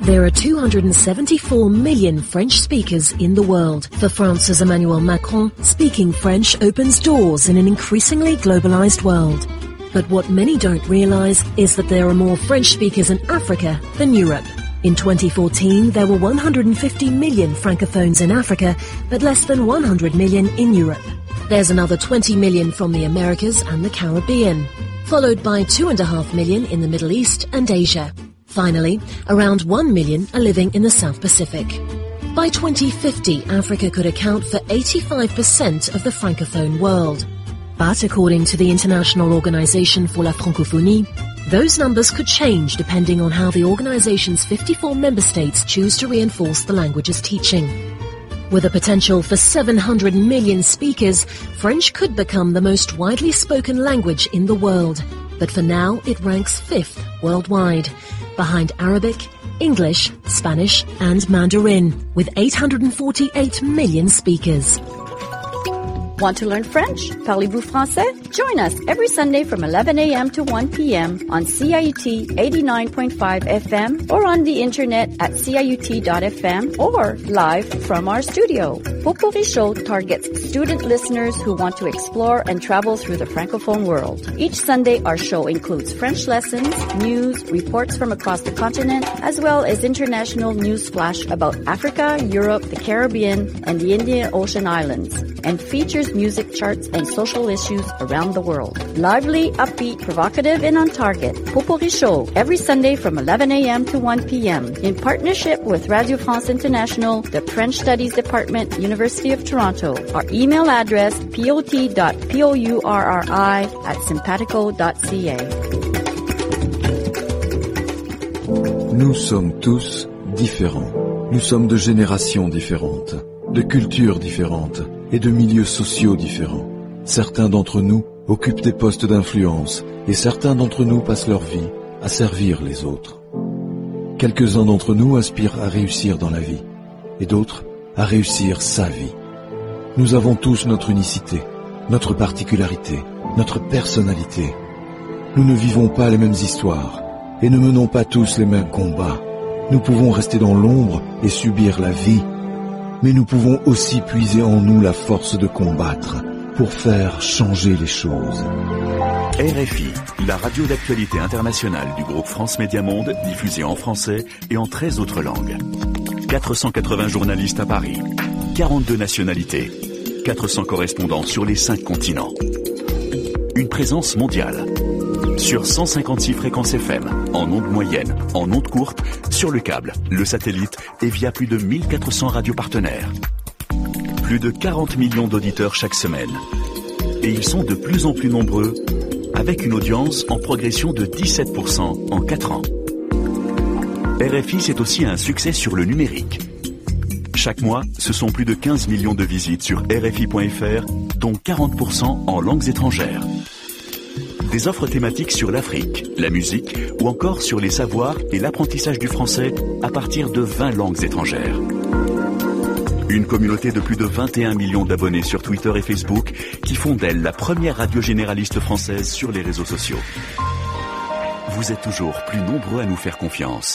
There are 274 million French speakers in the world. For France's Emmanuel Macron, speaking French opens doors in an increasingly globalized world. But what many don't realize is that there are more French speakers in Africa than Europe. In 2014, there were 150 million francophones in Africa, but less than 100 million in Europe. There's another 20 million from the Americas and the Caribbean, followed by 2.5 million in the Middle East and Asia. Finally, around 1 million are living in the South Pacific. By 2050, Africa could account for 85% of the Francophone world. But according to the International Organization for la Francophonie, those numbers could change depending on how the organization's 54 member states choose to reinforce the language's teaching. With a potential for 700 million speakers, French could become the most widely spoken language in the world. But for now, it ranks 5th worldwide, behind Arabic, English, Spanish and Mandarin, with 848 million speakers. Want to learn French? Parlez-vous français? Join us every Sunday from 11 a.m. to 1 p.m. on CIUT 89.5 FM or on the internet at ciut.fm or live from our studio. Potpourri Show targets student listeners who want to explore and travel through the Francophone world. Each Sunday, our show includes French lessons, news, reports from across the continent, as well as international news flash about Africa, Europe, the Caribbean, and the Indian Ocean Islands, and features music charts and social issues around the world. Lively, upbeat, provocative, and on target. Potpourri Show every Sunday from 11 a.m. to 1 p.m. in partnership with Radio France International, the French Studies Department, University of Toronto. Our email address pot.pourri@simpatico.ca. Nous sommes tous différents. Nous sommes de générations différentes, de cultures différentes et de milieux sociaux différents. Certains d'entre nous occupent des postes d'influence et certains d'entre nous passent leur vie à servir les autres. Quelques-uns d'entre nous aspirent à réussir dans la vie et d'autres à réussir sa vie. Nous avons tous notre unicité, notre particularité, notre personnalité. Nous ne vivons pas les mêmes histoires et ne menons pas tous les mêmes combats. Nous pouvons rester dans l'ombre et subir la vie, mais nous pouvons aussi puiser en nous la force de combattre pour faire changer les choses. RFI, la radio d'actualité internationale du groupe France Média Monde, diffusée en français et en 13 autres langues. 480 journalistes à Paris, 42 nationalités, 400 correspondants sur les 5 continents. Une présence mondiale. Sur 156 fréquences FM, en ondes moyennes, en ondes courtes, sur le câble, le satellite et via plus de 1400 radios partenaires. Plus de 40 millions d'auditeurs chaque semaine. Et ils sont de plus en plus nombreux, avec une audience en progression de 17% en 4 ans. RFI, c'est aussi un succès sur le numérique. Chaque mois, ce sont plus de 15 millions de visites sur RFI.fr, dont 40% en langues étrangères. Des offres thématiques sur l'Afrique, la musique ou encore sur les savoirs et l'apprentissage du français à partir de 20 langues étrangères. Une communauté de plus de 21 millions d'abonnés sur Twitter et Facebook qui font d'elle la première radio généraliste française sur les réseaux sociaux. Vous êtes toujours plus nombreux à nous faire confiance.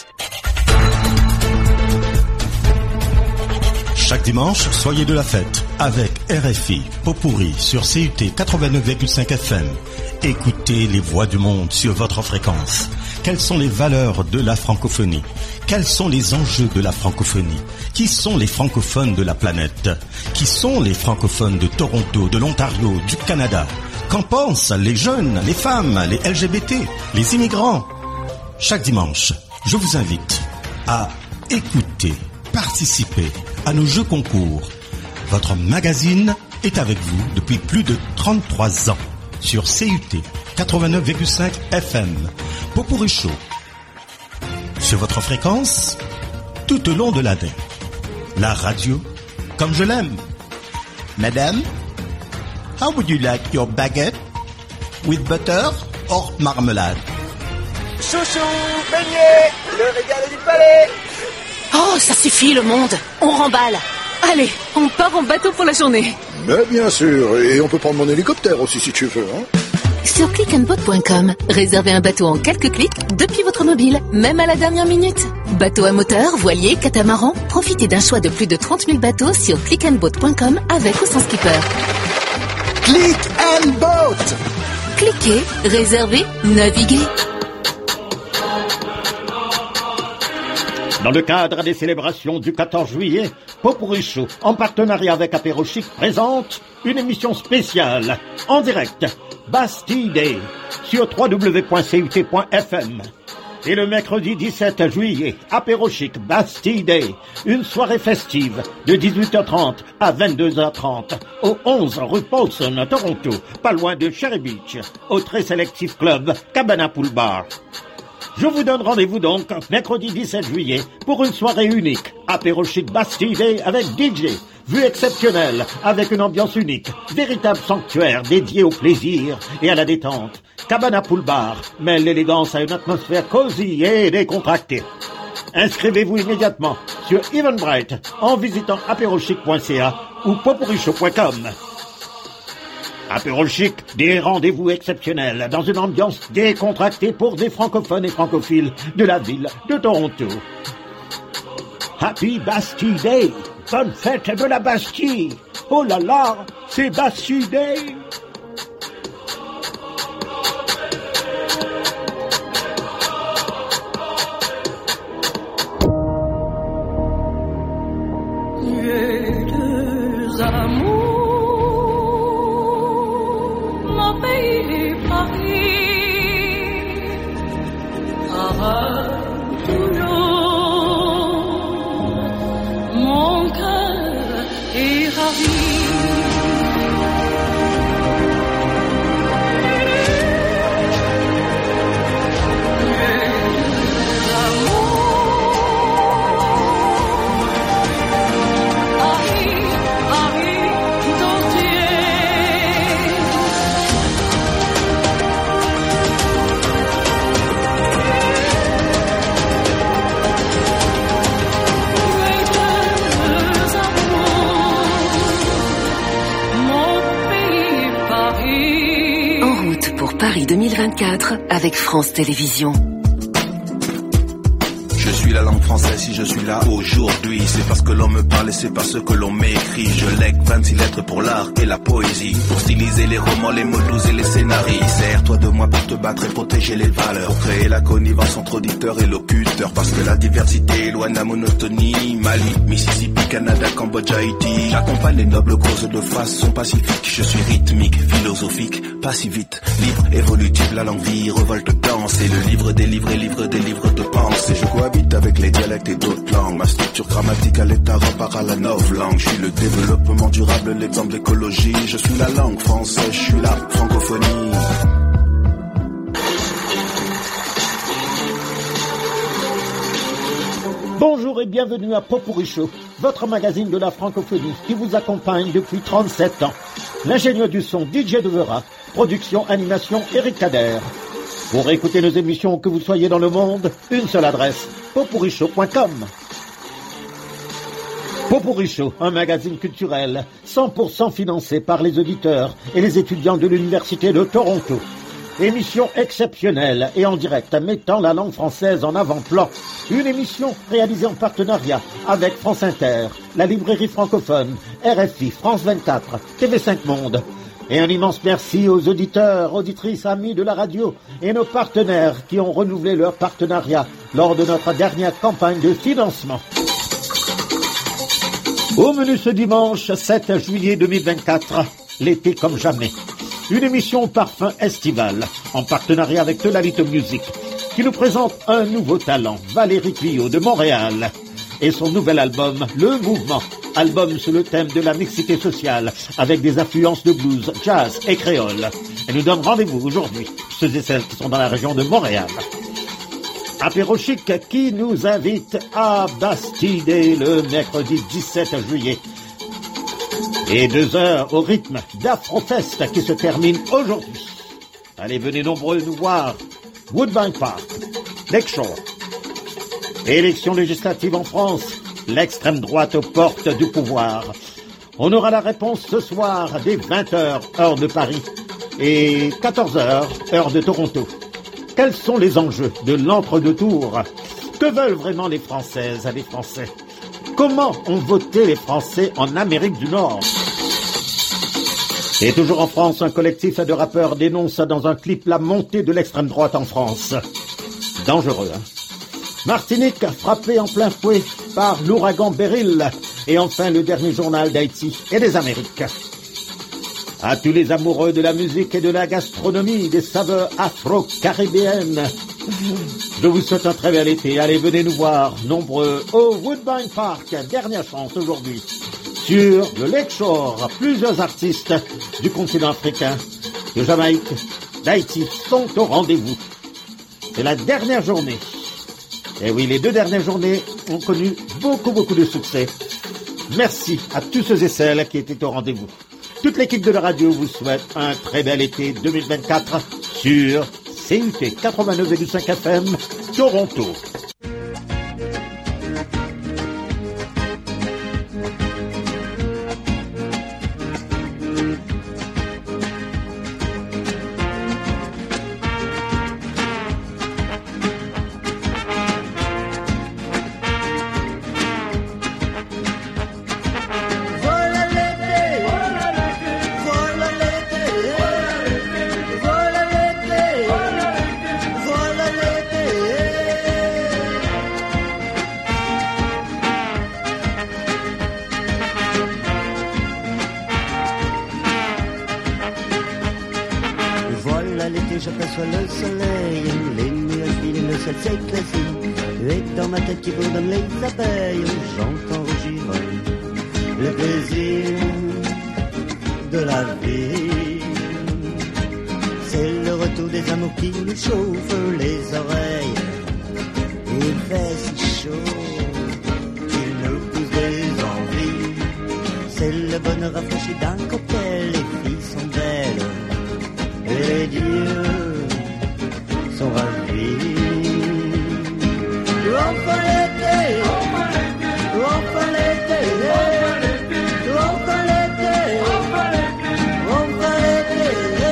Chaque dimanche, soyez de la fête avec RFI Potpourri sur CUT 89,5 FM. Écoutez les voix du monde sur votre fréquence. Quelles sont les valeurs de la francophonie? Quels sont les enjeux de la francophonie? Qui sont les francophones de la planète? Qui sont les francophones de Toronto, de l'Ontario, du Canada? Qu'en pensent les jeunes, les femmes, les LGBT, les immigrants? Chaque dimanche, je vous invite à écouter, participer à nos jeux concours. Votre magazine est avec vous depuis plus de 33 ans sur CUT 89,5 FM. Potpourri Show sur votre fréquence tout au long de l'année. La radio comme je l'aime. Madame, how would you like your baguette? With butter or marmelade? Chouchou, beignet, le régal du palais. Oh, ça suffit le monde. On remballe. Allez, on part en bateau pour la journée. Mais bien sûr, et on peut prendre mon hélicoptère aussi si tu veux. Hein. Sur clickandboat.com, réservez un bateau en quelques clics depuis votre mobile, même à la dernière minute. Bateaux à moteur, voiliers, catamarans, profitez d'un choix de plus de 30 000 bateaux sur clickandboat.com avec ou sans skipper. Click and Boat. Cliquez, réservez, naviguez. Dans le cadre des célébrations du 14 juillet, Pot-Pourri Show, en partenariat avec Apéro Chic, présente une émission spéciale, en direct, Bastille Day, sur www.cut.fm. Et le mercredi 17 juillet, Apéro Chic, Bastille Day, une soirée festive de 18h30 à 22h30 au 11 rue Paulson, Toronto, pas loin de Cherry Beach, au très sélectif club Cabana Pool Bar. Je vous donne rendez-vous donc mercredi 17 juillet pour une soirée unique, Apéro Chic Bastille Day avec DJ, vue exceptionnelle avec une ambiance unique, véritable sanctuaire dédié au plaisir et à la détente. Cabana Pool Bar mêle l'élégance à une atmosphère cosy et décontractée. Inscrivez-vous immédiatement sur Eventbrite en visitant apérochic.ca ou potpourrishow.com. Apéro Chic, des rendez-vous exceptionnels dans une ambiance décontractée pour des francophones et francophiles de la ville de Toronto. Happy Bastille Day! Bonne fête de la Bastille! Oh là là, c'est Bastille Day! Paris 2024 avec France Télévisions. Je suis la langue française si je suis là aujourd'hui. C'est parce que l'on me parle et c'est parce que l'on m'écrit. Je lègue 26 lettres pour l'art et la poésie, pour styliser les romans, les mots doux et les scénarios. Sers-toi de moi pour te battre et protéger les valeurs, pour créer la connivence entre auditeurs et locuteurs. Parce que la diversité éloigne la monotonie. Mali, Mississippi, Canada, Cambodge, Haïti. J'accompagne les nobles causes de façon pacifique. Je suis rythmique, philosophique, pas si vite. Libre, évolutive, la langue vie, revolte, danse. Et le livre des livres et livre des livres de pensée. Je cohabite avec les dialectes et d'autres langues. Ma structure grammaticale est à repart à la novlangue. Je suis le développement durable, l'exemple d'écologie. Je suis la langue française, je suis la francophonie. Bonjour et bienvenue à Pot-Pourri Show, votre magazine de la francophonie qui vous accompagne depuis 37 ans. L'ingénieur du son DJ Devera, production, animation Eric Kader. Pour écouter nos émissions que vous soyez dans le monde, une seule adresse, potpourrishow.com. Pot-Pourri Show, un magazine culturel 100% financé par les auditeurs et les étudiants de l'Université de Toronto. Émission exceptionnelle et en direct mettant la langue française en avant-plan. Une émission réalisée en partenariat avec France Inter, la librairie francophone, RFI, France 24, TV5 Monde. Et un immense merci aux auditeurs, auditrices, amis de la radio et nos partenaires qui ont renouvelé leur partenariat lors de notre dernière campagne de financement. Au menu ce dimanche 7 juillet 2024, l'été comme jamais. Une émission au parfum estival, en partenariat avec Tolalito Music, qui nous présente un nouveau talent, Valérie Clio de Montréal, et son nouvel album, Le Mouvement, album sous le thème de la mixité sociale, avec des influences de blues, jazz et créole. Elle nous donne rendez-vous aujourd'hui, ceux et celles qui sont dans la région de Montréal. Apéro Chic qui nous invite à Bastille Day le mercredi 17 juillet. Et 2 heures au rythme d'Afrofest qui se termine aujourd'hui. Allez, venez nombreux nous voir. Woodbine Park, Lakeshore. Élections législatives en France, l'extrême droite aux portes du pouvoir. On aura la réponse ce soir dès 20h, heure de Paris, et 14h, heure de Toronto. Quels sont les enjeux de l'entre-deux-tours? Que veulent vraiment les Françaises et les Français? Comment ont voté les Français en Amérique du Nord? Et toujours en France, un collectif de rappeurs dénonce dans un clip la montée de l'extrême droite en France. Dangereux, hein? Martinique frappée en plein fouet par l'ouragan Beryl. Et enfin, le dernier journal d'Haïti et des Amériques. À tous les amoureux de la musique et de la gastronomie, des saveurs afro-caribéennes, je vous souhaite un très bel été. Allez, venez nous voir, nombreux, au Woodbine Park. Dernière chance aujourd'hui. Sur le Lakeshore, plusieurs artistes du continent africain, de Jamaïque, d'Haïti sont au rendez-vous. C'est la dernière journée. Et oui, les 2 dernières journées ont connu beaucoup de succès. Merci à tous ceux et celles qui étaient au rendez-vous. Toute l'équipe de la radio vous souhaite un très bel été 2024 sur CUT 89,5 FM Toronto. J'aperçois le soleil, les nuages filent, le ciel s'éclaircit, et dans ma tête qui bourdonne les abeilles, j'entends rougir le plaisir de la vie. C'est le retour des amours qui nous chauffent les oreilles. Il fait si chaud qu'il nous pousse des envies. C'est le bonheur rafraîchi d'un cocktail, les filles sont belles. Et les dieux sont ravis. Enfin l'été, enfin l'été, enfin l'été, enfin l'été.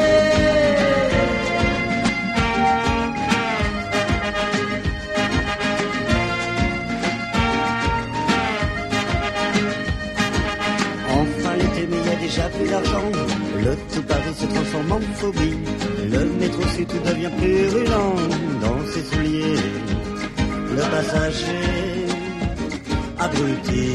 Enfin l'été, mais il y a déjà plus d'argent. Le tout Paris se transforme en phobie. Le métro sud tout devient purulent dans ses souliers. Le passager abruti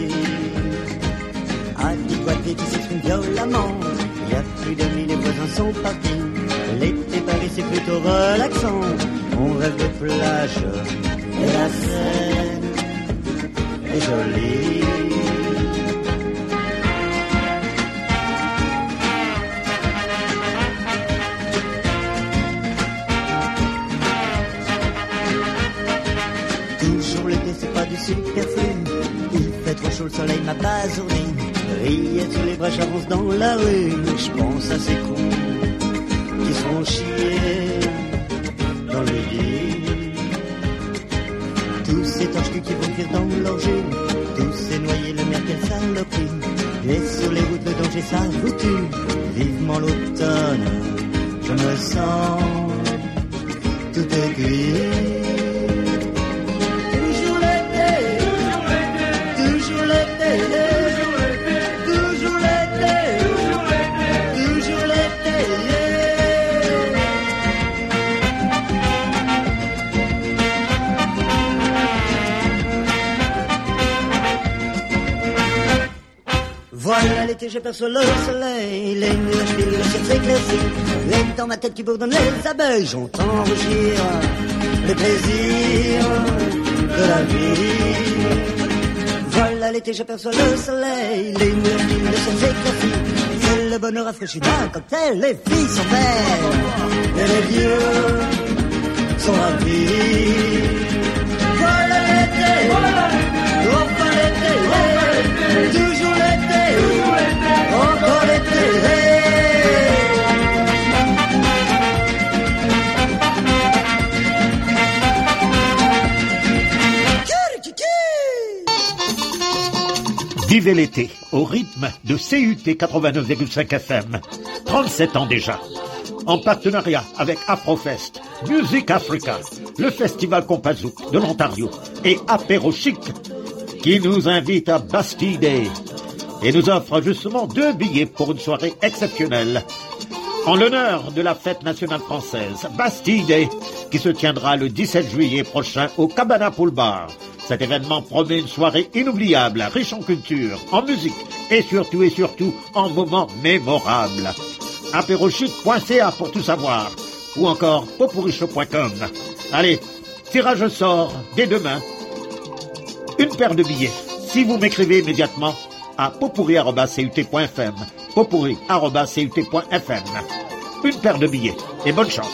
a dit Guadeloupe qui s'exprime violemment. Il y a plus d'amis, les voisins sont partis. L'été Paris c'est plutôt relaxant. On rêve de plage et la Seine est jolie. Superflu, il fait trop chaud, le soleil m'a basourdi. Rillettes sur les bras, j'avance dans la rue. Je pense à ces cons qui seront chiés dans le lit. Tous ces torches qui vont cuire dans leur jus. Tous ces noyés, le mer, quelle saloperie. Et sur les routes, le danger, ça vous tue. Vivement l'automne, je me sens tout aiguille. Voilà l'été, j'aperçois le soleil, les nuages filent, le ciel s'éclaircit, et dans ma tête qui bourdonne les abeilles, j'entends rougir le plaisir de la vie. Voilà l'été, j'aperçois le soleil, les nuages filent, le ciel s'éclaircit, c'est le bonheur rafraîchi d'un cocktail, les filles sont belles, et les vieux sont ravis. Voilà l'été, enfin l'été, toujours l'été, encore l'été. Vivez l'été au rythme de CUT 89,5 FM. 37 ans déjà. en partenariat avec Afrofest, Music Africa, le Festival Compazouk de l'Ontario et Apéro Chic qui nous invite à Bastille Day et nous offre justement 2 billets pour une soirée exceptionnelle en l'honneur de la fête nationale française, Bastille Day, qui se tiendra le 17 juillet prochain au Cabana Pool Bar. Cet événement promet une soirée inoubliable, riche en culture, en musique et surtout en moments mémorables. apérochic.ca pour tout savoir ou encore popurrichaud.com. Allez, tirage au sort dès demain. Une paire de billets si vous m'écrivez immédiatement à popurri@cut.fm, popurri@cut.fm. Une paire de billets et bonne chance.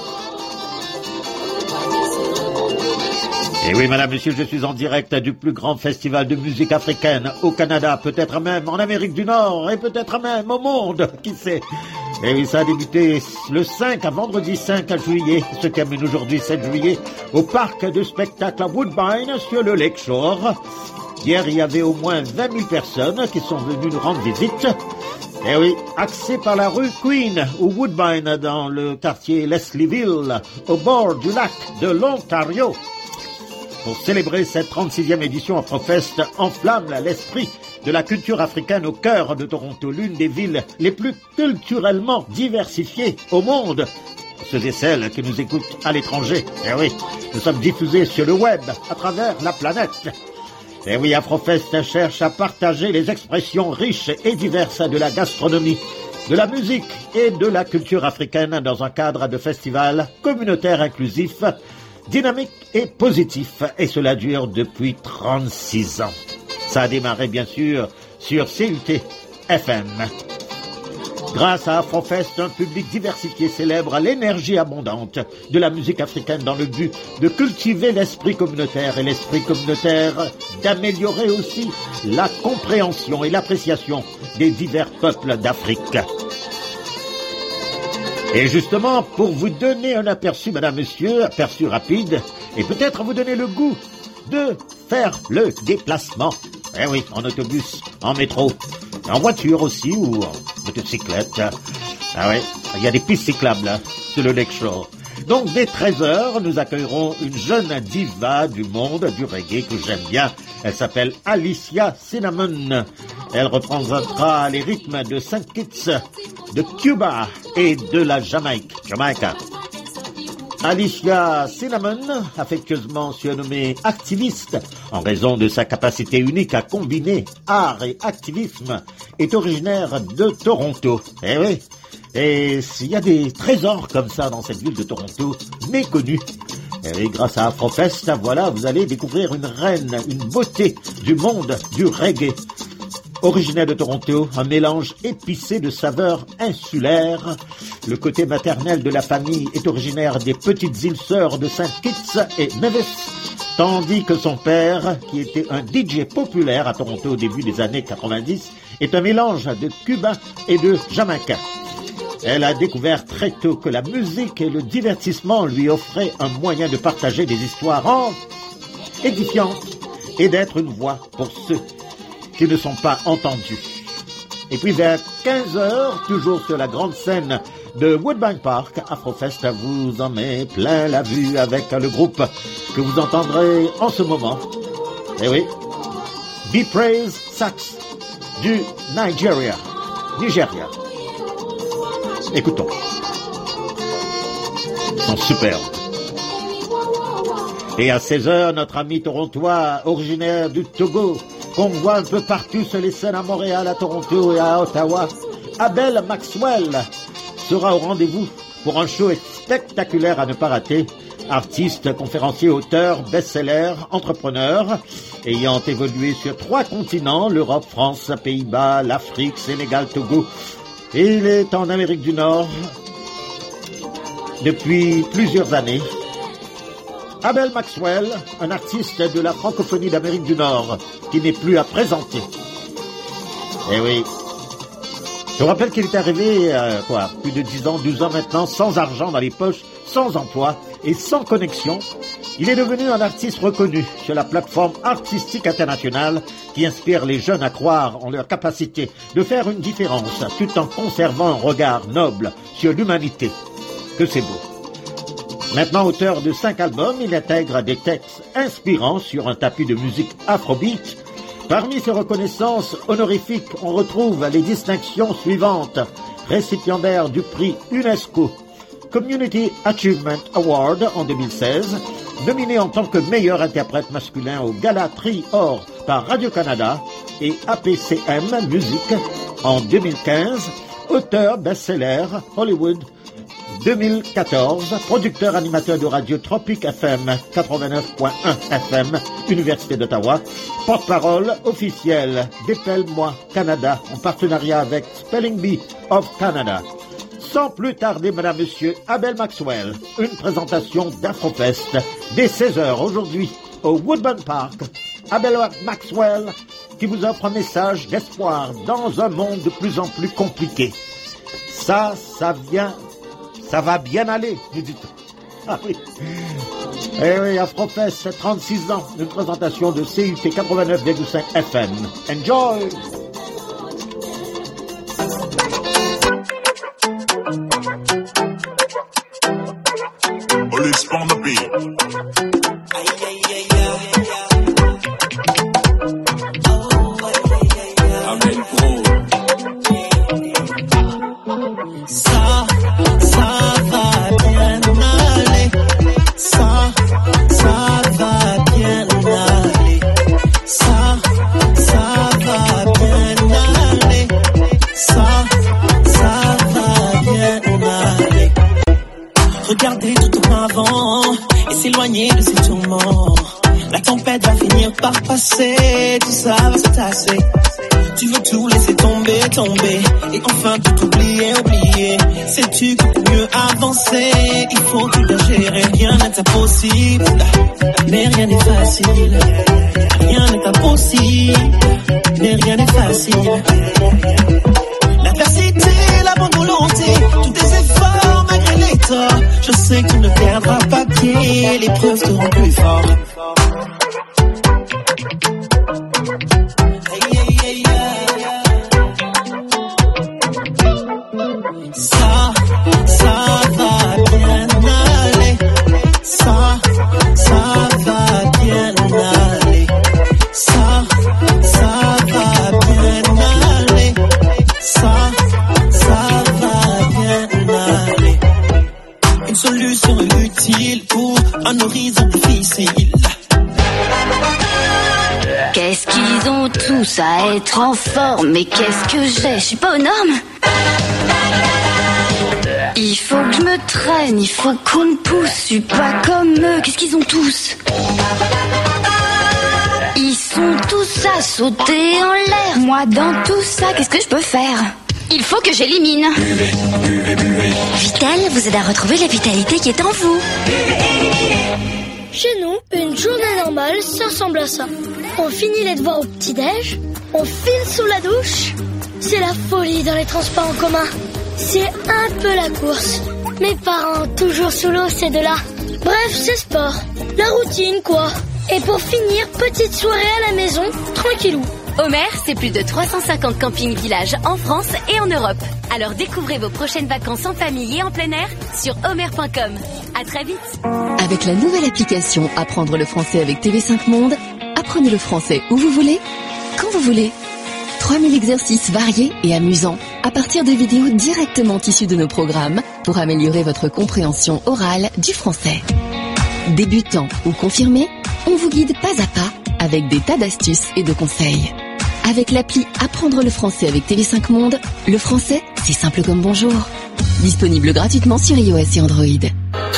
Et oui, madame, monsieur, je suis en direct du plus grand festival de musique africaine au Canada, peut-être même en Amérique du Nord et peut-être même au monde, qui sait. Et oui, ça a débuté le 5 à vendredi 5 juillet, ce qui amène aujourd'hui 7 juillet, au parc de spectacle à Woodbine sur le Lake Shore. Hier, il y avait au moins 20 000 personnes qui sont venues nous rendre visite. Eh oui, axé par la rue Queen ou Woodbine dans le quartier Leslieville, au bord du lac de l'Ontario. Pour célébrer cette 36e édition, Afrofest enflamme l'esprit de la culture africaine au cœur de Toronto, l'une des villes les plus culturellement diversifiées au monde. Ceux et celles qui nous écoutent à l'étranger, eh oui, nous sommes diffusés sur le web à travers la planète. Et oui, Afrofest cherche à partager les expressions riches et diverses de la gastronomie, de la musique et de la culture africaine dans un cadre de festival communautaire inclusif, dynamique et positif. Et cela dure depuis 36 ans. Ça a démarré bien sûr sur CUT FM. Grâce à Afrofest, un public diversifié célèbre l'énergie abondante de la musique africaine dans le but de cultiver l'esprit communautaire et l'esprit communautaire d'améliorer aussi la compréhension et l'appréciation des divers peuples d'Afrique. Et justement, pour vous donner un aperçu, madame, monsieur, aperçu rapide, et peut-être vous donner le goût de faire le déplacement. Eh oui, en autobus, en métro, en voiture aussi, ou en motocyclette. Ah oui, il y a des pistes cyclables hein, sur le Lake Shore. Donc, dès 13h, nous accueillerons une jeune diva du monde du reggae que j'aime bien. Elle s'appelle Alicia Cinnamon. Elle représentera les rythmes de St. Kitts, de Cuba et de la Jamaïca. Alicia Cinnamon, affectueusement surnommée activiste, en raison de sa capacité unique à combiner art et activisme, est originaire de Toronto. Eh oui, et il y a des trésors comme ça dans cette ville de Toronto, méconnus. Et grâce à Afrofest, voilà, vous allez découvrir une reine, une beauté du monde du reggae. Originaire de Toronto, un mélange épicé de saveurs insulaires. Le côté maternel de la famille est originaire des petites îles sœurs de St. Kitts et Nevis, tandis que son père, qui était un DJ populaire à Toronto au début des années 90, est un mélange de cubain et de jamaïcain. Elle a découvert très tôt que la musique et le divertissement lui offraient un moyen de partager des histoires édifiantes et d'être une voix pour ceux qui ne sont pas entendus. Et puis vers 15h, toujours sur la grande scène de Woodbine Park, Afrofest vous en met plein la vue avec le groupe que vous entendrez en ce moment. Eh oui, Be Praise Sax du Nigeria. Écoutons. Ils sont superbes. Et à 16h, notre ami torontois, originaire du Togo, qu'on voit un peu partout sur les scènes à Montréal, à Toronto et à Ottawa, Abel Maxwell sera au rendez-vous pour un show spectaculaire à ne pas rater. Artiste, conférencier, auteur, best-seller, entrepreneur, ayant évolué sur 3 continents, l'Europe, France, Pays-Bas, l'Afrique, Sénégal, Togo. Et il est en Amérique du Nord depuis plusieurs années. Abel Maxwell, un artiste de la francophonie d'Amérique du Nord, qui n'est plus à présenter. Eh oui. Je vous rappelle qu'il est arrivé, plus de 10 ans, 12 ans maintenant, sans argent dans les poches, sans emploi et sans connexion. Il est devenu un artiste reconnu sur la plateforme artistique internationale qui inspire les jeunes à croire en leur capacité de faire une différence tout en conservant un regard noble sur l'humanité. que c'est beau. Maintenant auteur de 5 albums, il intègre des textes inspirants sur un tapis de musique afrobeat. Parmi ses reconnaissances honorifiques, on retrouve les distinctions suivantes. Récipiendaire du prix UNESCO Community Achievement Award en 2016, nominé en tant que meilleur interprète masculin au Gala Prix Or par Radio-Canada et APCM Musique en 2015, auteur best-seller Hollywood 2014, producteur animateur de radio Tropic FM 89.1 FM, Université d'Ottawa, porte-parole officielle d'Épelle-moi Canada en partenariat avec Spelling Bee of Canada. Sans plus tarder, madame, monsieur, Abel Maxwell, une présentation d'Afrofest dès 16h aujourd'hui au Woodburn Park. Abel Maxwell qui vous offre un message d'espoir dans un monde de plus en plus compliqué. Ça va bien aller, nous dit-on. Ah oui. Eh oui, Afrofest, 36 ans, une présentation de CUT 89,5 FM. Enjoy! Police on the beat. Amen, bro. Ça va bien aller. Ça va bien aller. Ça va bien aller. Ça va bien aller. Regardez tout en avant et s'éloigner de ces tourments. La tempête va finir par passer, tout ça va se tasser. Tu veux tout laisser tomber, tomber, et enfin tout oublier, oublier. Sais-tu que pour mieux avancer, il faut tout bien gérer. Rien n'est impossible, mais rien n'est facile. Rien n'est impossible, mais rien n'est facile. L'adversité, la bonne volonté, tous tes efforts malgré les torts. Je sais que tu ne perdras pas pied, l'épreuve te rend plus fort. Ça va bien aller. Ça va bien aller. Ça va bien aller. Ça va bien aller. Une solution utile pour un horizon difficile. Qu'est-ce qu'ils ont tous à être en forme? Mais qu'est-ce que j'ai? Je suis pas aux normes. Il faut que je me traîne, il faut qu'on me pousse. Je suis pas comme eux, qu'est-ce qu'ils ont tous? Ils sont tous à sauter en l'air. Moi dans tout ça, qu'est-ce que je peux faire? Il faut que j'élimine. Vital vous aide à retrouver la vitalité qui est en vous. Chez nous, une journée normale, ça ressemble à ça. On finit les devoirs au petit-déj, on file sous la douche. C'est la folie dans les transports en commun. C'est un peu la course. Mes parents, toujours sous l'eau, c'est de là. Bref, c'est sport. La routine, quoi. Et pour finir, petite soirée à la maison, tranquillou. Homer, c'est plus de 350 campings-villages en France et en Europe. Alors découvrez vos prochaines vacances en famille et en plein air sur homer.com. À très vite. Avec la nouvelle application Apprendre le français avec TV5 Monde, apprenez le français où vous voulez, quand vous voulez. 3000 exercices variés et amusants à partir de vidéos directement issues de nos programmes pour améliorer votre compréhension orale du français. Débutant ou confirmé, on vous guide pas à pas avec des tas d'astuces et de conseils. Avec l'appli Apprendre le français avec TV5 Monde, le français, c'est simple comme bonjour. Disponible gratuitement sur iOS et Android.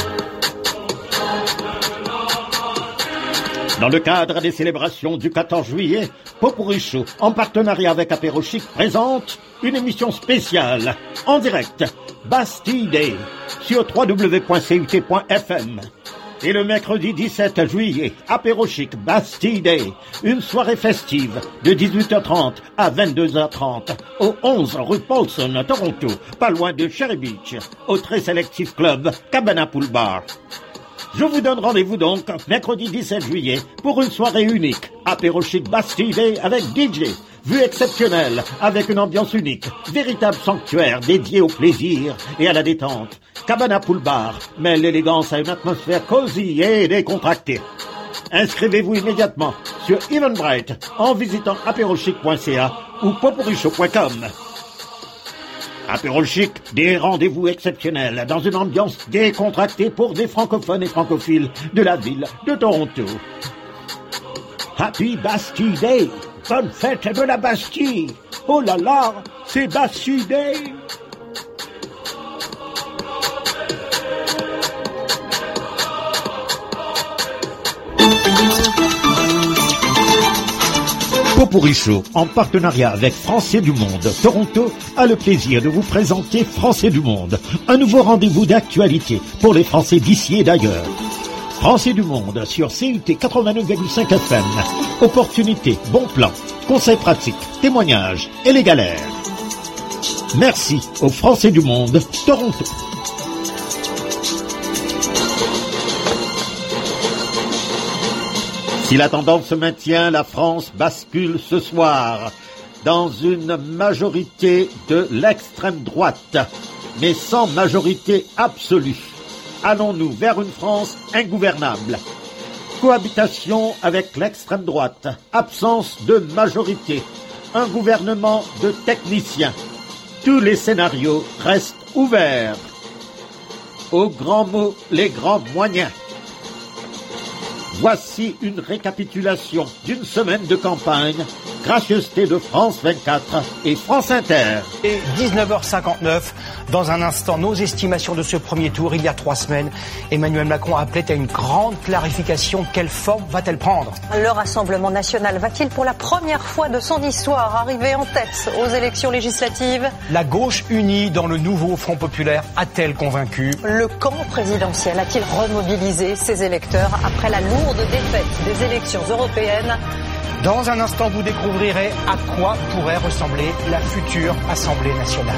Dans le cadre des célébrations du 14 juillet, Popurrí Show, en partenariat avec Apéro Chic, présente une émission spéciale, en direct, Bastille Day, sur www.cut.fm. Et le mercredi 17 juillet, Apéro Chic, Bastille Day, une soirée festive de 18h30 à 22h30 au 11 rue Paulson à Toronto, pas loin de Cherry Beach, au très sélectif club Cabana Pool Bar. Je vous donne rendez-vous donc mercredi 17 juillet pour une soirée unique, Apéro Chic Bastille Day avec DJ, Vue exceptionnelle, avec une ambiance unique, véritable sanctuaire dédié au plaisir et à la détente. Cabana Pool Bar mêle l'élégance à une atmosphère cosy et décontractée. Inscrivez-vous immédiatement sur Eventbrite en visitant apérolchic.ca ou popurichaud.com. Apérol Chic, des rendez-vous exceptionnels dans une ambiance décontractée pour des francophones et francophiles de la ville de Toronto. Happy Bastille Day! Bonne fête de la Bastille! Oh là là, c'est Bastille Day! Popurri Show, en partenariat avec Français du Monde, Toronto, a le plaisir de vous présenter Français du Monde, un nouveau rendez-vous d'actualité pour les Français d'ici et d'ailleurs. Français du Monde sur CUT 89,5 FM. Opportunités, bons plans, conseils pratiques, témoignages et les galères. Merci aux Français du Monde, Toronto. Si la tendance se maintient, la France bascule ce soir dans une majorité de l'extrême droite, mais sans majorité absolue. Allons-nous vers une France ingouvernable? Cohabitation avec l'extrême droite, absence de majorité, un gouvernement de techniciens. Tous les scénarios restent ouverts. Aux grands mots, les grands moyens. Voici une récapitulation d'une semaine de campagne, gracieuseté de France 24 et France Inter. Et 19h59, dans un instant, nos estimations de ce premier tour. Il y a 3 semaines, Emmanuel Macron appelait à une grande clarification. Quelle forme va-t-elle prendre? Le Rassemblement national va-t-il pour la première fois de son histoire arriver en tête aux élections législatives? La gauche unie dans le nouveau Front populaire a-t-elle convaincu? Le camp présidentiel a-t-il remobilisé ses électeurs après la lourde défaite des élections européennes? Dans un instant, vous découvrirez à quoi pourrait ressembler la future Assemblée nationale.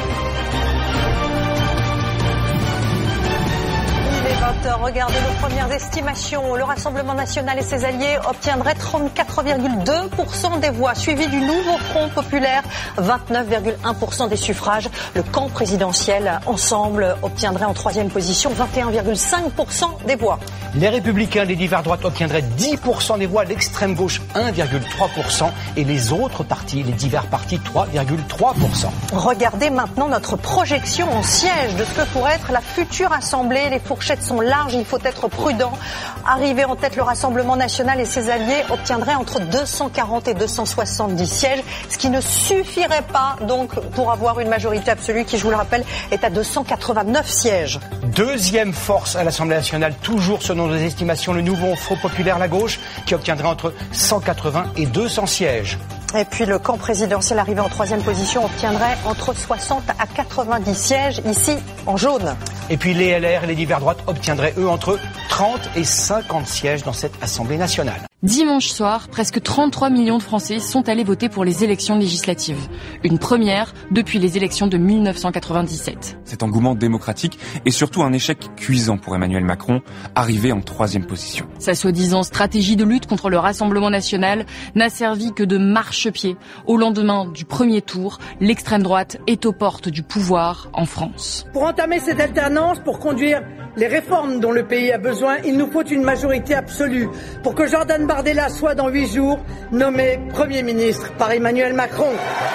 Il est 20h, regardez nos premières estimations. Le Rassemblement national et ses alliés obtiendraient 34,2% des voix, suivi du nouveau Front populaire, 29,1% des suffrages. Le camp présidentiel, ensemble, obtiendrait en 3e position 21,5% des voix. Les Républicains, les divers droites obtiendraient 10% des voix, l'extrême gauche 1,3% et les autres partis, les divers partis 3,3%. Regardez maintenant notre projection en siège de ce que pourrait être la future Assemblée. Les fourchettes sont larges, il faut être prudent. Arrivé en tête, le Rassemblement national et ses alliés obtiendraient entre 240 et 270 sièges, ce qui ne suffirait pas donc pour avoir une majorité absolue qui, je vous le rappelle, est à 289 sièges. Deuxième force à l'Assemblée nationale, toujours selon nos estimations, le nouveau Front populaire, la gauche, qui obtiendrait entre 180 et 200 sièges. Et puis le camp présidentiel arrivé en 3e position obtiendrait entre 60 à 90 sièges, ici en jaune. Et puis les LR et les divers droites obtiendraient, eux, entre 30 et 50 sièges dans cette Assemblée nationale. Dimanche soir, presque 33 millions de Français sont allés voter pour les élections législatives. Une première depuis les élections de 1997. Cet engouement démocratique est surtout un échec cuisant pour Emmanuel Macron, arrivé en 3e position. Sa soi-disant stratégie de lutte contre le Rassemblement national n'a servi que de marchepied. Au lendemain du premier tour, l'extrême droite est aux portes du pouvoir en France. Pour entamer cette alternance, pour conduire les réformes dont le pays a besoin, il nous faut une majorité absolue pour que Jordan Bardella soit dans 8 jours nommé Premier ministre par Emmanuel Macron.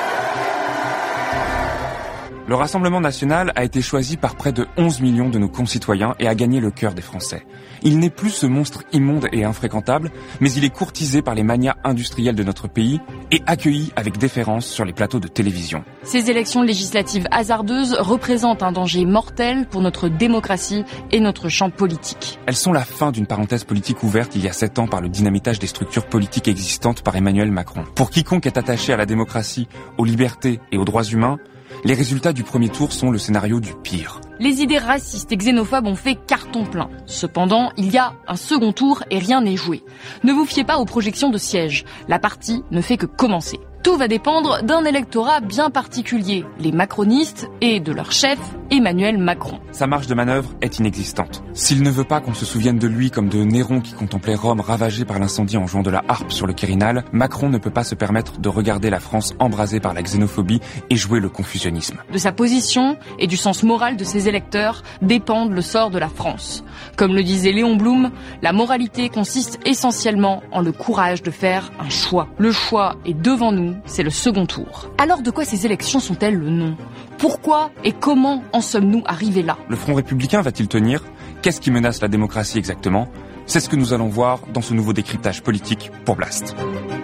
Le Rassemblement national a été choisi par près de 11 millions de nos concitoyens et a gagné le cœur des Français. Il n'est plus ce monstre immonde et infréquentable, mais il est courtisé par les magnats industriels de notre pays et accueilli avec déférence sur les plateaux de télévision. Ces élections législatives hasardeuses représentent un danger mortel pour notre démocratie et notre champ politique. Elles sont la fin d'une parenthèse politique ouverte il y a 7 ans par le dynamitage des structures politiques existantes par Emmanuel Macron. Pour quiconque est attaché à la démocratie, aux libertés et aux droits humains, les résultats du premier tour sont le scénario du pire. Les idées racistes et xénophobes ont fait carton plein. Cependant, il y a un second tour et rien n'est joué. Ne vous fiez pas aux projections de sièges. La partie ne fait que commencer. Tout va dépendre d'un électorat bien particulier, les macronistes et de leur chef, Emmanuel Macron. Sa marge de manœuvre est inexistante. S'il ne veut pas qu'on se souvienne de lui comme de Néron qui contemplait Rome ravagée par l'incendie en jouant de la harpe sur le Quirinal, Macron ne peut pas se permettre de regarder la France embrasée par la xénophobie et jouer le confusionnisme. De sa position et du sens moral de ses électeurs dépendent le sort de la France. Comme le disait Léon Blum, la moralité consiste essentiellement en le courage de faire un choix. Le choix est devant nous, c'est le second tour. Alors de quoi ces élections sont-elles le nom ? Pourquoi et comment en sommes-nous arrivés là ? Le Front républicain va-t-il tenir ? Qu'est-ce qui menace la démocratie exactement ? C'est ce que nous allons voir dans ce nouveau décryptage politique pour Blast.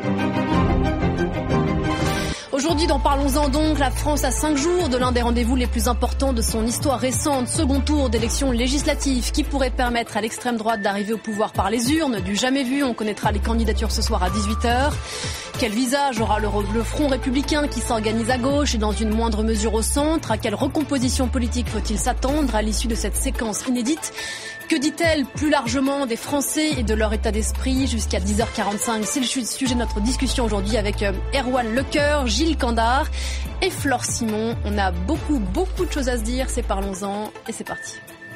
Aujourd'hui, dans Parlons-en donc, la France a 5 jours de l'un des rendez-vous les plus importants de son histoire récente. Second tour d'élections législatives qui pourrait permettre à l'extrême droite d'arriver au pouvoir par les urnes. Du jamais vu, on connaîtra les candidatures ce soir à 18h. Quel visage aura le Front républicain qui s'organise à gauche et dans une moindre mesure au centre ? À quelle recomposition politique faut-il s'attendre à l'issue de cette séquence inédite ? Que dit-elle plus largement des Français et de leur état d'esprit ? Jusqu'à 10h45, c'est le sujet de notre discussion aujourd'hui avec Erwan Lecoeur, Gilles Candard et Flore Simon. On a beaucoup de choses à se dire, c'est Parlons-en et c'est parti.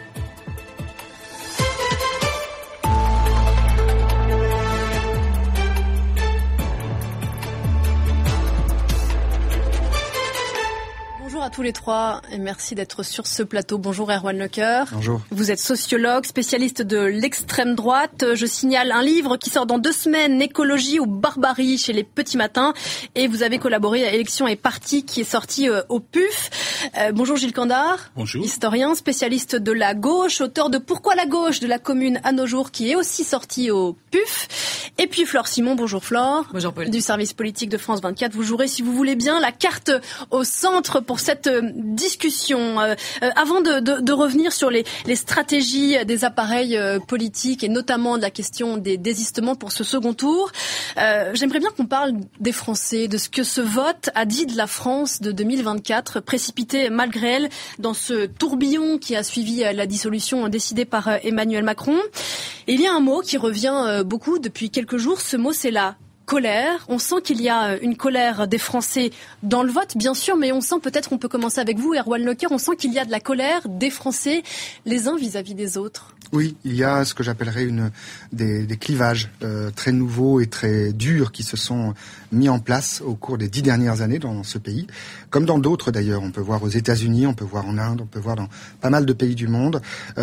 Bonjour à tous les trois et merci d'être sur ce plateau. Bonjour Erwan Lecoeur. Bonjour. Vous êtes sociologue, spécialiste de l'extrême droite. Je signale un livre qui sort dans 2 semaines, Écologie ou barbarie chez les Petits Matins. Et vous avez collaboré à Élections et Partis qui est sorti au PUF. Bonjour Gilles Candard. Bonjour. Historien, spécialiste de la gauche, auteur de Pourquoi la gauche de la commune à nos jours qui est aussi sorti au PUF. Et puis Flore Simon. Bonjour Flore. Bonjour Paul. Du service politique de France 24. Vous jouerez si vous voulez bien la carte au centre pour cette discussion. Avant de revenir sur les stratégies des appareils politiques et notamment de la question des désistements pour ce second tour, j'aimerais bien qu'on parle des Français, de ce que ce vote a dit de la France de 2024, précipité malgré elle dans ce tourbillon qui a suivi la dissolution décidée par Emmanuel Macron. Et il y a un mot qui revient beaucoup depuis quelques jours, ce mot c'est la colère. On sent qu'il y a une colère des Français dans le vote, bien sûr, mais on sent peut-être, on peut commencer avec vous, Erwan Lecoeur, on sent qu'il y a de la colère des Français les uns vis-à-vis des autres. Oui, il y a ce que j'appellerais des clivages très nouveaux et très durs qui se sont mis en place au cours des 10 dernières années dans ce pays, comme dans d'autres d'ailleurs. On peut voir aux États-Unis, on peut voir en Inde, on peut voir dans pas mal de pays du monde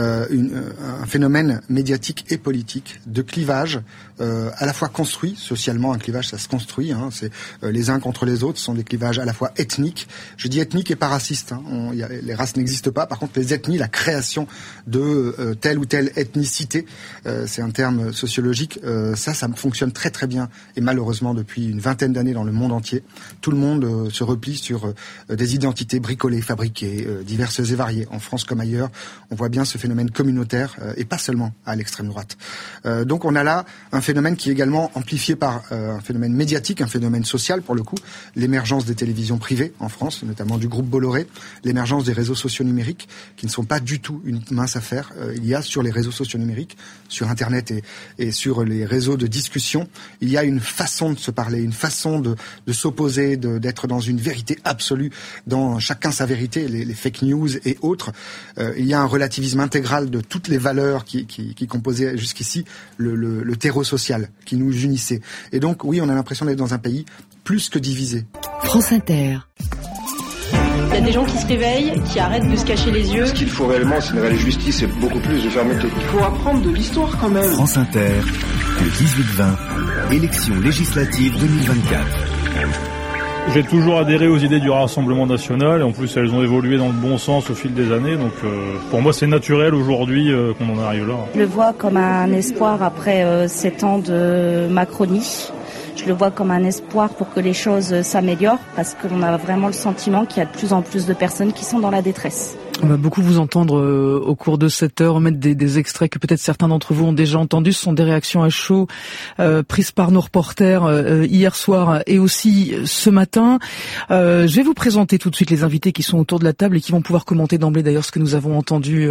un phénomène médiatique et politique de clivage à la fois construit socialement. Un clivage, ça se construit. C'est les uns contre les autres. Ce sont des clivages à la fois ethniques. Je dis ethniques et pas racistes. Les races n'existent pas. Par contre, les ethnies, la création de telle ou telle ethnicité, c'est un terme sociologique. Ça fonctionne très très bien. Et malheureusement, depuis une vingtaine d'années dans le monde entier, tout le monde se replie sur des identités bricolées, fabriquées, diverses et variées. En France comme ailleurs, on voit bien ce phénomène communautaire et pas seulement à l'extrême droite. Donc on a là un phénomène qui est également amplifié par un phénomène médiatique, un phénomène social pour le coup, l'émergence des télévisions privées en France, notamment du groupe Bolloré, l'émergence des réseaux sociaux numériques qui ne sont pas du tout une mince affaire. Il y a sur les réseaux sociaux numériques, sur Internet et sur les réseaux de discussion, il y a une façon de se parler, une façon de s'opposer, d'être dans une vérité absolue, dans chacun sa vérité, les fake news et autres. Il y a un relativisme intégral de toutes les valeurs qui composaient jusqu'ici le terreau social qui nous unissait. Et donc, oui, on a l'impression d'être dans un pays plus que divisé. France Inter. Il y a des gens qui se réveillent, qui arrêtent de se cacher les yeux. Ce qu'il faut réellement, c'est une réelle justice et beaucoup plus de fermeté. Il faut apprendre de l'histoire quand même. France Inter, le 18-20, élection législative 2024. J'ai toujours adhéré aux idées du Rassemblement national et en plus elles ont évolué dans le bon sens au fil des années. Donc pour moi c'est naturel aujourd'hui qu'on en arrive là. Je le vois comme un espoir après 7 ans de Macronie. Je le vois comme un espoir pour que les choses s'améliorent parce qu'on a vraiment le sentiment qu'il y a de plus en plus de personnes qui sont dans la détresse. On va beaucoup vous entendre au cours de cette heure, mettre des extraits que peut-être certains d'entre vous ont déjà entendus. Ce sont des réactions à chaud prises par nos reporters hier soir et aussi ce matin. Je vais vous présenter tout de suite les invités qui sont autour de la table et qui vont pouvoir commenter d'emblée d'ailleurs ce que nous avons entendu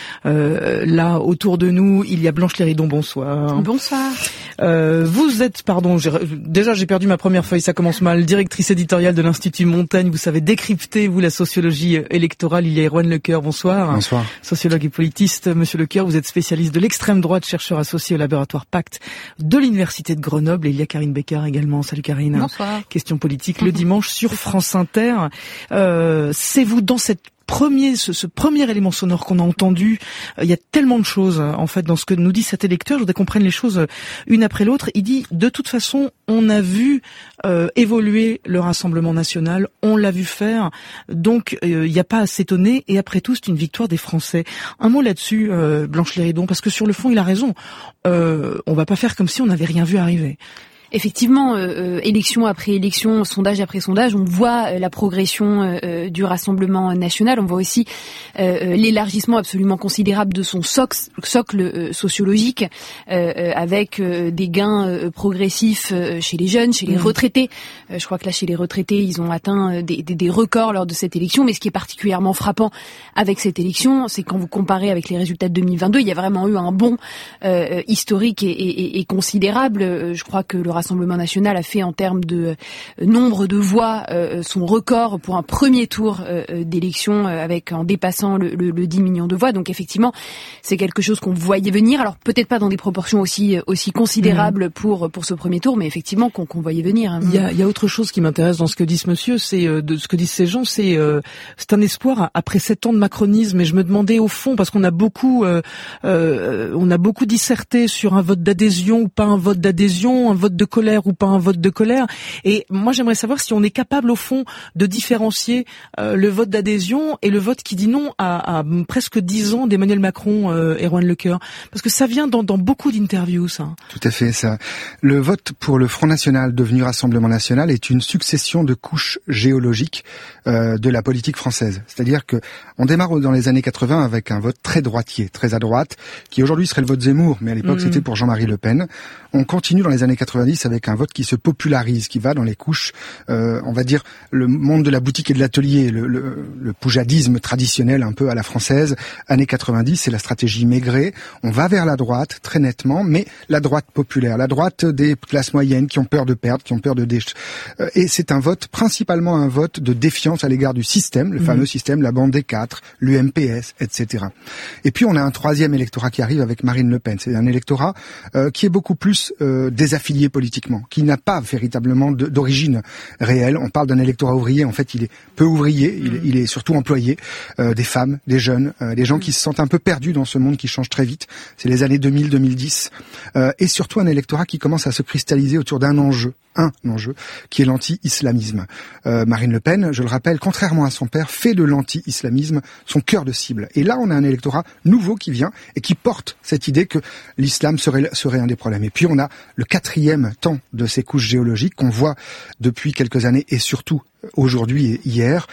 là autour de nous. Il y a Blanche Léridon, bonsoir. Bonsoir. Vous êtes, déjà j'ai perdu ma première feuille, ça commence mal, directrice éditoriale de l'Institut Montaigne. Vous savez décrypter, vous, la sociologie électorale. Il y a Erwan Lecoeur, bonsoir. Bonsoir. Sociologue et politiste. Monsieur Lecoeur, vous êtes spécialiste de l'extrême droite, chercheur associé au laboratoire Pacte de l'Université de Grenoble. Et il y a Karine Becker également. Salut Karine. Bonsoir. Question politique le dimanche sur France Inter. C'est vous dans ce premier élément sonore qu'on a entendu. Il y a tellement de choses en fait dans ce que nous dit cet électeur. Je voudrais qu'on prenne les choses une après l'autre. Il dit de toute façon on a vu évoluer le Rassemblement national, on l'a vu faire, donc il n'y a pas à s'étonner. Et après tout c'est une victoire des Français. Un mot là-dessus, Blanche Léridon, parce que sur le fond il a raison. On va pas faire comme si on n'avait rien vu arriver. Effectivement, élection après élection, sondage après sondage, on voit la progression du Rassemblement national. On voit aussi l'élargissement absolument considérable de son socle sociologique, avec des gains progressifs chez les jeunes, chez les retraités. Je crois que là, chez les retraités, ils ont atteint des records lors de cette élection. Mais ce qui est particulièrement frappant avec cette élection, c'est quand vous comparez avec les résultats de 2022, il y a vraiment eu un bond historique et considérable. Je crois que le Rassemblement national a fait en termes de nombre de voix son record pour un premier tour d'élection en dépassant le 10 millions de voix. Donc effectivement, c'est quelque chose qu'on voyait venir. Alors peut-être pas dans des proportions aussi considérables pour ce premier tour, mais effectivement qu'on voyait venir. Il y a autre chose qui m'intéresse dans ce que dit ce monsieur, c'est de ce que disent ces gens, c'est un espoir après 7 ans de macronisme. Et je me demandais au fond, parce qu'on a beaucoup disserté sur un vote d'adhésion ou pas un vote d'adhésion, un vote de colère ou pas un vote de colère. Et moi, j'aimerais savoir si on est capable, au fond, de différencier le vote d'adhésion et le vote qui dit non à presque 10 ans d'Emmanuel Macron, Erwan Lecoeur. Parce que ça vient dans beaucoup d'interviews, ça. Tout à fait, ça. Le vote pour le Front National, devenu Rassemblement National, est une succession de couches géologiques de la politique française. C'est-à-dire que on démarre dans les années 80 avec un vote très droitier, très à droite, qui aujourd'hui serait le vote Zemmour, mais à l'époque c'était pour Jean-Marie Le Pen. On continue dans les années 90 avec un vote qui se popularise, qui va dans les couches, on va dire, le monde de la boutique et de l'atelier, le poujadisme traditionnel un peu à la française. Années 90, c'est la stratégie Maigret. On va vers la droite, très nettement, mais la droite populaire, la droite des classes moyennes qui ont peur de perdre, qui ont peur de et c'est un vote, principalement un vote de défiance à l'égard du système, le fameux système, la bande des 4, l'UMPS, etc. Et puis on a un troisième électorat qui arrive avec Marine Le Pen. C'est un électorat qui est beaucoup plus désaffilié politiquement, qui n'a pas véritablement d'origine réelle. On parle d'un électorat ouvrier, en fait il est peu ouvrier, il est surtout employé, des femmes, des jeunes, des gens qui se sentent un peu perdus dans ce monde qui change très vite. C'est les années 2000-2010, et surtout un électorat qui commence à se cristalliser autour d'un enjeu, qui est l'anti-islamisme. Marine Le Pen, je le rappelle, contrairement à son père, fait de l'anti-islamisme son cœur de cible. Et là, on a un électorat nouveau qui vient et qui porte cette idée que l'islam serait un des problèmes. Et puis, on a le quatrième temps de ces couches géologiques qu'on voit depuis quelques années et surtout aujourd'hui et hier.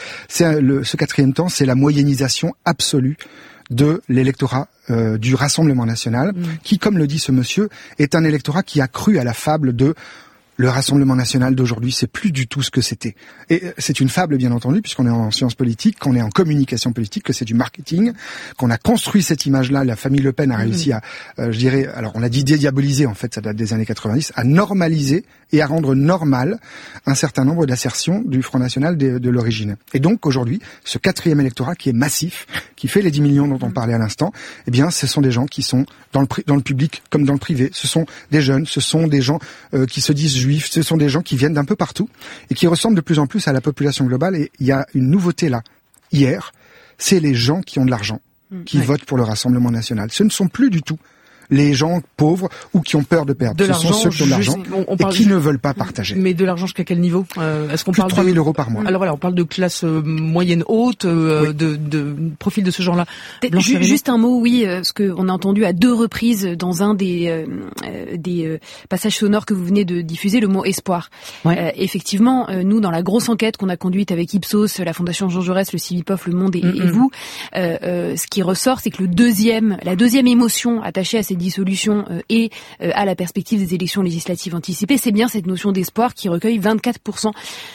Ce quatrième temps, c'est la moyennisation absolue de l'électorat du Rassemblement national, qui, comme le dit ce monsieur, est un électorat qui a cru à la fable de le Rassemblement national d'aujourd'hui, c'est plus du tout ce que c'était. Et c'est une fable, bien entendu, puisqu'on est en sciences politiques, qu'on est en communication politique, que c'est du marketing, qu'on a construit cette image-là. La famille Le Pen a réussi à, alors on a dit dédiaboliser, en fait, ça date des années 90, à normaliser et à rendre normal un certain nombre d'assertions du Front National de l'origine. Et donc, aujourd'hui, ce quatrième électorat qui est massif, qui fait les 10 millions dont on parlait à l'instant, eh bien, ce sont des gens qui sont dans le public comme dans le privé. Ce sont des jeunes, ce sont des gens qui se disent juifs, ce sont des gens qui viennent d'un peu partout et qui ressemblent de plus en plus à la population globale. Et il y a une nouveauté là. Hier, c'est les gens qui ont de l'argent qui votent pour le Rassemblement national. Ce ne sont plus du tout les gens pauvres ou qui ont peur de perdre. Ce sont ceux qui ont de l'argent et qui ne veulent pas partager. Mais de l'argent jusqu'à quel niveau? Est-ce qu'on parle de 3 000 € par mois? Alors voilà, on parle de classe moyenne haute, de profil de ce genre-là. Juste un mot, oui, ce qu'on a entendu à 2 reprises dans un des passages sonores que vous venez de diffuser, le mot espoir. Ouais. Effectivement, nous, dans la grosse enquête qu'on a conduite avec Ipsos, la Fondation Jean Jaurès, le Civipof, Le Monde et vous, ce qui ressort, c'est que la deuxième émotion attachée à cette dissolution et à la perspective des élections législatives anticipées, c'est bien cette notion d'espoir qui recueille 24%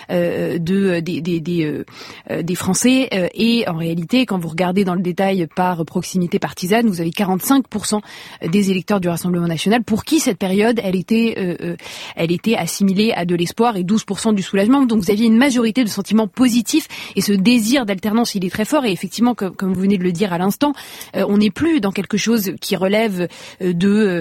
des Français. Et en réalité, quand vous regardez dans le détail par proximité partisane, vous avez 45% des électeurs du Rassemblement national pour qui cette période, elle était assimilée à de l'espoir et 12% du soulagement. Donc vous aviez une majorité de sentiments positifs et ce désir d'alternance, il est très fort. Et effectivement, comme vous venez de le dire à l'instant, on n'est plus dans quelque chose qui relève du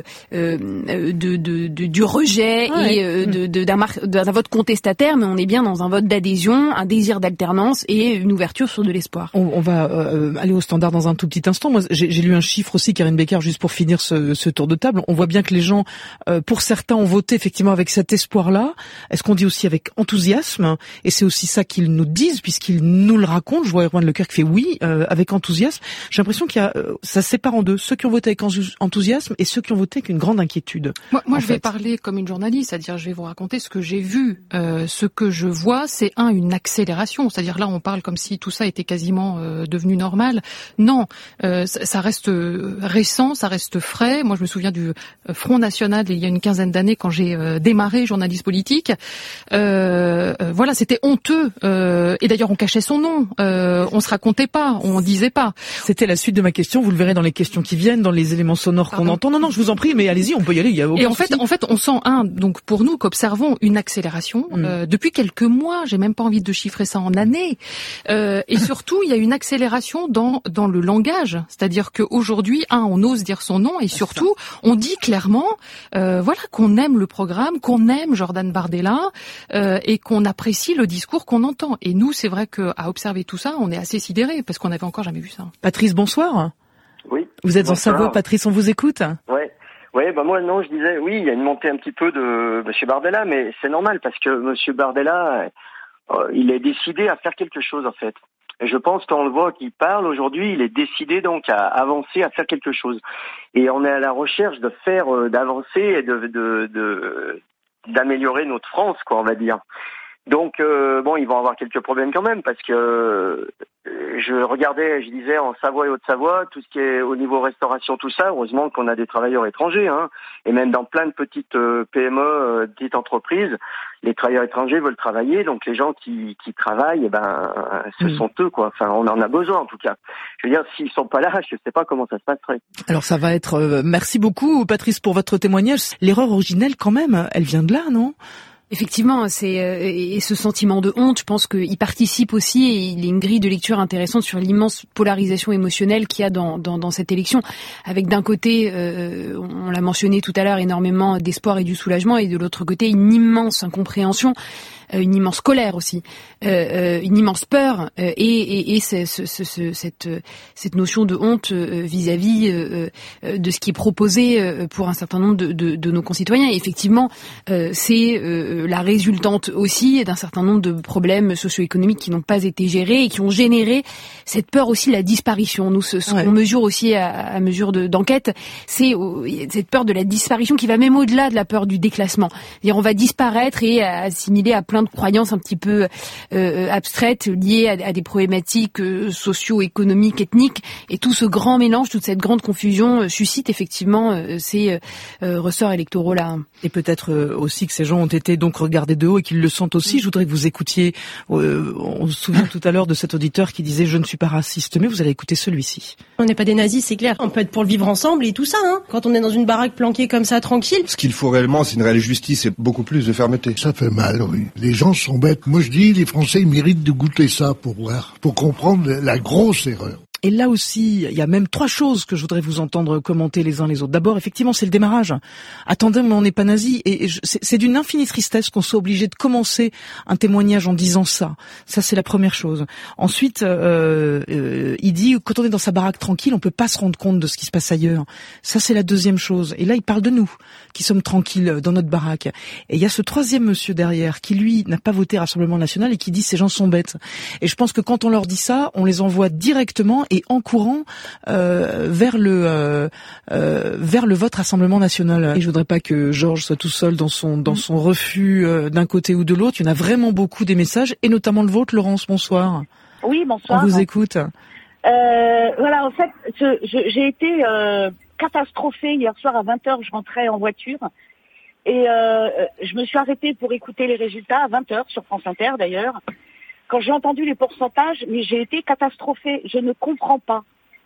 rejet et d'un vote contestataire, mais on est bien dans un vote d'adhésion, un désir d'alternance et une ouverture sur de l'espoir. On va aller au standard dans un tout petit instant. Moi, j'ai lu un chiffre aussi, Karine Becker, juste pour finir ce tour de table. On voit bien que les gens, pour certains, ont voté effectivement avec cet espoir-là. Est-ce qu'on dit aussi avec enthousiasme? Et c'est aussi ça qu'ils nous disent, puisqu'ils nous le racontent. Je vois Erwan Lecoeur qui fait oui, avec enthousiasme. J'ai l'impression ça se sépare en deux. Ceux qui ont voté avec enthousiasme et ceux qui ont voté avec une grande inquiétude. Moi je vais parler comme une journaliste, c'est-à-dire je vais vous raconter ce que j'ai vu. Ce que je vois, c'est une accélération. C'est-à-dire là, on parle comme si tout ça était quasiment devenu normal. Non, ça reste récent, ça reste frais. Moi, je me souviens du Front National il y a une quinzaine d'années quand j'ai démarré journaliste politique. Voilà, c'était honteux. Et d'ailleurs, on cachait son nom. On se racontait pas, on disait pas. C'était la suite de ma question. Vous le verrez dans les questions qui viennent, dans les éléments sonores qu'on entend. Non, je vous en prie, mais allez-y, on peut y aller. Il y a aucun souci. En fait, on sent donc pour nous qu'observons une accélération depuis quelques mois. J'ai même pas envie de chiffrer ça en années. Et surtout, il y a une accélération dans le langage, c'est-à-dire qu'aujourd'hui, on ose dire son nom et surtout, on dit clairement, qu'on aime le programme, qu'on aime Jordan Bardella et qu'on apprécie le discours qu'on entend. Et nous, c'est vrai qu'à observer tout ça, on est assez sidérés parce qu'on n'avait encore jamais vu ça. Patrice, bonsoir. Oui. Vous êtes en Savoie, Patrice, on vous écoute. Ouais, moi non, je disais oui, il y a une montée un petit peu de M. Bardella, mais c'est normal parce que M. Bardella, il est décidé à faire quelque chose en fait. Et je pense qu'on le voit qu'il parle aujourd'hui, il est décidé donc à avancer, à faire quelque chose. Et on est à la recherche d'avancer et d'améliorer notre France, quoi, on va dire. Donc ils vont avoir quelques problèmes quand même parce que je disais en Savoie et Haute-Savoie, tout ce qui est au niveau restauration, tout ça, heureusement qu'on a des travailleurs étrangers, et même dans plein de petites PME, petites entreprises, les travailleurs étrangers veulent travailler, donc les gens qui travaillent, ce sont eux, quoi. Enfin, on en a besoin en tout cas. Je veux dire, s'ils sont pas là, je sais pas comment ça se passerait. Alors ça va être. Merci beaucoup, Patrice, pour votre témoignage. L'erreur originelle, quand même, elle vient de là, non? Effectivement, et ce sentiment de honte, je pense qu'il participe aussi, et il est une grille de lecture intéressante sur l'immense polarisation émotionnelle qu'il y a dans cette élection, avec d'un côté, on l'a mentionné tout à l'heure, énormément d'espoir et du soulagement, et de l'autre côté, une immense incompréhension, une immense colère aussi, une immense peur, et cette notion de honte vis-à-vis de ce qui est proposé pour un certain nombre de nos concitoyens. Et effectivement, c'est la résultante aussi d'un certain nombre de problèmes socio-économiques qui n'ont pas été gérés et qui ont généré cette peur aussi de la disparition. Nous, ce qu'on mesure aussi à mesure d'enquête, c'est cette peur de la disparition qui va même au-delà de la peur du déclassement. C'est-à-dire, on va disparaître et assimiler à plein de croyances un petit peu abstraites liées à des problématiques socio-économiques, ethniques, et tout ce grand mélange, toute cette grande confusion suscite effectivement ces ressorts électoraux-là. Et peut-être aussi que ces gens ont été donc regardés de haut et qu'ils le sentent aussi. Je voudrais que vous écoutiez, on se souvient tout à l'heure de cet auditeur qui disait « Je ne suis pas raciste », mais vous allez écouter celui-ci. On n'est pas des nazis, c'est clair. On peut être pour le vivre ensemble et tout ça, quand on est dans une baraque planquée comme ça, tranquille. Ce qu'il faut réellement, c'est une réelle justice et beaucoup plus de fermeté. Ça fait mal, oui. Les gens sont bêtes. Moi, je dis, les Français, ils méritent de goûter ça pour voir, pour comprendre la grosse erreur. Et là aussi, il y a même 3 choses que je voudrais vous entendre commenter les uns les autres. D'abord, effectivement, c'est le démarrage. Attendez, mais on n'est pas nazi. Et c'est d'une infinie tristesse qu'on soit obligé de commencer un témoignage en disant ça. Ça, c'est la première chose. Ensuite, il dit, quand on est dans sa baraque tranquille, on peut pas se rendre compte de ce qui se passe ailleurs. Ça, c'est la deuxième chose. Et là, il parle de nous, qui sommes tranquilles dans notre baraque. Et il y a ce troisième monsieur derrière, qui lui n'a pas voté Rassemblement National et qui dit ces gens sont bêtes. Et je pense que quand on leur dit ça, on les envoie directement et en courant vers le vote Rassemblement National. Et je voudrais pas que Georges soit tout seul dans son refus d'un côté ou de l'autre. Il y en a vraiment beaucoup des messages, et notamment le vôtre, Laurence. Bonsoir. Oui, bonsoir. On vous écoute. Voilà, en fait, j'ai été catastrophée hier soir à 20h. Je rentrais en voiture et je me suis arrêtée pour écouter les résultats à 20h sur France Inter d'ailleurs. Quand j'ai entendu les pourcentages, mais j'ai été catastrophée. Je ne comprends pas.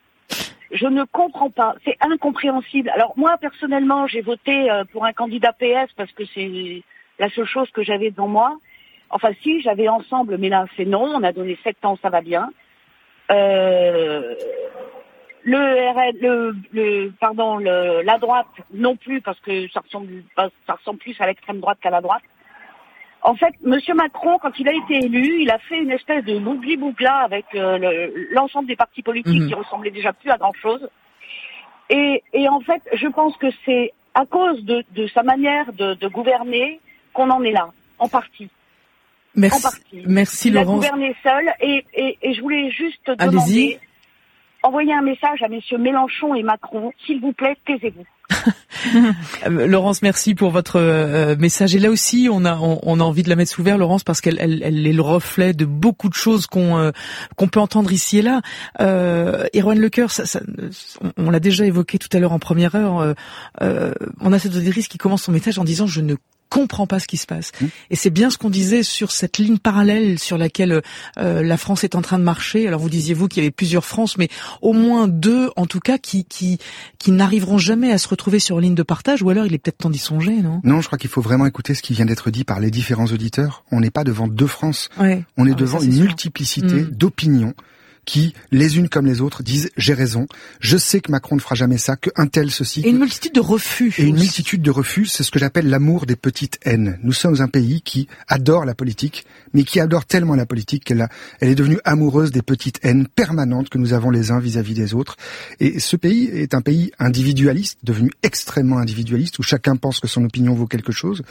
C'est incompréhensible. Alors moi, personnellement, j'ai voté pour un candidat PS parce que c'est la seule chose que j'avais devant moi. Enfin si, j'avais Ensemble, mais là c'est non. On a donné 7 ans, ça va bien. La droite non plus parce que ça ressemble plus à l'extrême droite qu'à la droite. En fait, Monsieur Macron, quand il a été élu, il a fait une espèce de bougli-bougla avec l'ensemble des partis politiques qui ressemblaient déjà plus à grand-chose. Et en fait, je pense que c'est à cause de sa manière de gouverner qu'on en est là, en partie. Merci il Laurence. Il a gouverné seul et je voulais juste demander, envoyer un message à messieurs Mélenchon et Macron, s'il vous plaît, taisez-vous. Laurence, merci pour votre message. Et là aussi, on a envie de la mettre sous verre, Laurence, parce qu'elle est le reflet de beaucoup de choses qu'on peut entendre ici et là. Erwan Lecoeur, on l'a déjà évoqué tout à l'heure en première heure. On a cette auditrice qui commence son message en disant « Je ne comprend pas ce qui se passe ». Et c'est bien ce qu'on disait sur cette ligne parallèle sur laquelle la France est en train de marcher. Alors vous disiez vous qu'il y avait plusieurs France, mais au moins 2 en tout cas qui n'arriveront jamais à se retrouver sur ligne de partage, ou alors il est peut-être temps d'y songer, non ? Non, je crois qu'il faut vraiment écouter ce qui vient d'être dit par les différents auditeurs. On n'est pas devant 2 France, on est devant une multiplicité d'opinions qui, les unes comme les autres, disent « j'ai raison, je sais que Macron ne fera jamais ça, qu'un tel ceci... » Et une multitude de refus. Et une multitude de refus, c'est ce que j'appelle l'amour des petites haines. Nous sommes un pays qui adore la politique, mais qui adore tellement la politique qu'elle est devenue amoureuse des petites haines permanentes que nous avons les uns vis-à-vis des autres. Et ce pays est un pays individualiste, devenu extrêmement individualiste, où chacun pense que son opinion vaut quelque chose.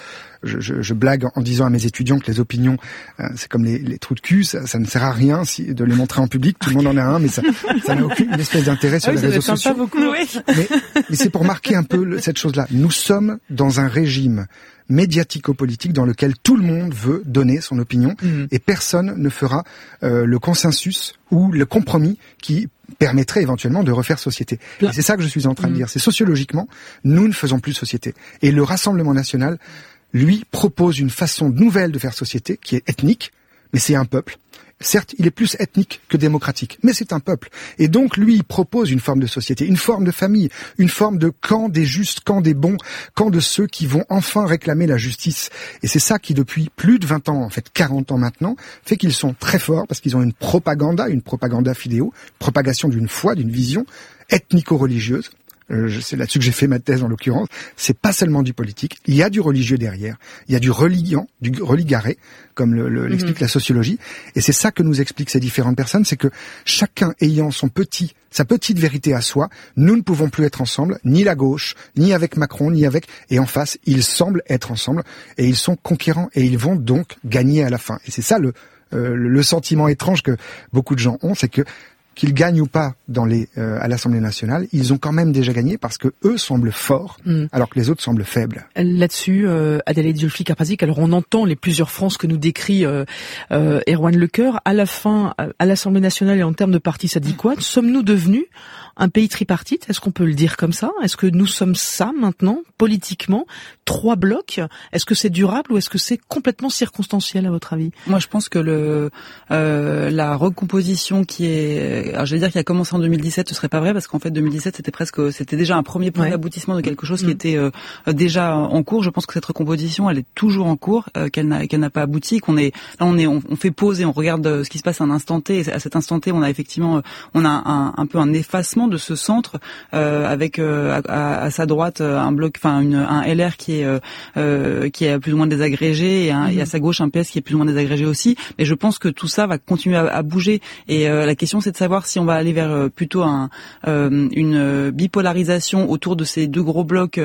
Je blague en disant à mes étudiants que les opinions, c'est comme les trous de cul, ça ne sert à rien de les montrer en public. Tout le monde en a un, mais ça n'a aucune espèce d'intérêt sur les réseaux sociaux. Mais c'est pour marquer un peu cette chose-là. Nous sommes dans un régime médiatico-politique dans lequel tout le monde veut donner son opinion et personne ne fera le consensus ou le compromis qui permettrait éventuellement de refaire société. Et c'est ça que je suis en train de dire. C'est sociologiquement, nous ne faisons plus société. Et le Rassemblement National, lui, propose une façon nouvelle de faire société qui est ethnique, mais c'est un peuple. Certes, il est plus ethnique que démocratique, mais c'est un peuple. Et donc, lui, il propose une forme de société, une forme de famille, une forme de camp des justes, camp des bons, camp de ceux qui vont enfin réclamer la justice. Et c'est ça qui, depuis plus de 20 ans, en fait 40 ans maintenant, fait qu'ils sont très forts parce qu'ils ont une propaganda fidéo, propagation d'une foi, d'une vision ethnico-religieuse. C'est là-dessus que j'ai fait ma thèse en l'occurrence. C'est pas seulement du politique, il y a du religieux derrière, il y a du religiant, du religaré, comme l'explique la sociologie. Et c'est ça que nous expliquent ces différentes personnes, c'est que chacun ayant sa petite vérité à soi, nous ne pouvons plus être ensemble, ni la gauche, ni avec Macron, ni avec... Et en face, ils semblent être ensemble, et ils sont conquérants, et ils vont donc gagner à la fin. Et c'est ça le sentiment étrange que beaucoup de gens ont, c'est que qu'ils gagnent ou pas à l'Assemblée nationale, ils ont quand même déjà gagné parce que eux semblent forts, alors que les autres semblent faibles. Là-dessus, Adélaïde Zulfi-Karpazik, alors on entend les plusieurs France que nous décrit Erwan Lecoeur. À la fin, à l'Assemblée nationale et en termes de partis, ça dit quoi ? Sommes-nous devenus un pays tripartite ? Est-ce qu'on peut le dire comme ça ? Est-ce que nous sommes ça maintenant, politiquement ? 3 blocs ? Est-ce que c'est durable ou est-ce que c'est complètement circonstanciel à votre avis ? Moi, je pense que la recomposition qui est alors je vais dire qu'il a commencé en 2017, ce serait pas vrai parce qu'en fait 2017 c'était déjà un premier point d'aboutissement de quelque chose qui était déjà en cours. Je pense que cette recomposition elle est toujours en cours, qu'elle n'a pas abouti, on fait pause et on regarde ce qui se passe à un instant T. Et à cet instant T, on a effectivement un peu un effacement de ce centre avec à sa droite un bloc, enfin un LR qui est plus ou moins désagrégé et à sa gauche un PS qui est plus ou moins désagrégé aussi. Mais je pense que tout ça va continuer à bouger et la question c'est de savoir si on va aller vers plutôt une bipolarisation autour de ces deux gros blocs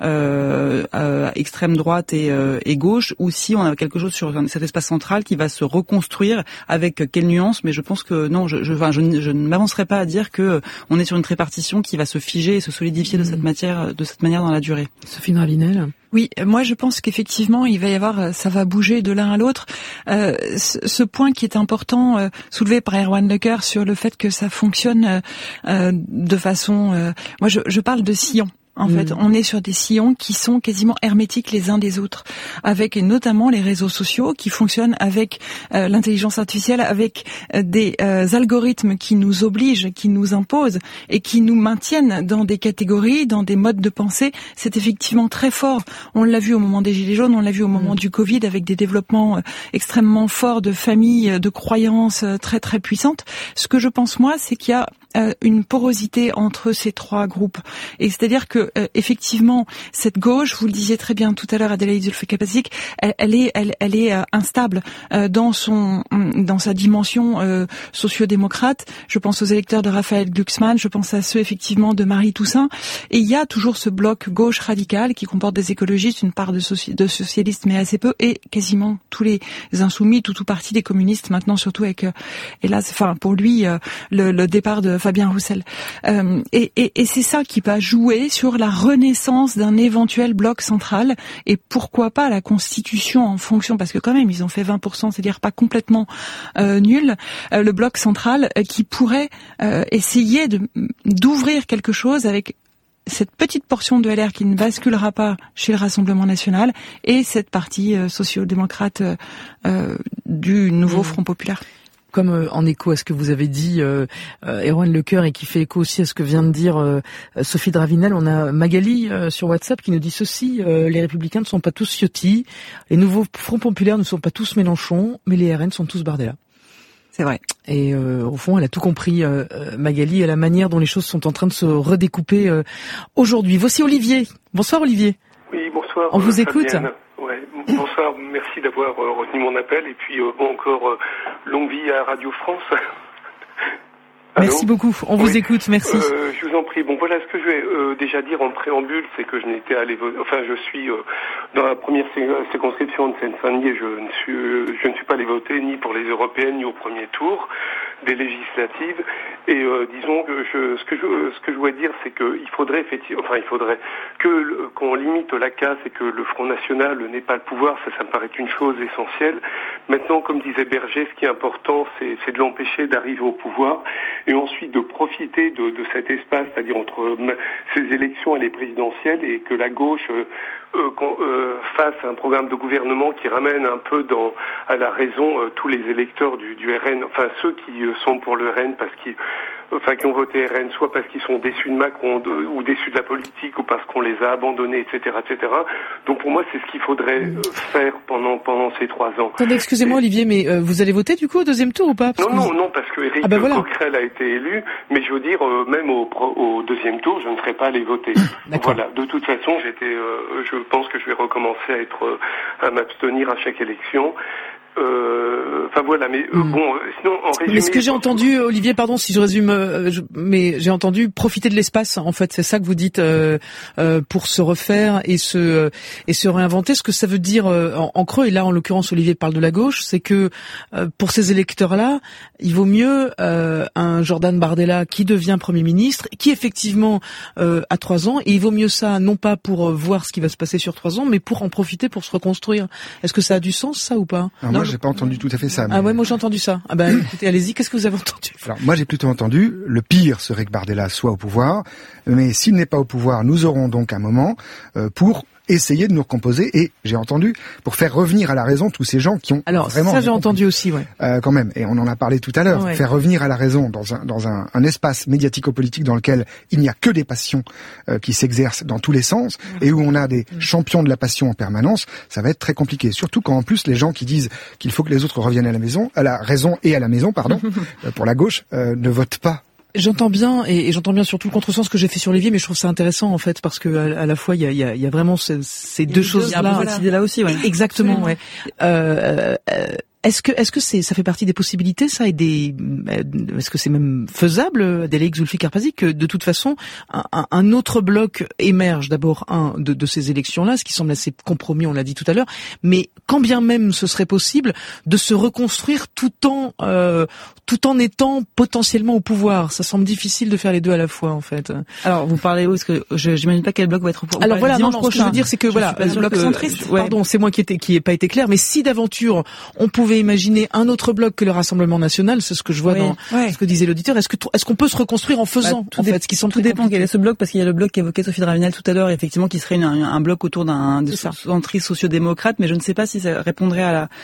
extrême droite et gauche, ou si on a quelque chose sur cet espace central qui va se reconstruire avec quelle nuance. Mais je pense que non, je ne m'avancerai pas à dire que on est sur une tripartition qui va se figer et se solidifier de cette manière dans la durée. Sophie Dravinel. Oui, moi je pense qu'effectivement il va y avoir, ça va bouger de l'un à l'autre. Ce point qui est important soulevé par Erwan Lecoeur sur le fait que ça fonctionne de façon, moi je parle de sillon. En fait, on est sur des sillons qui sont quasiment hermétiques les uns des autres, avec et notamment les réseaux sociaux qui fonctionnent avec l'intelligence artificielle, avec des algorithmes qui nous obligent, qui nous imposent et qui nous maintiennent dans des catégories, dans des modes de pensée. C'est effectivement très fort. On l'a vu au moment des Gilets jaunes, on l'a vu au moment du Covid, avec des développements extrêmement forts de familles, de croyances très très puissantes. Ce que je pense moi, c'est qu'il y a une porosité entre ces trois groupes. Et c'est-à-dire que effectivement, cette gauche, vous le disiez très bien tout à l'heure, Adélaïde Zulfikar-Pazik, elle est instable dans sa dimension sociodémocrate. Je pense aux électeurs de Raphaël Glucksmann, je pense à ceux effectivement de Marie Toussaint. Et il y a toujours ce bloc gauche radical qui comporte des écologistes, une part de socialistes, mais assez peu, et quasiment tous les insoumis, tout parti des communistes maintenant, surtout avec, hélas, enfin pour lui, le départ de Fabien Roussel. Et c'est ça qui va jouer sur la renaissance d'un éventuel bloc central, et pourquoi pas la constitution en fonction, parce que quand même ils ont fait 20%, c'est-à-dire pas complètement nul, le bloc central qui pourrait essayer d'ouvrir quelque chose avec cette petite portion de LR qui ne basculera pas chez le Rassemblement national et cette partie sociodémocrate du nouveau Front populaire. Comme en écho à ce que vous avez dit, Erwan Lecoeur, et qui fait écho aussi à ce que vient de dire Sophie Dravinel, on a Magali sur WhatsApp qui nous dit ceci: les Républicains ne sont pas tous Ciotti, les nouveaux Fronts populaires ne sont pas tous Mélenchon, mais les RN sont tous Bardella. C'est vrai. Et au fond, elle a tout compris, Magali, à la manière dont les choses sont en train de se redécouper aujourd'hui. Voici Olivier. Bonsoir Olivier. Oui, bonsoir. On vous écoute. Ouais, bonsoir, merci d'avoir retenu mon appel, et puis encore longue vie à Radio France. Merci beaucoup, on vous écoute, merci. Je vous en prie. Bon, voilà, ce que je vais déjà dire en préambule, c'est que je n'étais allé, je suis dans la première circonscription de Seine-Saint-Denis, et je ne suis pas allé voter ni pour les européennes ni au premier tour des législatives. Et disons que ce que je voulais dire, c'est que il faudrait qu'on limite la casse et que le Front National n'ait pas le pouvoir. Ça me paraît une chose essentielle. Maintenant, comme disait Berger, ce qui est important, c'est de l'empêcher d'arriver au pouvoir, et ensuite de profiter de cet espace, c'est-à-dire entre ces élections et les présidentielles, et que la gauche fasse un programme de gouvernement qui ramène un peu à la raison tous les électeurs du RN, enfin ceux qui sont pour le RN qui ont voté RN, soit parce qu'ils sont déçus de Macron ou déçus de la politique, ou parce qu'on les a abandonnés, etc., etc. Donc pour moi, c'est ce qu'il faudrait faire pendant ces 3 ans. Attendez, excusez-moi Olivier, mais vous allez voter du coup au deuxième tour ou pas? Non, parce que Éric Coquerel a été élu, mais je veux dire, même au deuxième tour, je ne serais pas allé voter. Voilà. De toute façon, je pense que je vais recommencer à m'abstenir à chaque élection. Voilà, mais sinon en résumé. Mais ce que j'ai entendu, Olivier, pardon si je résume, mais j'ai entendu profiter de l'espace. En fait, c'est ça que vous dites pour se refaire et se réinventer. Ce que ça veut dire en creux, et là en l'occurrence Olivier parle de la gauche, c'est que pour ces électeurs-là, il vaut mieux un Jordan Bardella qui devient Premier ministre, qui effectivement a 3 ans, et il vaut mieux ça non pas pour voir ce qui va se passer sur 3 ans, mais pour en profiter pour se reconstruire. Est-ce que ça a du sens, ça, ou pas? Moi, j'ai pas entendu tout à fait ça. Ah ouais, moi j'ai entendu ça. Ah ben, écoutez, allez-y, qu'est-ce que vous avez entendu? Alors, moi j'ai plutôt entendu, le pire serait que Bardella soit au pouvoir, mais s'il n'est pas au pouvoir, nous aurons donc un moment pour essayer de nous recomposer, et j'ai entendu, pour faire revenir à la raison tous ces gens qui ont vraiment... ça j'ai entendu aussi, ouais. Quand même, et on en a parlé tout à l'heure, Ouais. faire revenir à la raison dans un espace médiatico-politique dans lequel il n'y a que des passions qui s'exercent dans tous les sens, et où on a des champions de la passion en permanence, ça va être très compliqué. Surtout quand en plus les gens qui disent qu'il faut que les autres reviennent à la raison et à la maison, pardon, pour la gauche, ne votent pas. J'entends bien, et j'entends bien surtout le contresens que j'ai fait sur Lévy, mais je trouve ça intéressant en fait, parce que à la fois il y a vraiment ces deux choses-là. Il y a cette idée-là aussi, ouais. Exactement, ouais. Est-ce que ça fait partie des possibilités, ça, est-ce que c'est même faisable, Adélaïque Zulfi-Karpazi, que de toute façon un autre bloc émerge d'abord de ces élections-là, ce qui semble assez compromis, on l'a dit tout à l'heure, mais quand bien même ce serait possible de se reconstruire tout en étant potentiellement au pouvoir, ça semble difficile de faire les deux à la fois en fait. Alors vous parlez où? Est-ce que j'imagine pas quel bloc va être au pouvoir? Alors voilà, non, ce que je veux dire, c'est que le bloc centriste. Pardon, c'est moi qui ai pas été clair, mais si d'aventure on pouvait imaginer un autre bloc que le Rassemblement National, c'est ce que je vois dans ce que disait l'auditeur. Est-ce qu'on peut se reconstruire en faisant en fait, ce qui semble tout dépend quel est ce bloc, parce qu'il y a le bloc qu'évoquait Sophie Dravinel tout à l'heure, effectivement, qui serait un bloc autour d'un centriste sociodémocrate, mais je ne sais pas si ça répondrait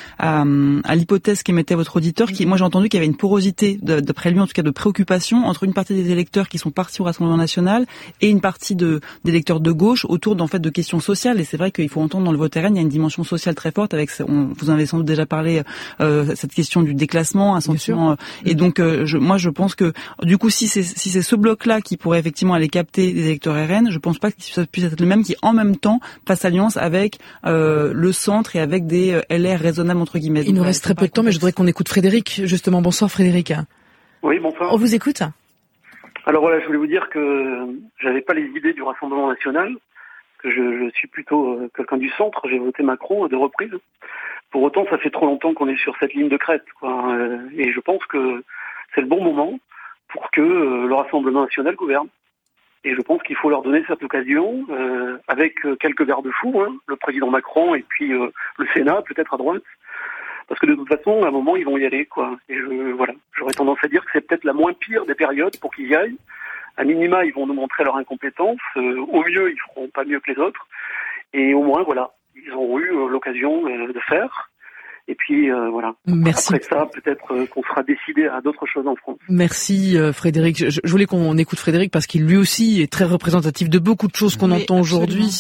à l'hypothèse qu'émettait votre auditeur, qui, moi j'ai entendu qu'il y avait une porosité, d'après lui en tout cas, de préoccupation entre une partie des électeurs qui sont partis au Rassemblement National et une partie d'électeurs de gauche autour d'en fait de questions sociales. Et c'est vrai qu'il faut entendre dans le vote RN, il y a une dimension sociale très forte avec, vous en avez sans doute déjà parlé, cette question du déclassement, un sentiment. Et donc, moi, je pense que du coup, si c'est ce bloc-là qui pourrait effectivement aller capter des électeurs RN, je pense pas que ça puisse être le même qui, en même temps, fasse alliance avec le centre et avec des LR raisonnables entre guillemets. Il nous reste très peu de temps, mais je voudrais qu'on écoute Frédéric. Justement, bonsoir Frédéric. Oui, bonsoir. On vous écoute. Alors voilà, je voulais vous dire que j'avais pas les idées du Rassemblement National, que je suis plutôt quelqu'un du centre. J'ai voté Macron à 2 reprises. Pour autant, ça fait trop longtemps qu'on est sur cette ligne de crête, quoi. Et je pense que c'est le bon moment pour que le Rassemblement National gouverne. Et je pense qu'il faut leur donner cette occasion, avec quelques garde-fous, le président Macron et puis le Sénat, peut-être à droite. Parce que de toute façon, à un moment, ils vont y aller, quoi. Et j'aurais tendance à dire que c'est peut-être la moins pire des périodes pour qu'ils y aillent. À minima, ils vont nous montrer leur incompétence. Au mieux, ils feront pas mieux que les autres. Et au moins, voilà, ils ont eu l'occasion de faire. Et puis voilà. Merci. Après ça, peut-être qu'on sera décidé à d'autres choses en France. Merci Frédéric. Je voulais qu'on écoute Frédéric parce qu'il lui aussi est très représentatif de beaucoup de choses qu'on entend aujourd'hui.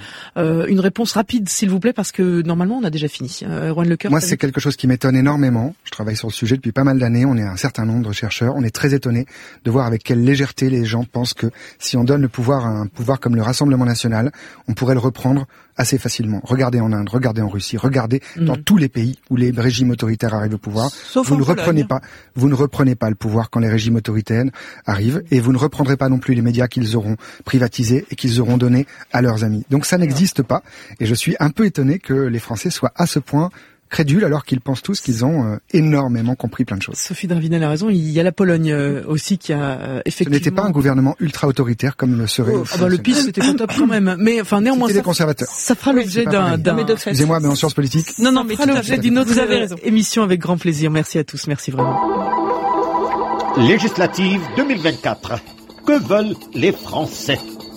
Une réponse rapide, s'il vous plaît, parce que normalement on a déjà fini. Erwan Lecoeur. Moi, c'est quelque chose qui m'étonne énormément. Je travaille sur le sujet depuis pas mal d'années. On est un certain nombre de chercheurs. On est très étonnés de voir avec quelle légèreté les gens pensent que si on donne le pouvoir à un pouvoir comme le Rassemblement National, on pourrait le reprendre assez facilement. Regardez en Inde, regardez en Russie, regardez dans tous les pays où les régimes autoritaires arrivent au pouvoir. Vous ne reprenez pas le pouvoir quand les régimes autoritaires arrivent, et vous ne reprendrez pas non plus les médias qu'ils auront privatisés et qu'ils auront donnés à leurs amis. Donc ça n'existe pas, et je suis un peu étonné que les Français soient à ce point crédules alors qu'ils pensent tous qu'ils ont énormément compris plein de choses. Sophie Dravinel a raison, il y a la Pologne aussi qui a effectivement... Ce n'était pas un gouvernement ultra-autoritaire comme le serait... le PiS c'était pas top quand même, mais enfin néanmoins c'était des conservateurs. Ça fera l'objet d'un... Excusez-moi, mais en sciences politiques... Non, mais ça fera l'objet d'une autre émission avec grand plaisir. Merci à tous, merci vraiment. Législative 2024. Que veulent les Français?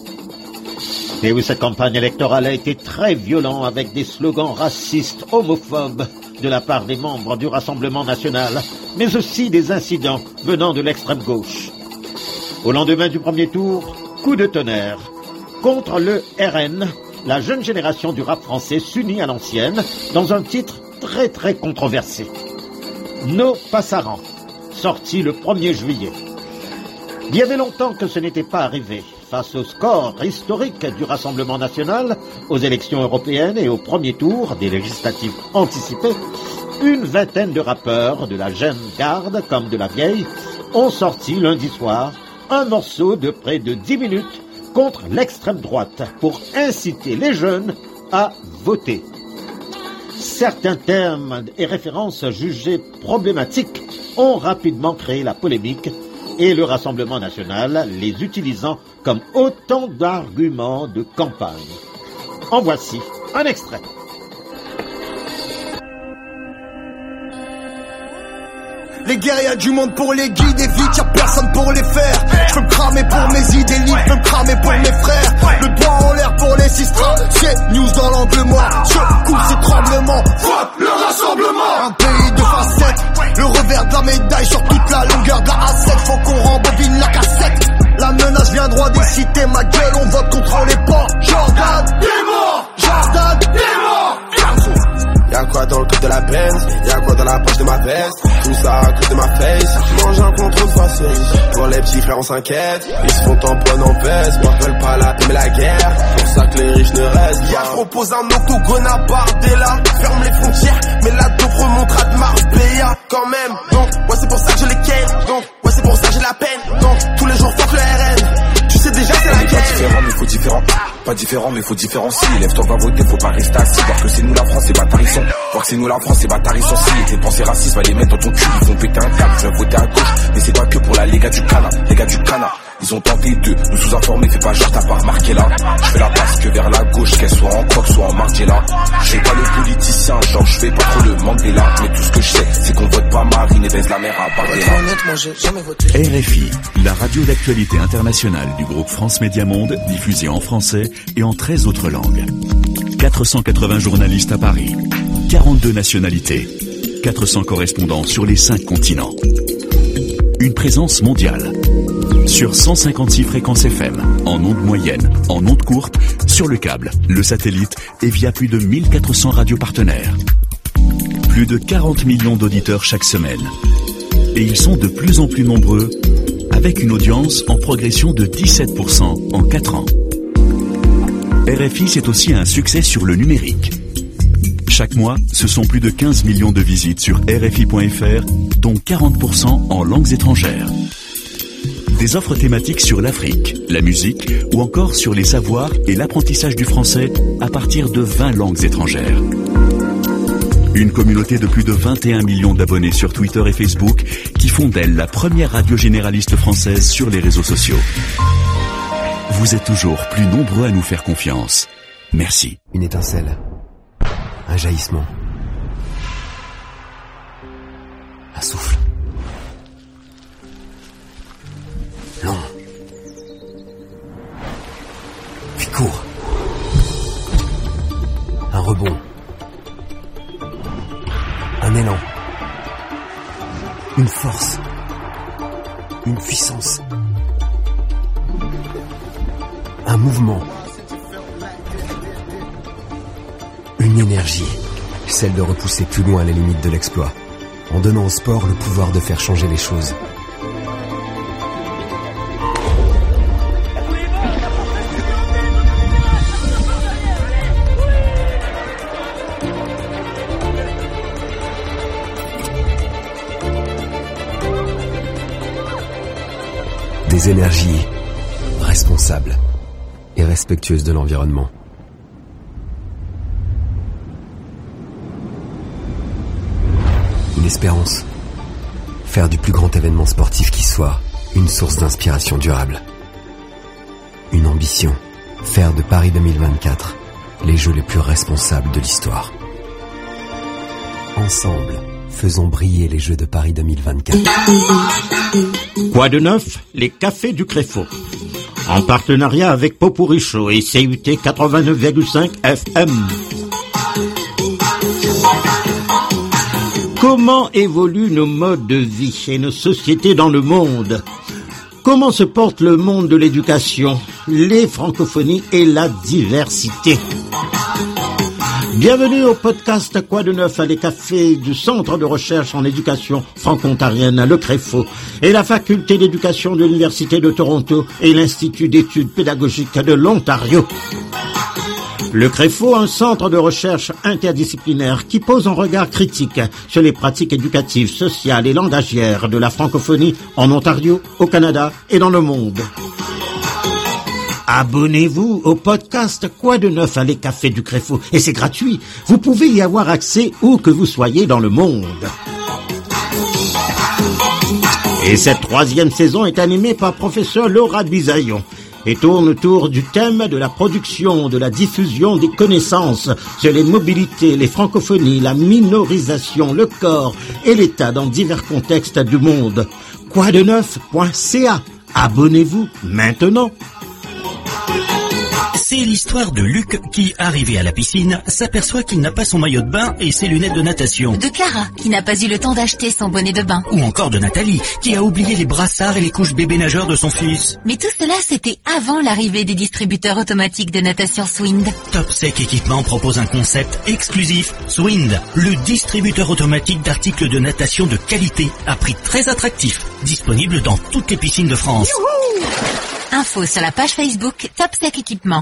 Et où cette campagne électorale a été très violente avec des slogans racistes, homophobes de la part des membres du Rassemblement National, mais aussi des incidents venant de l'extrême gauche. Au lendemain du premier tour, coup de tonnerre. Contre le RN, la jeune génération du rap français s'unit à l'ancienne dans un titre très très controversé. Nos Passarans, sorti le 1er juillet. Il y avait longtemps que ce n'était pas arrivé. Face au score historique du Rassemblement National, aux élections européennes et au premier tour des législatives anticipées, une vingtaine de rappeurs, de la jeune garde comme de la vieille, ont sorti lundi soir un morceau de près de 10 minutes contre l'extrême droite pour inciter les jeunes à voter. Certains termes et références jugés problématiques ont rapidement créé la polémique, et le Rassemblement National les utilisant comme autant d'arguments de campagne. En voici un extrait. Les guerres, y'a du monde pour les guider, vite y'a personne pour les faire. J'peux me cramer pour mes idées libres, j'peux me cramer pour mes frères. Le doigt en l'air pour les sistras, c'est news dans l'angle mort. Secoue ces tremblements, fuck le rassemblement. Un pays de facettes, le revers de la médaille sur toute la longueur de la A7. Faut qu'on rembobine la cassette. La menace vient droit des cités, ma gueule, on vote contre les ports. Jordan, t'es mort! Jordan, t'es mort! Y'a quoi dans le code de la Benz, y'a quoi dans la poche de ma veste. Tout ça à cause de ma face, mange un contre façon. Pour les petits frères on s'inquiète, ils se font tamponner en veste. Moi veulent pas la paix mais la guerre, pour ça que les riches ne restent. Y'a propose un octogone à Bardella, ferme les frontières, mais la dope remontera de Marbella quand même. Donc ouais c'est pour ça que je les ken, donc ouais c'est pour ça que j'ai la peine. Donc tous les jours fuck le RN, tu sais déjà c'est la guerre. Pas différent mais faut différent, pas différent mais faut différencier. Lève-toi va voter, faut pas rester assis. Voir que c'est nous la France, c'est bâtarissons. Voir que c'est nous la France, c'est bâtarissons. Si tes pensées racistes, va les mettre dans ton cul. Ils vont péter un câble, je vais voter à gauche. Mais c'est pas que pour la les gars du Cana, les gars du Cana. Ils ont tenté de nous sous-informer, fais pas genre t'as pas remarqué là. Je fais la passe que vers la gauche, qu'elle soit en coque, soit en Margiela. Je fais pas le politicien, genre je fais pas trop le Mandela. Mais tout ce que je sais, c'est qu'on vote pas Marine et baisse la mer à Bardella. RFI, la radio d'actualité internationale du groupe France Média Monde, diffusée en français et en 13 autres langues. 480 journalistes à Paris, 42 nationalités, 400 correspondants sur les 5 continents. Une présence mondiale. Sur 156 fréquences FM, en ondes moyennes, en ondes courtes, sur le câble, le satellite et via plus de 1400 radios partenaires. Plus de 40 millions d'auditeurs chaque semaine. Et ils sont de plus en plus nombreux, avec une audience en progression de 17% en 4 ans. RFI, c'est aussi un succès sur le numérique. Chaque mois, ce sont plus de 15 millions de visites sur RFI.fr, dont 40% en langues étrangères. Des offres thématiques sur l'Afrique, la musique ou encore sur les savoirs et l'apprentissage du français à partir de 20 langues étrangères. Une communauté de plus de 21 millions d'abonnés sur Twitter et Facebook qui font d'elle la première radio généraliste française sur les réseaux sociaux. Vous êtes toujours plus nombreux à nous faire confiance. Merci. Une étincelle. Un jaillissement. Un souffle. Long. Puis court. Un rebond. Un élan. Une force. Une puissance. Un mouvement. Une énergie. Celle de repousser plus loin les limites de l'exploit. En donnant au sport le pouvoir de faire changer les choses. Des énergies responsables et respectueuses de l'environnement. Une espérance. Faire du plus grand événement sportif qui soit une source d'inspiration durable. Une ambition. Faire de Paris 2024 les Jeux les plus responsables de l'histoire. Ensemble, faisons briller les Jeux de Paris 2024. Quoi de neuf? Les cafés du Créfo. En partenariat avec Popuricho et CUT 89,5 FM. Comment évoluent nos modes de vie et nos sociétés dans le monde? Comment se porte le monde de l'éducation, les francophonies et la diversité? Bienvenue au podcast Quoi de neuf à les cafés du Centre de recherche en éducation franco-ontarienne, le Créfo, et la faculté d'éducation de l'Université de Toronto et l'Institut d'études pédagogiques de l'Ontario. Le Créfo, un centre de recherche interdisciplinaire qui pose un regard critique sur les pratiques éducatives, sociales et langagières de la francophonie en Ontario, au Canada et dans le monde. Abonnez-vous au podcast Quoi de neuf à les cafés du Créfo et c'est gratuit. Vous pouvez y avoir accès où que vous soyez dans le monde. Et cette 3e saison est animée par professeur Laura Bisaillon. et tourne autour du thème de la production, de la diffusion des connaissances sur les mobilités, les francophonies, la minorisation, le corps et l'État dans divers contextes du monde. Quoideneuf.ca. Abonnez-vous maintenant. C'est l'histoire de Luc qui, arrivé à la piscine, s'aperçoit qu'il n'a pas son maillot de bain et ses lunettes de natation. De Clara, qui n'a pas eu le temps d'acheter son bonnet de bain. Ou encore de Nathalie, qui a oublié les brassards et les couches bébé nageurs de son fils. Mais tout cela, c'était avant l'arrivée des distributeurs automatiques de natation Swind. Topsec Équipement propose un concept exclusif, Swind, le distributeur automatique d'articles de natation de qualité à prix très attractif, disponible dans toutes les piscines de France. Youhou! Info sur la page Facebook Topsec Équipement.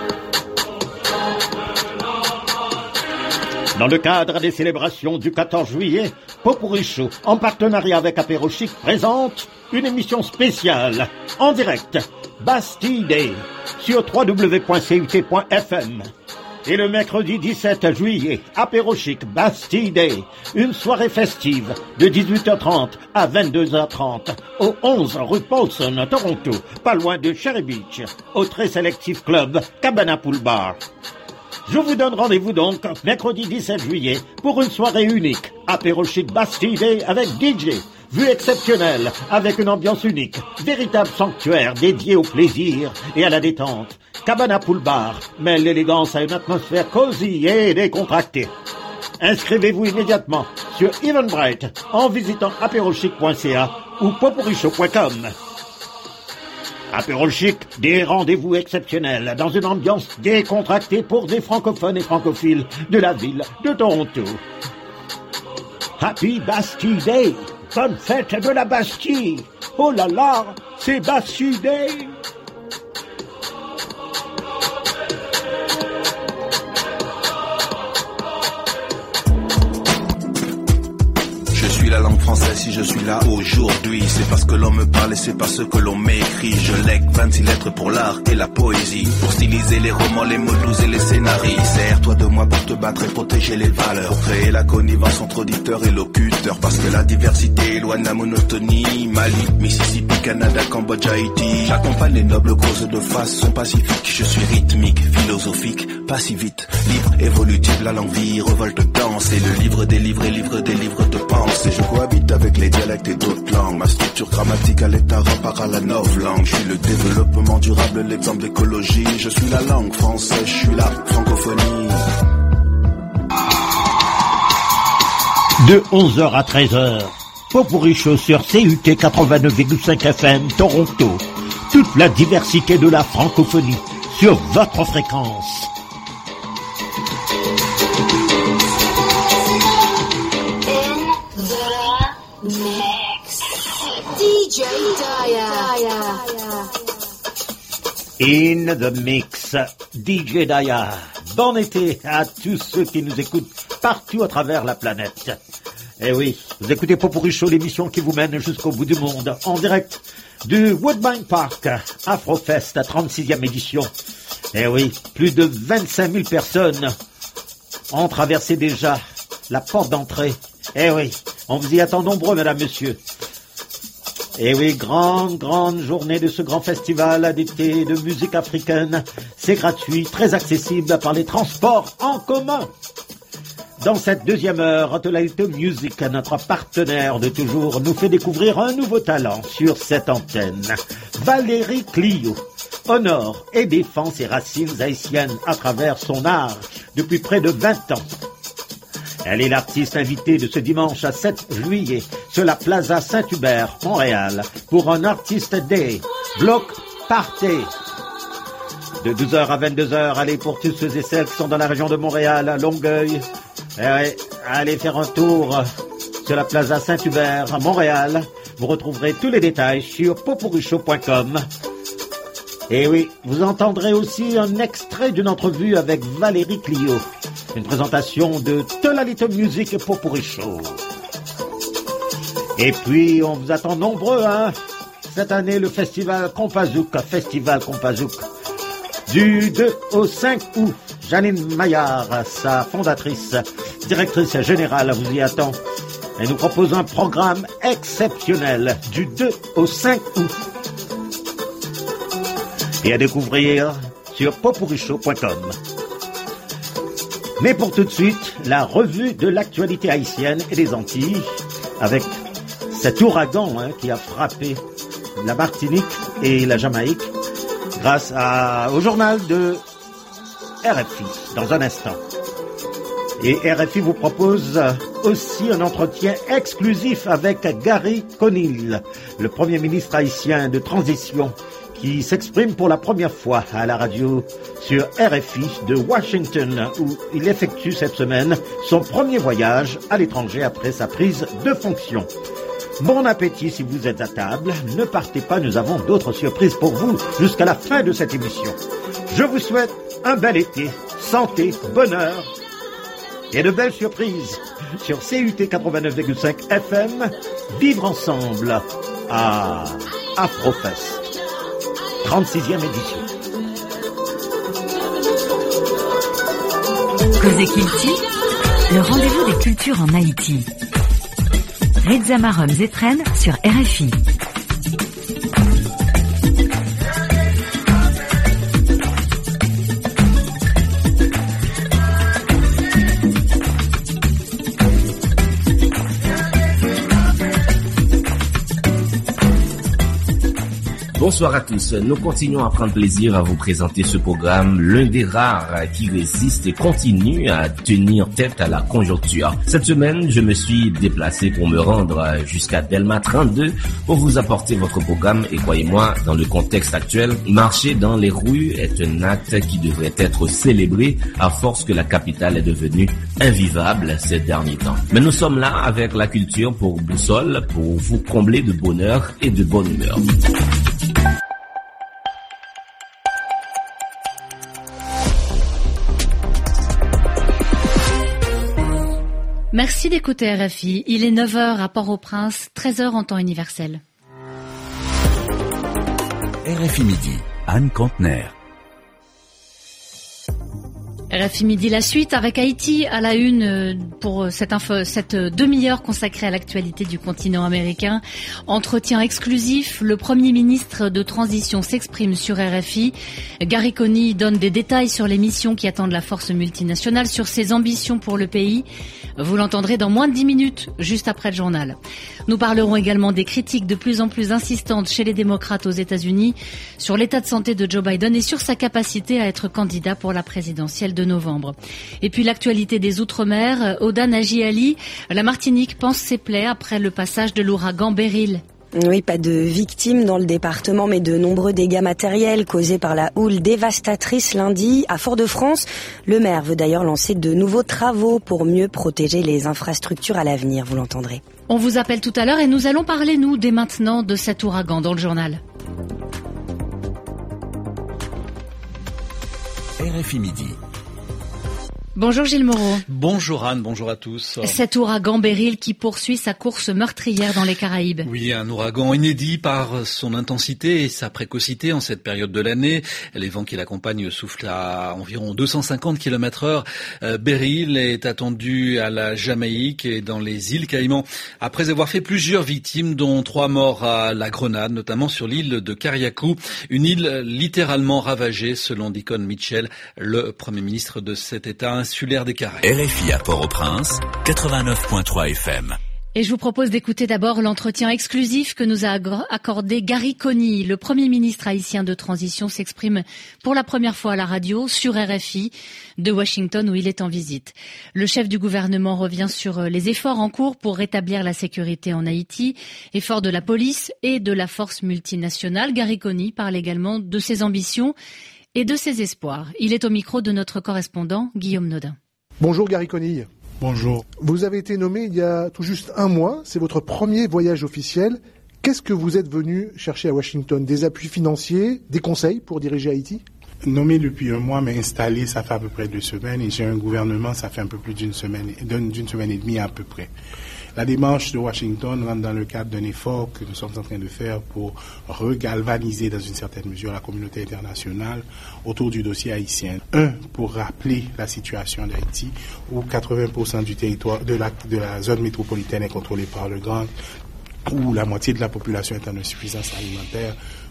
Dans le cadre des célébrations du 14 juillet, Popuricho, en partenariat avec Apéro Chic, présente une émission spéciale, en direct, Bastille Day, sur www.cut.fm. Et le mercredi 17 juillet, Apéro Chic, Bastille Day, une soirée festive de 18h30 à 22h30 au 11 rue Paulson, Toronto, pas loin de Cherry Beach, au très sélectif club Cabana Pool Bar. Je vous donne rendez-vous donc mercredi 17 juillet pour une soirée unique, Apéro Chic Bastille Day avec DJ, vue exceptionnelle avec une ambiance unique, véritable sanctuaire dédié au plaisir et à la détente. Cabana Pool Bar mêle l'élégance à une atmosphère cosy et décontractée. Inscrivez-vous immédiatement sur Eventbrite en visitant apérochic.ca ou popuricho.com. Apéro Chic, des rendez-vous exceptionnels dans une ambiance décontractée pour des francophones et francophiles de la ville de Toronto. Happy Bastille Day! Bonne fête de la Bastille! Oh là là, c'est Bastille Day! La langue française, si je suis là aujourd'hui, c'est parce que l'on me parle et c'est parce que l'on m'écrit. Je lègue 26 lettres pour l'art et la poésie, pour styliser les romans, les mots doux et les scénarios. Sers-toi de moi pour te battre et protéger les valeurs, pour créer la connivence entre auditeurs et locuteurs, parce que la diversité éloigne la monotonie. Mali, Mississippi, Canada, Cambodge, Haïti. J'accompagne les nobles causes de façon pacifique. Je suis rythmique, philosophique, pas si vite, libre, évolutive, la langue vie, revolte, danse. Et le livre des livres et livre des livres de pensée. Je cohabite avec les dialectes et d'autres langues. Ma structure grammaticale est à rapport à la novlangue. Je suis le développement durable, l'exemple d'écologie. Je suis la langue française, je suis la francophonie. De 11h à 13h, Popuricho sur CUT 89,5 FM Toronto. Toute la diversité de la francophonie sur votre fréquence. DJ Daya. In the mix, DJ Daya. Bon été à tous ceux qui nous écoutent partout à travers la planète. Eh oui, vous écoutez Popuricho, l'émission qui vous mène jusqu'au bout du monde, en direct du Woodbine Park, Afrofest, 36e édition. Eh oui, plus de 25 000 personnes ont traversé déjà la porte d'entrée. Eh oui, on vous y attend nombreux, mesdames, messieurs. Eh oui, grande journée de ce grand festival d'été de musique africaine. C'est gratuit, très accessible par les transports en commun. Dans cette deuxième heure, Atelier Music, notre partenaire de toujours, nous fait découvrir un nouveau talent sur cette antenne. Valérie Clio honore et défend ses racines haïtiennes à travers son art depuis près de 20 ans. Elle est l'artiste invitée de ce dimanche à 7 juillet sur la Plaza Saint-Hubert, Montréal, pour un Artist Day, bloc party. De 12h à 22h, allez pour tous ceux et celles qui sont dans la région de Montréal, à Longueuil. Allez faire un tour sur la Plaza Saint-Hubert à Montréal. Vous retrouverez tous les détails sur popuricho.com. Et oui, vous entendrez aussi un extrait d'une entrevue avec Valérie Clio. Une présentation de Tolalito Music Popuricho. Et puis, on vous attend nombreux, hein. Cette année, le festival Compazouk. Du 2 au 5 août, Janine Maillard, sa fondatrice, directrice générale, vous y attend. Elle nous propose un programme exceptionnel du 2 au 5 août. et à découvrir sur popurichaud.com. Mais pour tout de suite, la revue de l'actualité haïtienne et des Antilles, avec cet ouragan qui a frappé la Martinique et la Jamaïque, grâce au journal de RFI, dans un instant. Et RFI vous propose aussi un entretien exclusif avec Gary Conille, le Premier ministre haïtien de transition, qui s'exprime pour la première fois à la radio sur RFI de Washington, où il effectue cette semaine son premier voyage à l'étranger après sa prise de fonction. Bon appétit si vous êtes à table. Ne partez pas, nous avons d'autres surprises pour vous jusqu'à la fin de cette émission. Je vous souhaite un bel été, santé, bonheur et de belles surprises sur CUT 89,5 FM. Vivre ensemble à Afrofest. 36e édition. Causez Kilti, le rendez-vous des cultures en Haïti. Reza Marom Zetren sur RFI. Bonsoir à tous. Nous continuons à prendre plaisir à vous présenter ce programme, l'un des rares qui résiste et continue à tenir tête à la conjoncture. Cette semaine, je me suis déplacé pour me rendre jusqu'à Delma 32 pour vous apporter votre programme et croyez-moi, dans le contexte actuel, marcher dans les rues est un acte qui devrait être célébré à force que la capitale est devenue invivable ces derniers temps. Mais nous sommes là avec la culture pour boussole pour vous combler de bonheur et de bonne humeur. Merci d'écouter RFI. Il est 9h à Port-au-Prince, 13h en temps universel. RFI Midi, Anne Kantner. RFI Midi, la suite avec Haïti à la une pour cette demi-heure consacrée à l'actualité du continent américain. Entretien exclusif, le Premier ministre de transition s'exprime sur RFI. Gary Conille donne des détails sur les missions qui attendent la force multinationale, sur ses ambitions pour le pays. Vous l'entendrez dans moins de 10 minutes, juste après le journal. Nous parlerons également des critiques de plus en plus insistantes chez les démocrates aux États-Unis sur l'état de santé de Joe Biden et sur sa capacité à être candidat pour la présidentielle de novembre. Et puis l'actualité des Outre-mer, Oda Nagy Ali, la Martinique pense ses plaies après le passage de l'ouragan Beryl. Oui, pas de victimes dans le département, mais de nombreux dégâts matériels causés par la houle dévastatrice lundi à Fort-de-France. Le maire veut d'ailleurs lancer de nouveaux travaux pour mieux protéger les infrastructures à l'avenir, vous l'entendrez. On vous appelle tout à l'heure et nous allons parler, nous, dès maintenant, de cet ouragan dans le journal. RFI Midi. Bonjour Gilles Moreau. Bonjour Anne, bonjour à tous. Cet ouragan Beryl qui poursuit sa course meurtrière dans les Caraïbes. Oui, un ouragan inédit par son intensité et sa précocité en cette période de l'année. Les vents qui l'accompagnent soufflent à environ 250 km/h. Beryl est attendu à la Jamaïque et dans les îles Caïmans après avoir fait plusieurs victimes, dont 3 morts à la Grenade, notamment sur l'île de Cariacou, une île littéralement ravagée selon Deacon Mitchell, le Premier ministre de cet État insulaire des Caraïbes. RFI à Port-au-Prince, 89.3 FM. Et je vous propose d'écouter d'abord l'entretien exclusif que nous a accordé Gary Conille. Le Premier ministre haïtien de transition s'exprime pour la première fois à la radio sur RFI de Washington où il est en visite. Le chef du gouvernement revient sur les efforts en cours pour rétablir la sécurité en Haïti, efforts de la police et de la force multinationale. Gary Conille parle également de ses ambitions et de ses espoirs. Il est au micro de notre correspondant Guillaume Nodin. Bonjour Gary Conille. Bonjour. Vous avez été nommé il y a tout juste 1 mois, c'est votre premier voyage officiel. Qu'est-ce que vous êtes venu chercher à Washington? Des appuis financiers, des conseils pour diriger Haïti? Nommé depuis 1 mois, mais installé, ça fait à peu près 2 semaines, et j'ai un gouvernement, ça fait un peu plus d'une semaine et demie à peu près. La démarche de Washington rentre dans le cadre d'un effort que nous sommes en train de faire pour regalvaniser dans une certaine mesure la communauté internationale autour du dossier haïtien. Pour rappeler la situation d'Haïti, où 80% du territoire de la zone métropolitaine est contrôlé par le gang, où la moitié de la population est en insuffisance alimentaire,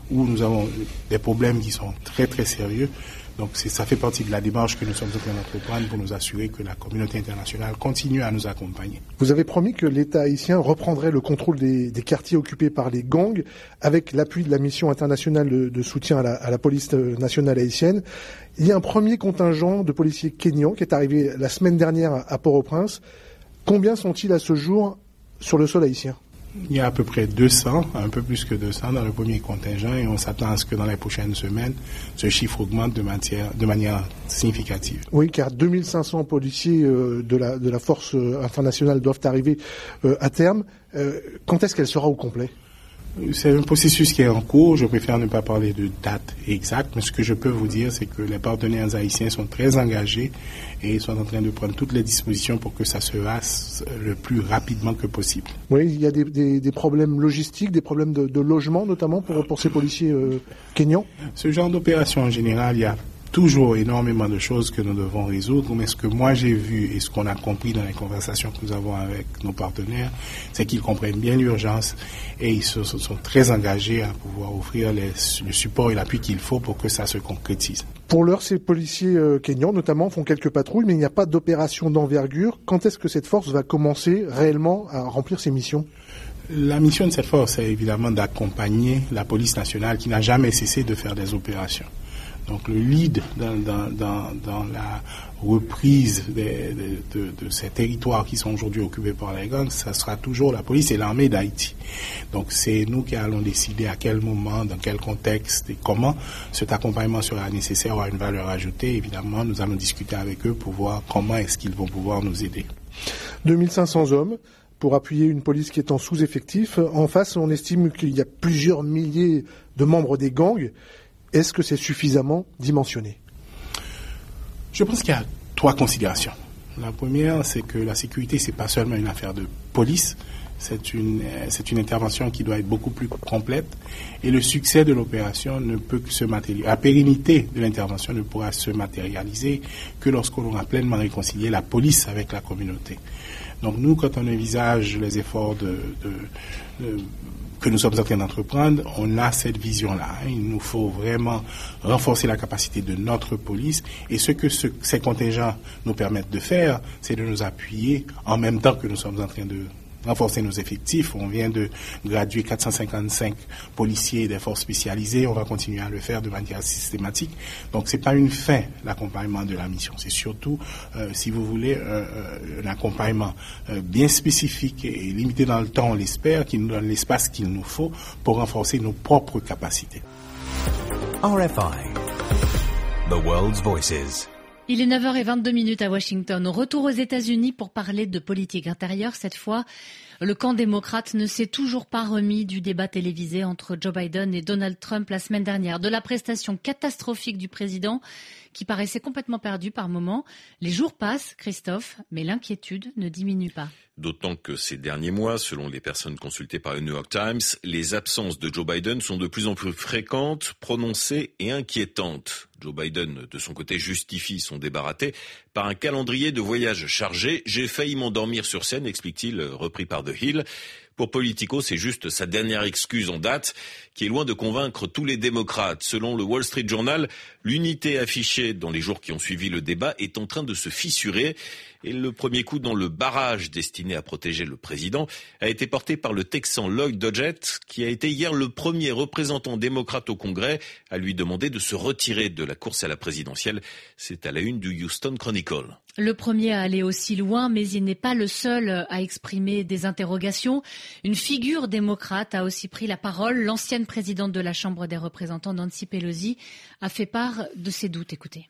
où nous avons des problèmes qui sont très très sérieux. Donc ça fait partie de la démarche que nous sommes en train d'entreprendre pour nous assurer que la communauté internationale continue à nous accompagner. Vous avez promis que l'État haïtien reprendrait le contrôle des quartiers occupés par les gangs avec l'appui de la mission internationale de soutien à la police nationale haïtienne. Il y a un premier contingent de policiers kényans qui est arrivé la semaine dernière à Port-au-Prince. Combien sont-ils à ce jour sur le sol haïtien ? Il y a à peu près 200, un peu plus que 200 dans le premier contingent et on s'attend à ce que dans les prochaines semaines, ce chiffre augmente de manière significative. Oui, car 2500 policiers de la force internationale doivent arriver à terme. Quand est-ce qu'elle sera au complet ? C'est un processus qui est en cours. Je préfère ne pas parler de date exacte, mais ce que je peux vous dire, c'est que les partenaires haïtiens sont très engagés et sont en train de prendre toutes les dispositions pour que ça se fasse le plus rapidement que possible. Oui, il y a des problèmes logistiques, des problèmes de logement, notamment pour ces policiers kényans. Ce genre d'opération en général, il y a toujours énormément de choses que nous devons résoudre, mais ce que moi j'ai vu et ce qu'on a compris dans les conversations que nous avons avec nos partenaires, c'est qu'ils comprennent bien l'urgence et ils se sont très engagés à pouvoir offrir le support et l'appui qu'il faut pour que ça se concrétise. Pour l'heure, ces policiers kényans notamment font quelques patrouilles, mais il n'y a pas d'opération d'envergure. Quand est-ce que cette force va commencer réellement à remplir ses missions ? La mission de cette force est évidemment d'accompagner la police nationale qui n'a jamais cessé de faire des opérations. Donc le lead dans la reprise de ces territoires qui sont aujourd'hui occupés par les gangs, ça sera toujours la police et l'armée d'Haïti. Donc c'est nous qui allons décider à quel moment, dans quel contexte et comment cet accompagnement sera nécessaire ou à une valeur ajoutée. Évidemment, nous allons discuter avec eux pour voir comment est-ce qu'ils vont pouvoir nous aider. 2500 hommes pour appuyer une police qui est en sous-effectif. En face, on estime qu'il y a plusieurs milliers de membres des gangs. Est-ce que c'est suffisamment dimensionné ? Je pense qu'il y a 3 considérations. La première, c'est que la sécurité, c'est pas seulement une affaire de police, c'est une intervention qui doit être beaucoup plus complète et le succès de l'opération ne peut que se matérialiser. La pérennité de l'intervention ne pourra se matérialiser que lorsqu'on aura pleinement réconcilié la police avec la communauté. Donc nous, quand on envisage les efforts que nous sommes en train d'entreprendre, on a cette vision-là. Il nous faut vraiment renforcer la capacité de notre police et ce que ces contingents nous permettent de faire, c'est de nous appuyer en même temps que nous sommes en train de renforcer nos effectifs. On vient de graduer 455 policiers des forces spécialisées. On va continuer à le faire de manière systématique. Donc c'est pas une fin, l'accompagnement de la mission. C'est surtout, si vous voulez, un accompagnement bien spécifique et limité dans le temps, on l'espère, qui nous donne l'espace qu'il nous faut pour renforcer nos propres capacités. RFI, The World's Voices. Il est 9h22 à Washington. Retour aux États-Unis pour parler de politique intérieure. Cette fois, le camp démocrate ne s'est toujours pas remis du débat télévisé entre Joe Biden et Donald Trump la semaine dernière. De la prestation catastrophique du président qui paraissait complètement perdu par moments. Les jours passent, Christophe, mais l'inquiétude ne diminue pas. D'autant que ces derniers mois, selon les personnes consultées par le New York Times, les absences de Joe Biden sont de plus en plus fréquentes, prononcées et inquiétantes. Joe Biden, de son côté, justifie son débat raté par un calendrier de voyage chargé. « J'ai failli m'endormir sur scène », explique-t-il, repris par The Hill. Pour Politico, c'est juste sa dernière excuse en date qui est loin de convaincre tous les démocrates. Selon le Wall Street Journal, l'unité affichée dans les jours qui ont suivi le débat est en train de se fissurer. Et le premier coup dans le barrage destiné à protéger le président a été porté par le Texan Lloyd Doggett, qui a été hier le premier représentant démocrate au Congrès à lui demander de se retirer de la course à la présidentielle. C'est à la une du Houston Chronicle. Le premier à aller aussi loin, mais il n'est pas le seul à exprimer des interrogations. Une figure démocrate a aussi pris la parole. L'ancienne présidente de la Chambre des représentants, Nancy Pelosi, a fait part de ses doutes. Écoutez.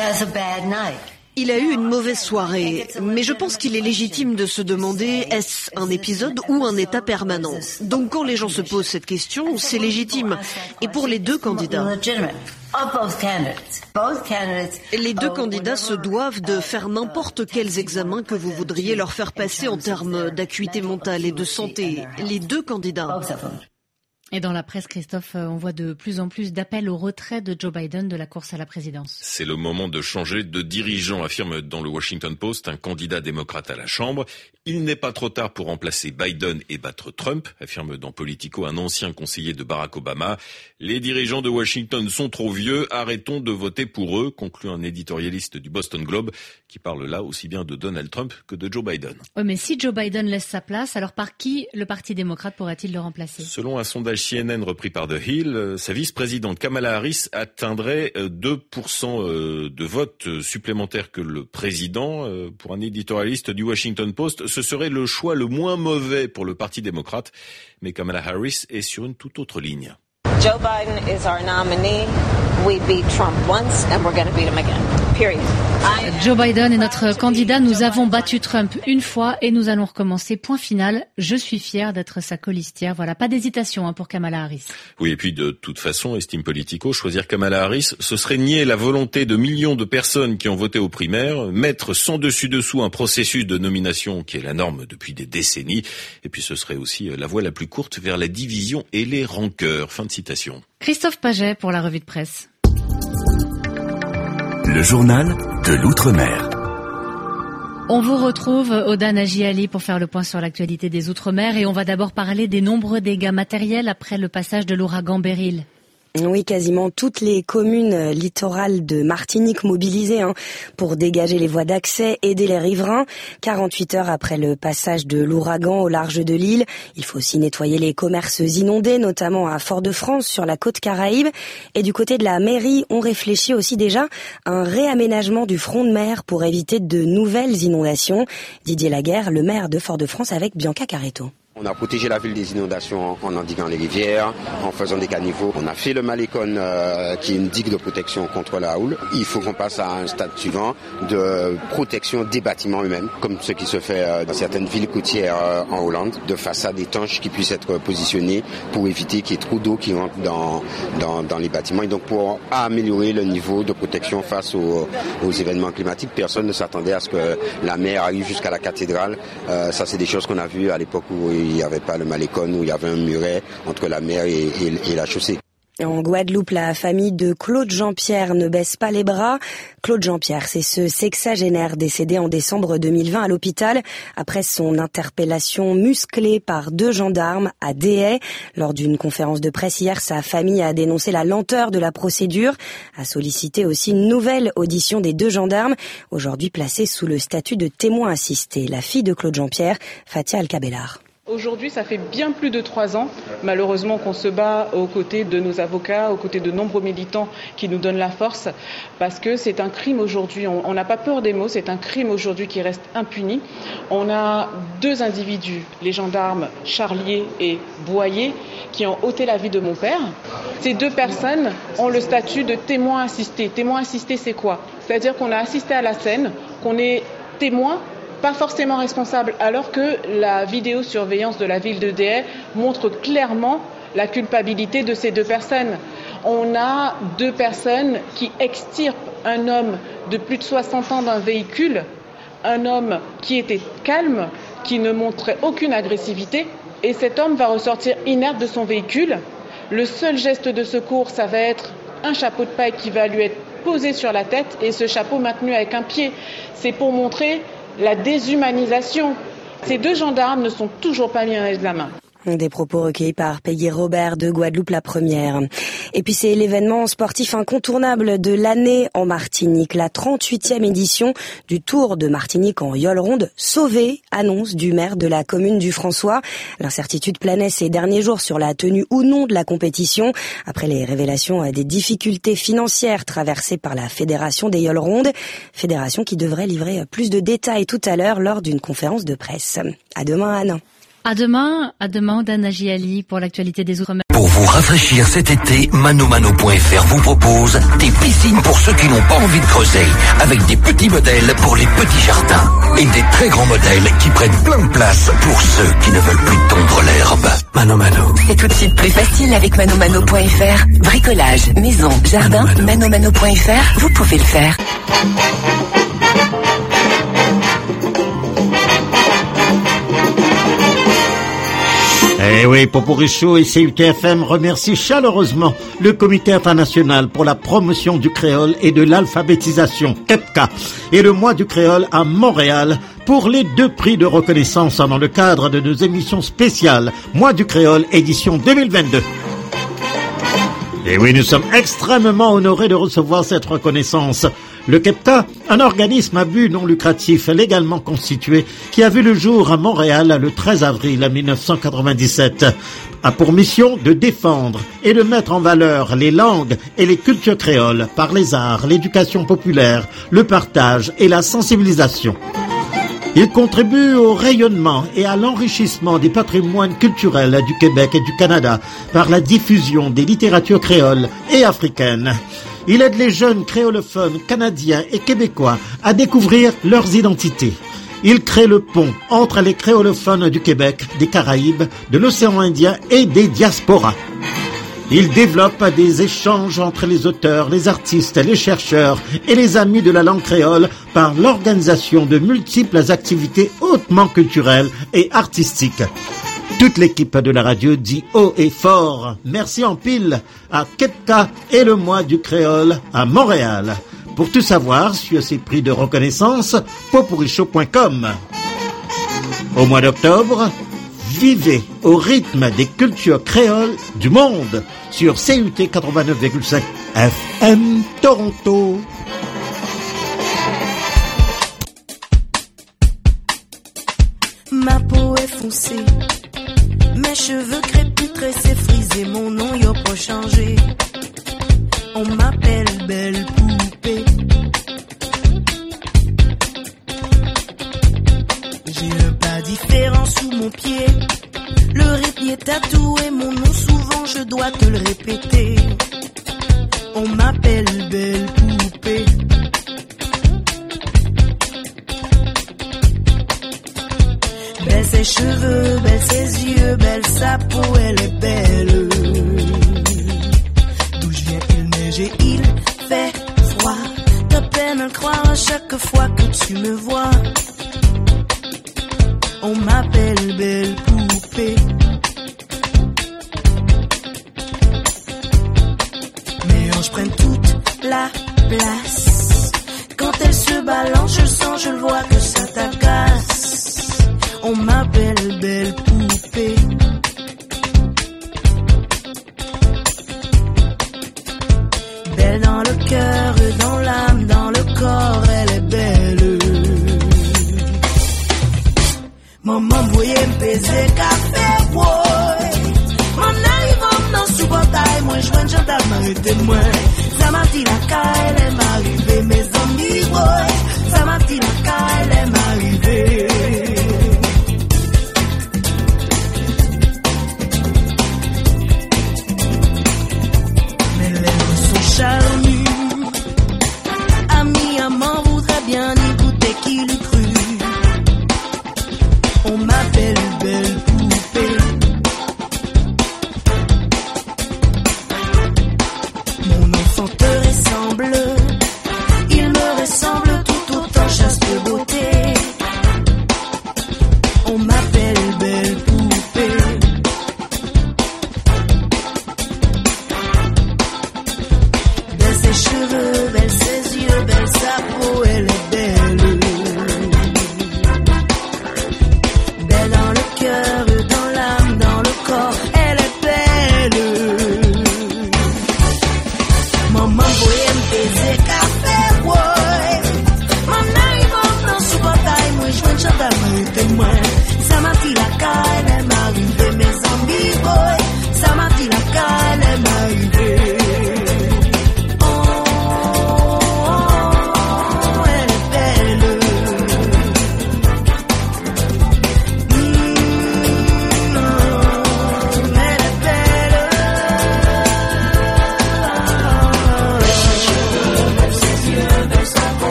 Il a eu une mauvaise soirée, mais je pense qu'il est légitime de se demander est-ce un épisode ou un état permanent. Donc quand les gens se posent cette question, c'est légitime. Et pour les deux candidats, les deux candidats se doivent de faire n'importe quels examens que vous voudriez leur faire passer en termes d'acuité mentale et de santé. Les deux candidats. Et dans la presse, Christophe, on voit de plus en plus d'appels au retrait de Joe Biden de la course à la présidence. C'est le moment de changer de dirigeant, affirme dans le Washington Post un candidat démocrate à la Chambre. Il n'est pas trop tard pour remplacer Biden et battre Trump, affirme dans Politico un ancien conseiller de Barack Obama. Les dirigeants de Washington sont trop vieux, arrêtons de voter pour eux, conclut un éditorialiste du Boston Globe qui parle là aussi bien de Donald Trump que de Joe Biden. Oui, mais si Joe Biden laisse sa place, alors par qui le Parti démocrate pourrait-il le remplacer ? Selon un sondage CNN repris par The Hill, sa vice-présidente Kamala Harris atteindrait 2% de votes supplémentaires que le président. Pour un éditorialiste du Washington Post, ce serait le choix le moins mauvais pour le Parti démocrate. Mais Kamala Harris est sur une toute autre ligne. Joe Biden is our nominee. We beat Trump once and we're going to beat him again. Period. Joe Biden est notre candidat. Nous avons battu Trump une fois et nous allons recommencer. Point final. Je suis fière d'être sa colistière. Voilà, pas d'hésitation pour Kamala Harris. Oui, et puis de toute façon, estime Politico, choisir Kamala Harris, ce serait nier la volonté de millions de personnes qui ont voté aux primaires, mettre sans dessus-dessous un processus de nomination qui est la norme depuis des décennies. Et puis ce serait aussi la voie la plus courte vers la division et les rancœurs. Fin de citation. Christophe Paget pour la revue de presse. Le journal de l'Outre-mer. On vous retrouve, Oda Naji-Ali, pour faire le point sur l'actualité des Outre-mer et on va d'abord parler des nombreux dégâts matériels après le passage de l'ouragan Beryl. Oui, quasiment toutes les communes littorales de Martinique mobilisées pour dégager les voies d'accès, aider les riverains. 48 heures après le passage de l'ouragan au large de l'île, il faut aussi nettoyer les commerces inondés, notamment à Fort-de-France, sur la côte Caraïbe. Et du côté de la mairie, on réfléchit aussi déjà à un réaménagement du front de mer pour éviter de nouvelles inondations. Didier Laguerre, le maire de Fort-de-France, avec Bianca Carretto. On a protégé la ville des inondations en endiguant les rivières, en faisant des caniveaux. On a fait le Malécon qui est une digue de protection contre la houle. Il faut qu'on passe à un stade suivant de protection des bâtiments eux-mêmes, comme ce qui se fait dans certaines villes côtières en Hollande, de façades étanches qui puissent être positionnées pour éviter qu'il y ait trop d'eau qui rentre dans les bâtiments et donc pour améliorer le niveau de protection face aux événements climatiques. Personne ne s'attendait à ce que la mer arrive jusqu'à la cathédrale. Ça, c'est des choses qu'on a vues à l'époque où il n'y avait pas le Malécon, où il y avait un muret entre la mer et la chaussée. En Guadeloupe, la famille de Claude Jean-Pierre ne baisse pas les bras. Claude Jean-Pierre, c'est ce sexagénaire décédé en décembre 2020 à l'hôpital après son interpellation musclée par 2 gendarmes à Déhay. Lors d'une conférence de presse hier, sa famille a dénoncé la lenteur de la procédure, a sollicité aussi une nouvelle audition des 2 gendarmes, aujourd'hui placés sous le statut de témoin assisté. La fille de Claude Jean-Pierre, Fatia Alcabellar. Aujourd'hui, ça fait bien plus de 3 ans, malheureusement, qu'on se bat aux côtés de nos avocats, aux côtés de nombreux militants qui nous donnent la force, parce que c'est un crime aujourd'hui. On n'a pas peur des mots, c'est un crime aujourd'hui qui reste impuni. On a 2 individus, les gendarmes Charlier et Boyer, qui ont ôté la vie de mon père. Ces 2 personnes ont le statut de témoin assisté. Témoin assisté, c'est quoi ? C'est-à-dire qu'on a assisté à la scène, qu'on est témoin, pas forcément responsable, alors que la vidéosurveillance de la ville de Déhay montre clairement la culpabilité de ces 2 personnes. On a 2 personnes qui extirpent un homme de plus de 60 ans d'un véhicule, un homme qui était calme, qui ne montrait aucune agressivité, et cet homme va ressortir inerte de son véhicule. Le seul geste de secours, ça va être un chapeau de paille qui va lui être posé sur la tête, et ce chapeau maintenu avec un pied. C'est pour montrer la déshumanisation. Ces 2 gendarmes ne sont toujours pas mis en examen. Des propos recueillis par Peggy Robert de Guadeloupe la Première. Et puis c'est l'événement sportif incontournable de l'année en Martinique. La 38e édition du Tour de Martinique en yole ronde sauvée, annonce du maire de la commune du François. L'incertitude planait ces derniers jours sur la tenue ou non de la compétition après les révélations des difficultés financières traversées par la Fédération des yoles rondes. Fédération qui devrait livrer plus de détails tout à l'heure lors d'une conférence de presse. À demain, Anne. À demain, Oda Naji-Ali pour l'actualité des Outre-mer. Pour vous rafraîchir cet été, manomano.fr vous propose des piscines pour ceux qui n'ont pas envie de creuser, avec des petits modèles pour les petits jardins et des très grands modèles qui prennent plein de place pour ceux qui ne veulent plus tondre l'herbe. Mano. C'est tout de suite plus facile avec manomano.fr. Bricolage, maison, jardin, manomano.fr, vous pouvez le faire. Eh oui, Poporicho et CUTFM remercient chaleureusement le Comité international pour la promotion du créole et de l'alphabétisation, KEPCA, et le mois du créole à Montréal pour les 2 prix de reconnaissance dans le cadre de nos émissions spéciales Mois du créole édition 2022. Et oui, nous sommes extrêmement honorés de recevoir cette reconnaissance. Le KEPCA, un organisme à but non lucratif légalement constitué qui a vu le jour à Montréal le 13 avril 1997, a pour mission de défendre et de mettre en valeur les langues et les cultures créoles par les arts, l'éducation populaire, le partage et la sensibilisation. Il contribue au rayonnement et à l'enrichissement des patrimoines culturels du Québec et du Canada par la diffusion des littératures créoles et africaines. Il aide les jeunes créolophones canadiens et québécois à découvrir leurs identités. Il crée le pont entre les créolophones du Québec, des Caraïbes, de l'océan Indien et des diasporas. Il développe des échanges entre les auteurs, les artistes, les chercheurs et les amis de la langue créole par l'organisation de multiples activités hautement culturelles et artistiques. Toute l'équipe de la radio dit haut et fort merci en pile à KEPCA et le mois du créole à Montréal. Pour tout savoir sur ces prix de reconnaissance, poporicho.com. Au mois d'octobre, vivez au rythme des cultures créoles du monde sur CUT 89,5 FM Toronto. Ma peau est foncée, mes cheveux créputrés, c'est frisé, mon nom y'a pas changé. On m'appelle belle poupée. J'ai un pas différent sous mon pied. Le rythme est tatoué, mon nom souvent je dois te le répéter. On m'appelle belle poupée. Belle ses cheveux, belle ses yeux, belle sa peau, elle est belle. D'où je viens il neige et il fait froid. T'as peine à le croire à chaque fois que tu me vois. On m'appelle belle poupée. Mes hanches prennent toute la place. Quand elle se balance, je le sens, je le vois que ça t'agace. On m'appelle belle poupée. Belle dans le cœur, dans l'âme, dans le corps, elle est belle. Maman voyait me peser café, boy. Mon arrive dans sous bataille, moi je viens de m'arrêter de moi. Ça m'a dit la caille, elle est m'arrivée, mes amis, boy. Ça m'a dit la caille, elle est m'arrivée.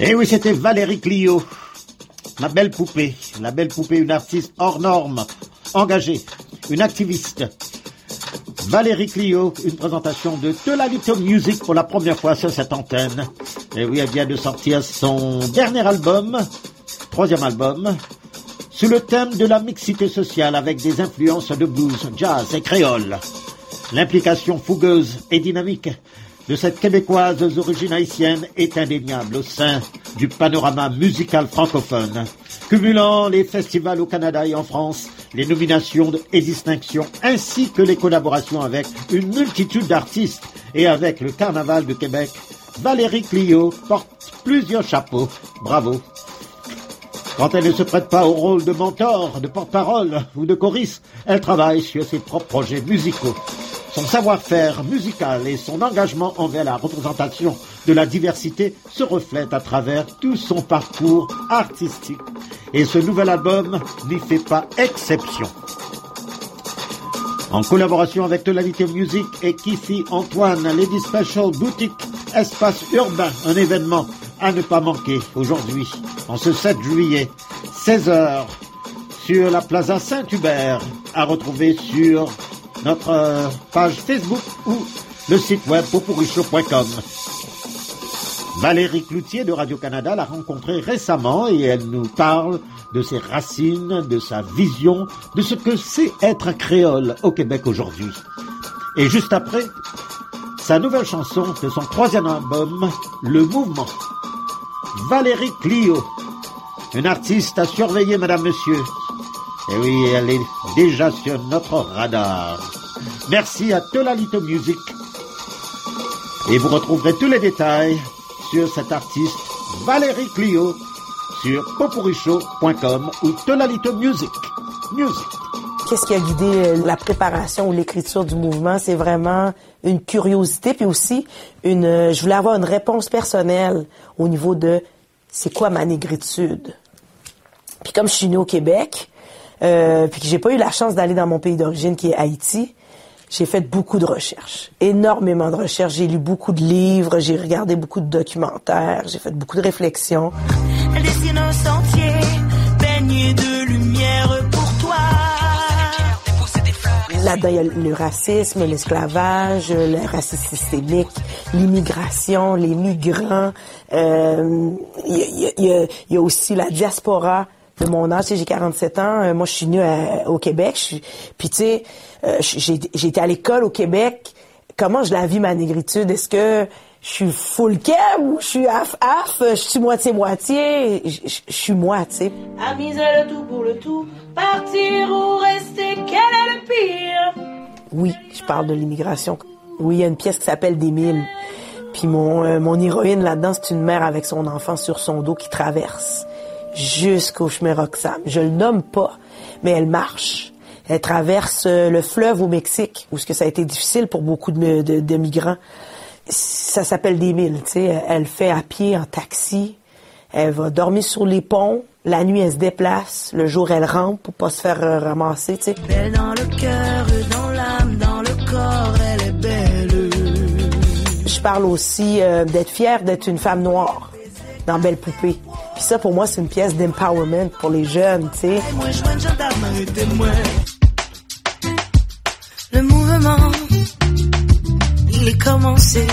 Et oui, c'était Valérie Clio, la belle poupée, une artiste hors norme, engagée, une activiste. Valérie Clio, une présentation de Tolalito Music pour la première fois sur cette antenne. Et oui, elle vient de sortir son dernier album, troisième album, sous le thème de la mixité sociale avec des influences de blues, jazz et créole. L'implication fougueuse et dynamique de cette Québécoise aux origines haïtiennes est indéniable au sein du panorama musical francophone, cumulant les festivals au Canada et en France, les nominations et distinctions, ainsi que les collaborations avec une multitude d'artistes et avec le Carnaval de Québec. Valérie Clio porte plusieurs chapeaux. Bravo. Quand elle ne se prête pas au rôle de mentor, de porte-parole ou de choriste, elle travaille sur ses propres projets musicaux. Son savoir-faire musical et son engagement envers la représentation de la diversité se reflètent à travers tout son parcours artistique. Et ce nouvel album n'y fait pas exception. En collaboration avec Tolalito Music et Kifi Antoine, Lady Special Boutique Espace Urbain, un événement à ne pas manquer aujourd'hui, en ce 7 juillet, 16h, sur la Plaza Saint-Hubert, à retrouver sur notre page Facebook ou le site web popurichaud.com. Valérie Cloutier de Radio-Canada l'a rencontrée récemment et elle nous parle de ses racines, de sa vision, de ce que c'est être un créole au Québec aujourd'hui. Et juste après, sa nouvelle chanson de son troisième album, Le Mouvement. Valérie Clio, une artiste à surveiller, madame, monsieur. Et oui, elle est déjà sur notre radar. Merci à Tolalito Music. Et vous retrouverez tous les détails sur cette artiste Valérie Clio sur popurichaud.com ou Tolalito Music. Qu'est-ce qui a guidé la préparation ou l'écriture du mouvement? C'est vraiment une curiosité, puis aussi je voulais avoir une réponse personnelle au niveau de c'est quoi ma négritude. Puis comme je suis née au Québec, puis que j'ai pas eu la chance d'aller dans mon pays d'origine qui est Haïti, j'ai fait beaucoup de recherches, énormément de recherches. J'ai lu beaucoup de livres, j'ai regardé beaucoup de documentaires, j'ai fait beaucoup de réflexions. Elle dessine un sentier baigné de lumière pour toi. Là-dedans, il y a le racisme, l'esclavage, le racisme systémique, l'immigration, les migrants. Il y a aussi la diaspora de mon âge. Tu sais, j'ai 47 ans. Moi, je suis née au Québec. Puis, tu sais, j'ai été à l'école au Québec. Comment je la vis, ma négritude? Est-ce que je suis full keb ou je suis half-half? Je suis moitié-moitié? Je suis moi, tu sais. Amuser le tout pour le tout, partir ou rester, quel est le pire? Oui, je parle de l'immigration. Oui, il y a une pièce qui s'appelle Des Milles. Puis mon héroïne là-dedans, c'est une mère avec son enfant sur son dos qui traverse jusqu'au chemin Roxham. Je le nomme pas, mais elle marche. Elle traverse le fleuve au Mexique, où ça a été difficile pour beaucoup de migrants. Ça s'appelle Des Milles, tu sais. Elle fait à pied, en taxi. Elle va dormir sur les ponts. La nuit, elle se déplace. Le jour, elle rampe pour pas se faire ramasser, tu sais. Belle dans le cœur, dans l'âme, dans le corps, elle est belle. Je parle aussi d'être fière d'être une femme noire dans Belle Poupée. Puis ça, pour moi, c'est une pièce d'empowerment pour les jeunes, tu sais. Le mouvement, il est commencé.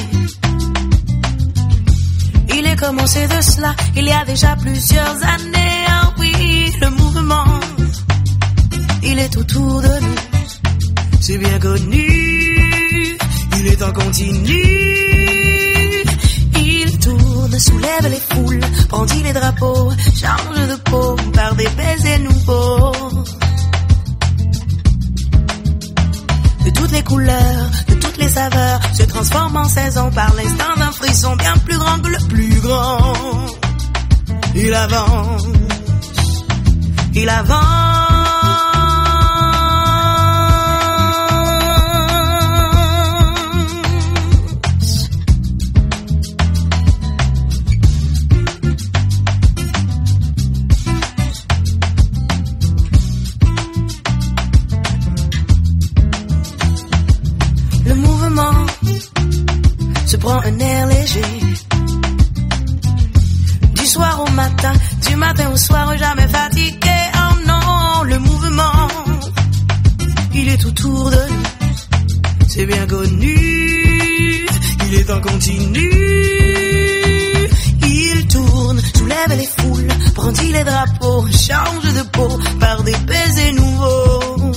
Il est commencé de cela, il y a déjà plusieurs années. Ah oui, le mouvement, il est autour de nous. C'est bien connu, il est en continu. Il tourne, soulève les foules, brandit les drapeaux, change de peau par des baisers nouveaux. De toutes les couleurs, de toutes les saveurs, se transforme en saison par l'instant d'un frisson bien plus grand que le plus grand. Il avance, il avance. Se prend un air léger, du matin, du matin au soir, jamais fatigué. Oh non, le mouvement, il est autour de nous, c'est bien connu, il est en continu. Il tourne, soulève les foules, brandit les drapeaux, change de peau par des baisers nouveaux.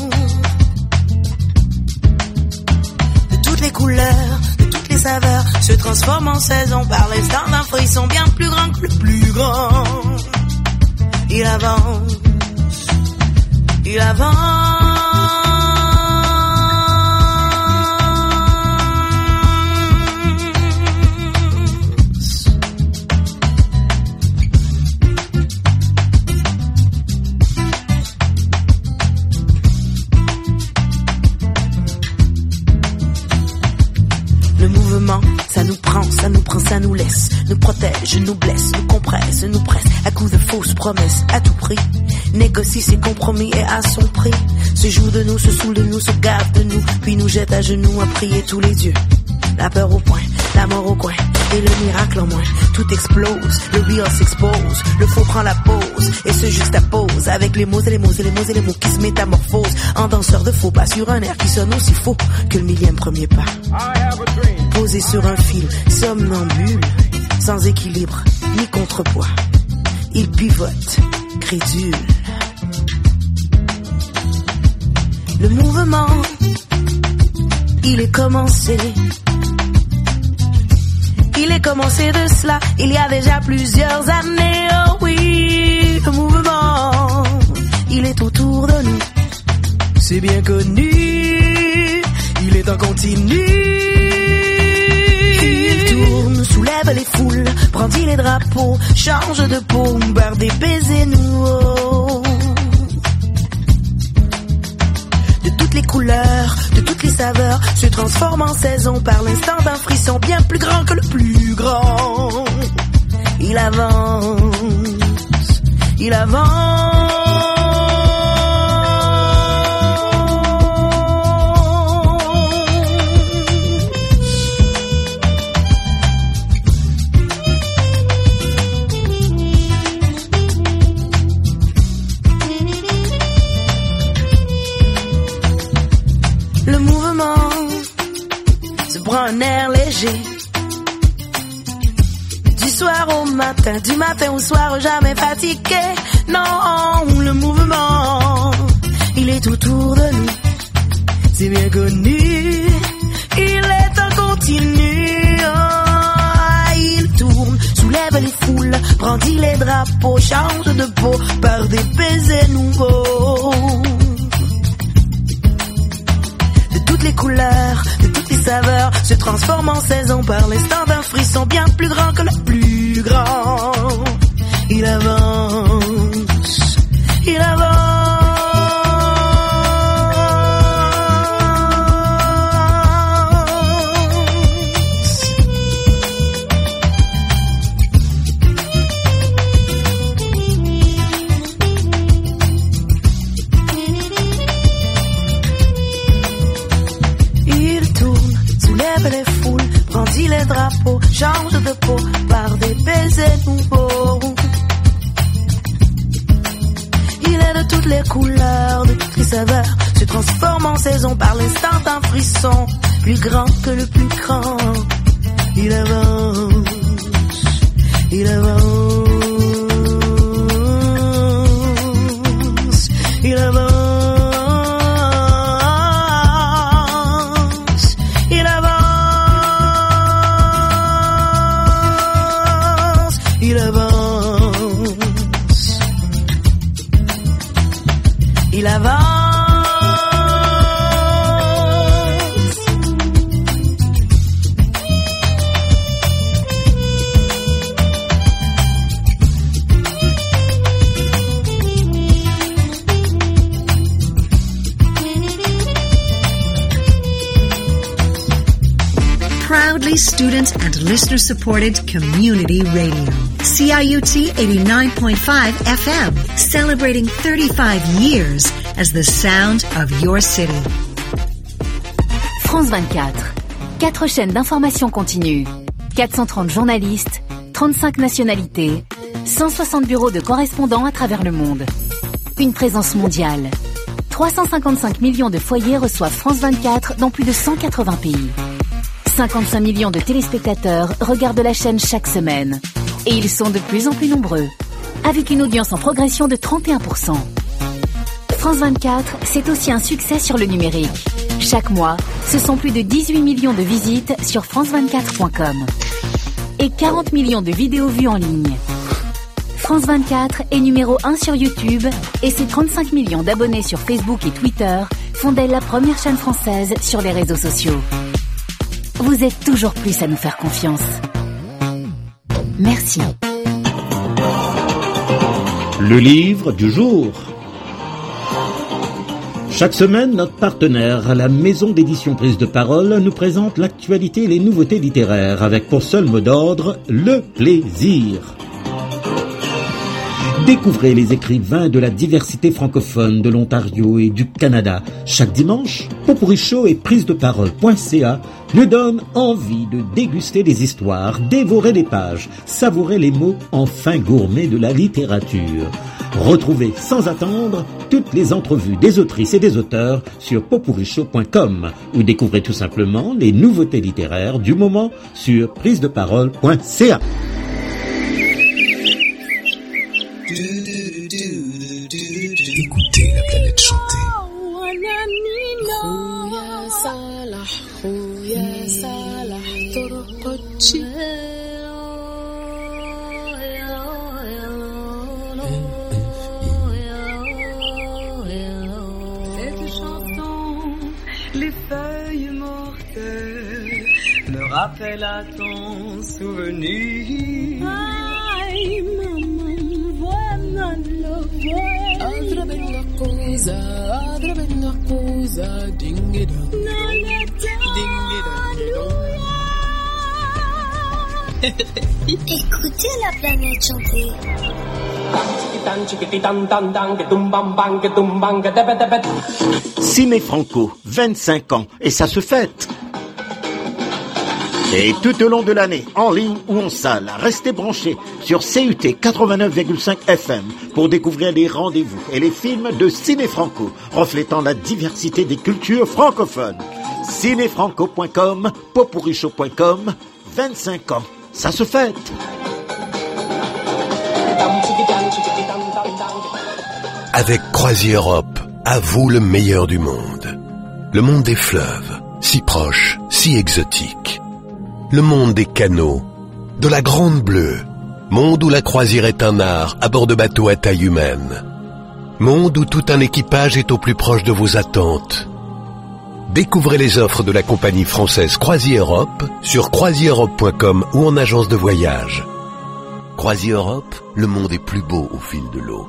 De toutes les couleurs, de toutes les saveurs, se transforme en saison par l'instant d'un frisson bien plus grand que le plus grand. Il avance, il avance. Le mouvement, ça nous prend, ça nous prend, ça nous laisse, nous protège, nous blesse, nous compresse, nous presse, à coups de fausses promesses, à tout prix, négocie ses compromis et à son prix, se joue de nous, se saoule de nous, se gave de nous, puis nous jette à genoux à prier tous les dieux. La peur au point, la mort au coin, et le miracle en moins, tout explose, le real s'expose, le faux prend la pose, et se juxtapose, avec les mots et les mots et les mots et les mots qui se métamorphosent, en danseur de faux pas sur un air qui sonne aussi faux que le millième premier pas. Posé sur un fil, somnambule, sans équilibre, ni contrepoids, il pivote, crédule. Le mouvement, il est commencé. Il est commencé de cela, il y a déjà plusieurs années, oh oui. Le mouvement, il est autour de nous, c'est bien connu, il est en continu. Il tourne, soulève les foules, brandit les drapeaux, change de peau, barre des baisers nouveaux. De toutes les couleurs, de toutes les saveurs, se transforme en saison par l'instant d'un frisson bien plus grand que le plus grand. Il avance, il avance. Le mouvement se prend un air léger. Du soir au matin, du matin au soir, jamais fatigué. Non, le mouvement, il est autour de nous, c'est bien connu, il est en continu. Oh, il tourne, soulève les foules, brandit les drapeaux, change de peau par des baisers nouveaux. Les couleurs, de toutes les saveurs, se transforment en saison par l'instant d'un frisson bien plus grand que le plus grand. Il avance, il avance. Les drapeaux changent de peau par des baisers nouveaux. Il est de toutes les couleurs, de toutes les saveurs, se transforme en saison par l'instant d'un frisson plus grand que le plus grand. Il avance, il avance, il avance. Il avance. Proudly student and listener supported community radio. CIUT 89.5 FM, celebrating 35 years as the sound of your city. France 24. 4 chaînes d'information continue. 430 journalistes, 35 nationalités, 160 bureaux de correspondants à travers le monde. Une présence mondiale. 355 millions de foyers reçoivent France 24 dans plus de 180 pays. 55 millions de téléspectateurs regardent la chaîne chaque semaine. Et ils sont de plus en plus nombreux, avec une audience en progression de 31%. France 24, c'est aussi un succès sur le numérique. Chaque mois, ce sont plus de 18 millions de visites sur france24.com et 40 millions de vidéos vues en ligne. France 24 est numéro 1 sur YouTube et ses 35 millions d'abonnés sur Facebook et Twitter font d'elle la première chaîne française sur les réseaux sociaux. Vous êtes toujours plus à nous faire confiance. Merci. Le livre du jour. Chaque semaine, notre partenaire, la maison d'édition Prise de Parole, nous présente l'actualité et les nouveautés littéraires avec pour seul mot d'ordre, le plaisir. Découvrez les écrivains de la diversité francophone de l'Ontario et du Canada. Chaque dimanche, Popurrí Show et prisedeparole.ca nous donnent envie de déguster les histoires, dévorer les pages, savourer les mots en fin gourmet de la littérature. Retrouvez sans attendre toutes les entrevues des autrices et des auteurs sur popurrishow.com ou découvrez tout simplement les nouveautés littéraires du moment sur prisedeparole.ca. Écoutez la planète chanter. Cette chanson, les feuilles mortelles me rappellent à ton souvenir. Ay, maman, voilà le voile. Adra bella cosa, dingida. Écoutez la planète chanter. Ciné Franco, 25 ans, et ça se fête. Et tout au long de l'année, en ligne ou en salle, restez branchés sur CUT 89,5 FM pour découvrir les rendez-vous et les films de Ciné Franco, reflétant la diversité des cultures francophones. Cinéfranco.com, popurrishow.com, 25 ans, ça se fête. Avec Croisière Europe, à vous le meilleur du monde. Le monde des fleuves, si proche, si exotique. Le monde des canaux, de la Grande Bleue. Monde où la croisière est un art à bord de bateaux à taille humaine. Monde où tout un équipage est au plus proche de vos attentes. Découvrez les offres de la compagnie française Croisière Europe sur croisièreeurope.com ou en agence de voyage. Croisière Europe, le monde est plus beau au fil de l'eau.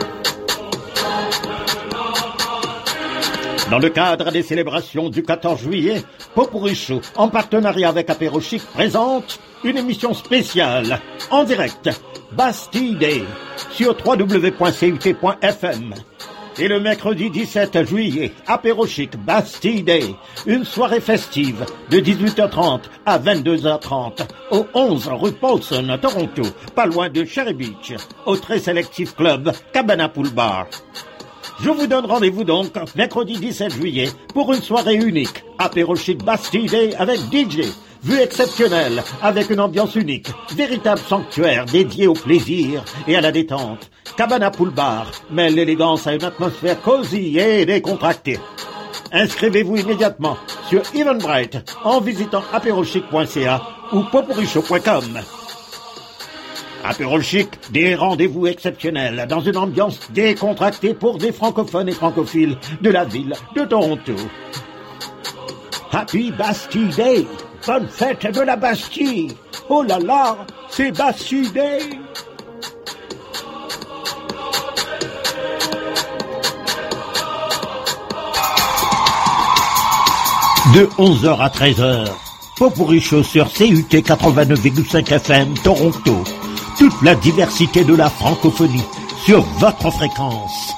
Dans le cadre des célébrations du 14 juillet, Popurrí Show, en partenariat avec Apéro Chic, présente une émission spéciale, en direct, Bastille Day, sur www.cut.fm. Et le mercredi 17 juillet, Apéro Chic, Bastille Day, une soirée festive de 18h30 à 22h30, au 11 rue Paulson, Toronto, pas loin de Cherry Beach, au très sélectif club Cabana Pool Bar. Je vous donne rendez-vous donc mercredi 17 juillet pour une soirée unique. Apéro Chic Bastille Day avec DJ. Vue exceptionnelle avec une ambiance unique. Véritable sanctuaire dédié au plaisir et à la détente. Cabana Pool Bar mêle l'élégance à une atmosphère cosy et décontractée. Inscrivez-vous immédiatement sur Eventbrite en visitant apérochic.ca ou popurrishow.com. Apéro Chic, des rendez-vous exceptionnels dans une ambiance décontractée pour des francophones et francophiles de la ville de Toronto. Happy Bastille Day! Bonne fête de la Bastille! Oh là là, c'est Bastille Day! De 11h à 13h, Popurrí Show sur CUT 89,5 FM Toronto. Toute la diversité de la francophonie sur votre fréquence.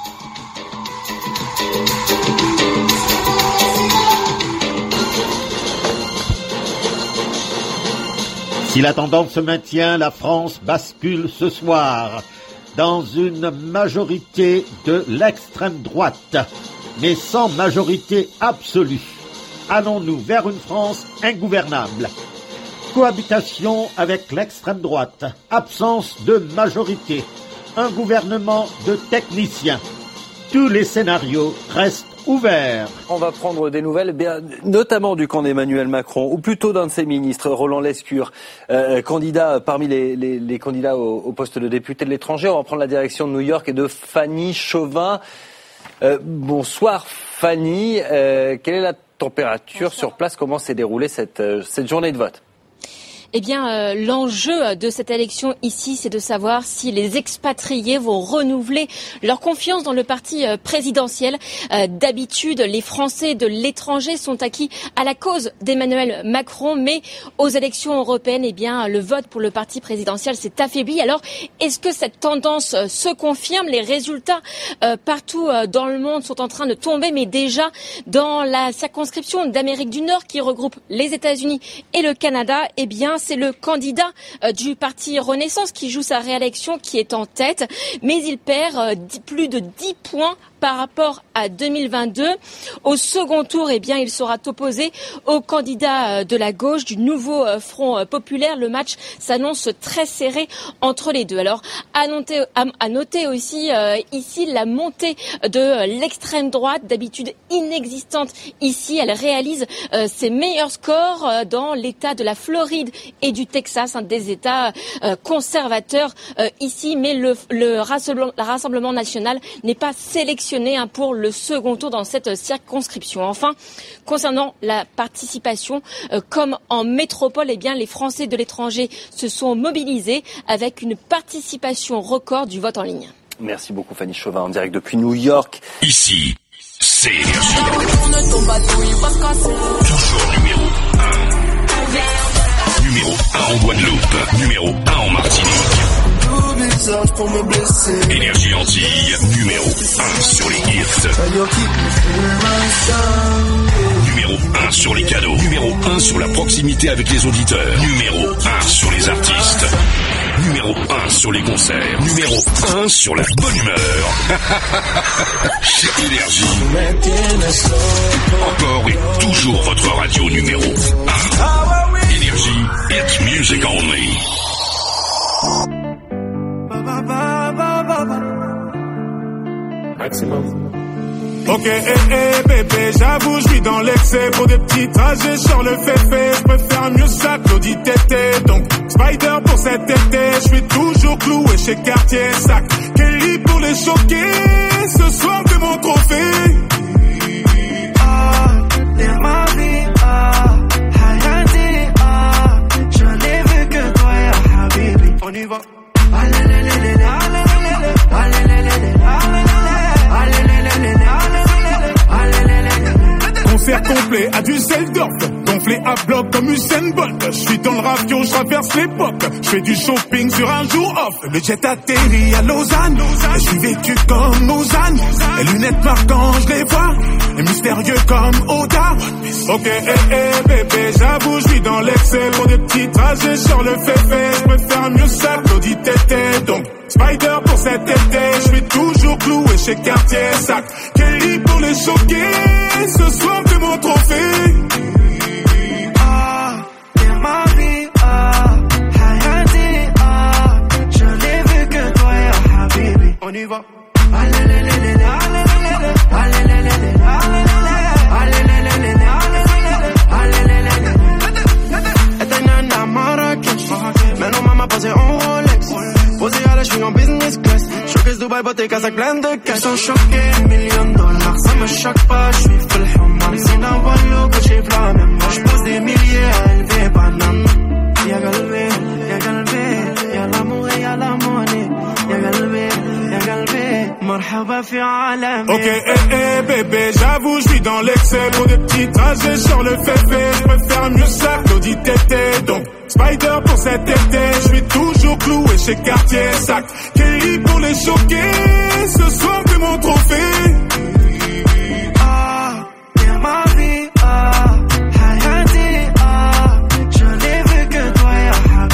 Si la tendance se maintient, la France bascule ce soir dans une majorité de l'extrême droite, mais sans majorité absolue. Allons-nous vers une France ingouvernable? Cohabitation avec l'extrême droite, absence de majorité, un gouvernement de techniciens. Tous les scénarios restent ouverts. On va prendre des nouvelles, notamment du camp d'Emmanuel Macron, ou plutôt d'un de ses ministres, Roland Lescure, candidat parmi les candidats au poste de député de l'étranger. On va prendre la direction de New York et de Fanny Chauvin. Bonsoir Fanny, quelle est la température sur place? Comment s'est déroulée cette journée de vote? Eh bien, l'enjeu de cette élection ici, c'est de savoir si les expatriés vont renouveler leur confiance dans le parti présidentiel. D'habitude, les Français de l'étranger sont acquis à la cause d'Emmanuel Macron, mais aux élections européennes, eh bien, le vote pour le parti présidentiel s'est affaibli. Alors, est-ce que cette tendance se confirme? Les résultats partout dans le monde sont en train de tomber, mais déjà dans la circonscription d'Amérique du Nord qui regroupe les États-Unis et le Canada, eh bien, c'est le candidat du parti Renaissance qui joue sa réélection qui est en tête, mais il perd plus de 10 points par rapport à 2022. Au second tour, eh bien, il sera opposé au candidat de la gauche du nouveau Front populaire. Le match s'annonce très serré entre les deux. Alors, à noter aussi ici la montée de l'extrême droite, d'habitude inexistante ici. Elle réalise ses meilleurs scores dans l'État de la Floride et du Texas, des États conservateurs ici, mais le Rassemblement national n'est pas sélectionné pour le second tour dans cette circonscription. Enfin, concernant la participation, comme en métropole, eh bien, les Français de l'étranger se sont mobilisés avec une participation record du vote en ligne. Merci beaucoup Fanny Chauvin, en direct depuis New York. Ici, c'est toujours numéro 1. Numéro 1 en Guadeloupe, numéro 1 en Martinique. Énergie Antilles, numéro 1 sur les hits. Numéro 1 sur les cadeaux. Numéro 1 sur la proximité avec les auditeurs. Numéro 1 sur les artistes. Numéro 1 sur les concerts. Numéro 1 sur la bonne humeur. C'est Énergie. Encore et toujours votre radio numéro 1. Énergie, it's music only. Maximum. Ok, bébé, j'avoue, je vis dans l'excès. Pour des petits trajets, sur le fait, je préfère mieux ça que l'audit tété. Donc, Spider pour cet été, je suis toujours cloué chez Cartier Sac. Kelly pour les choquer, ce soir c'est mon trophée. T'es ma vie, Hayati, je n'ai vu que toi, ya Habibi. On y va. Concert complet à Düsseldorf, gonflé à bloc comme Usain Bolt. Je suis dans le radio, je traverse l'époque. Je fais du shopping sur un jour off. Le jet atterrit à Lausanne. Je suis vêtu comme Lausanne. Les lunettes noires quand je les vois, et mystérieux comme Oda. Ok, bébé, j'avoue, je vis dans l'excès. Pour des petits trajets sur le fait, je préfère mieux ça que l'audit tété. Donc, Spider pour cet été, je suis toujours cloué chez Cartier Sac. Kelly pour les choquer, ce soir c'est mon trophée. T'es ma vie, Hayati, je n'ai vu que toi, ya Habibi. On y va. Maintenant maman posé en Rolex. Posé à la, je suis en business class. Showcase Dubaï, beauté, Kazakh, plein de cash. Ils sont choqués, $1 million. Ça me choque pas, je suis full human. C'est un wallo que j'ai plein, même moi. Je pose des milliers à élever banane. Y'a galvé, y'a l'amour et y'a la monnaie. Y'a galvé, marhaba fi alam. Ok, bébé, j'avoue, je vis dans l'excès. Pour des petits trajets sur le fait, je préfère mieux ça que l'audit tété. Donc, Spider pour cet été, je suis toujours cloué chez Cartier Sac. Kelly pour les choquer, ce soir c'est mon trophée. T'es ma vie, Hayati, je n'ai vu que toi, ya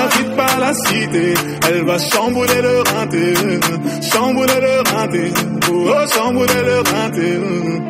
transite par la cité. Elle va chambouler le rinté, chambouler le rinté, oh, chambouler le rinté.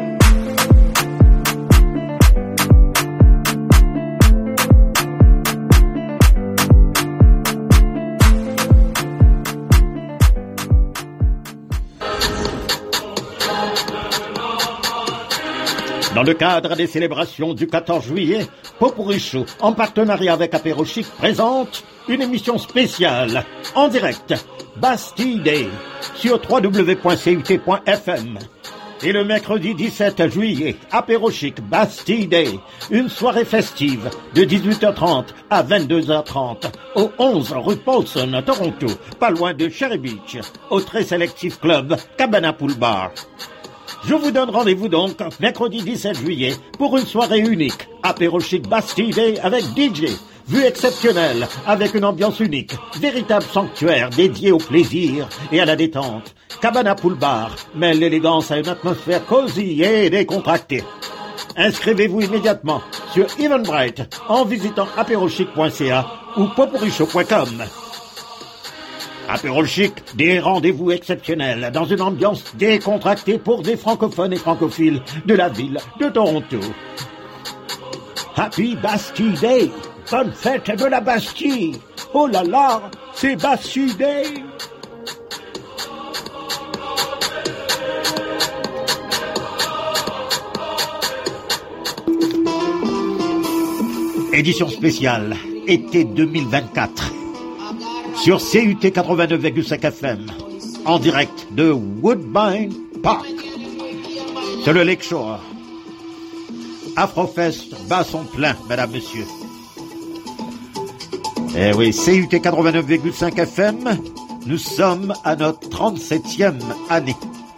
Dans le cadre des célébrations du 14 juillet, Popurrí Show, en partenariat avec Apéro Chic, présente une émission spéciale, en direct, Bastille Day, sur www.cut.fm. Et le mercredi 17 juillet, Apéro Chic, Bastille Day, une soirée festive de 18h30 à 22h30, au 11 rue Paulson, Toronto, pas loin de Cherry Beach, au très sélectif club Cabana Pool Bar. Je vous donne rendez-vous donc mercredi 17 juillet pour une soirée unique. Apéro Chic Bastille Day avec DJ. Vue exceptionnelle avec une ambiance unique. Véritable sanctuaire dédié au plaisir et à la détente. Cabana Pool Bar mêle l'élégance à une atmosphère cosy et décontractée. Inscrivez-vous immédiatement sur Eventbrite en visitant apérochic.ca ou popurryshow.com. Apéro Chic, des rendez-vous exceptionnels dans une ambiance décontractée pour des francophones et francophiles de la ville de Toronto. Happy Bastille Day! Bonne fête de la Bastille! Oh là là, c'est Bastille Day! Édition spéciale, été 2024. Sur CUT 89,5 FM, en direct de Woodbine Park. C'est le Lakeshore. Afrofest bat son plein, mesdames, messieurs. Eh oui, CUT 89,5 FM, nous sommes à notre 37e année.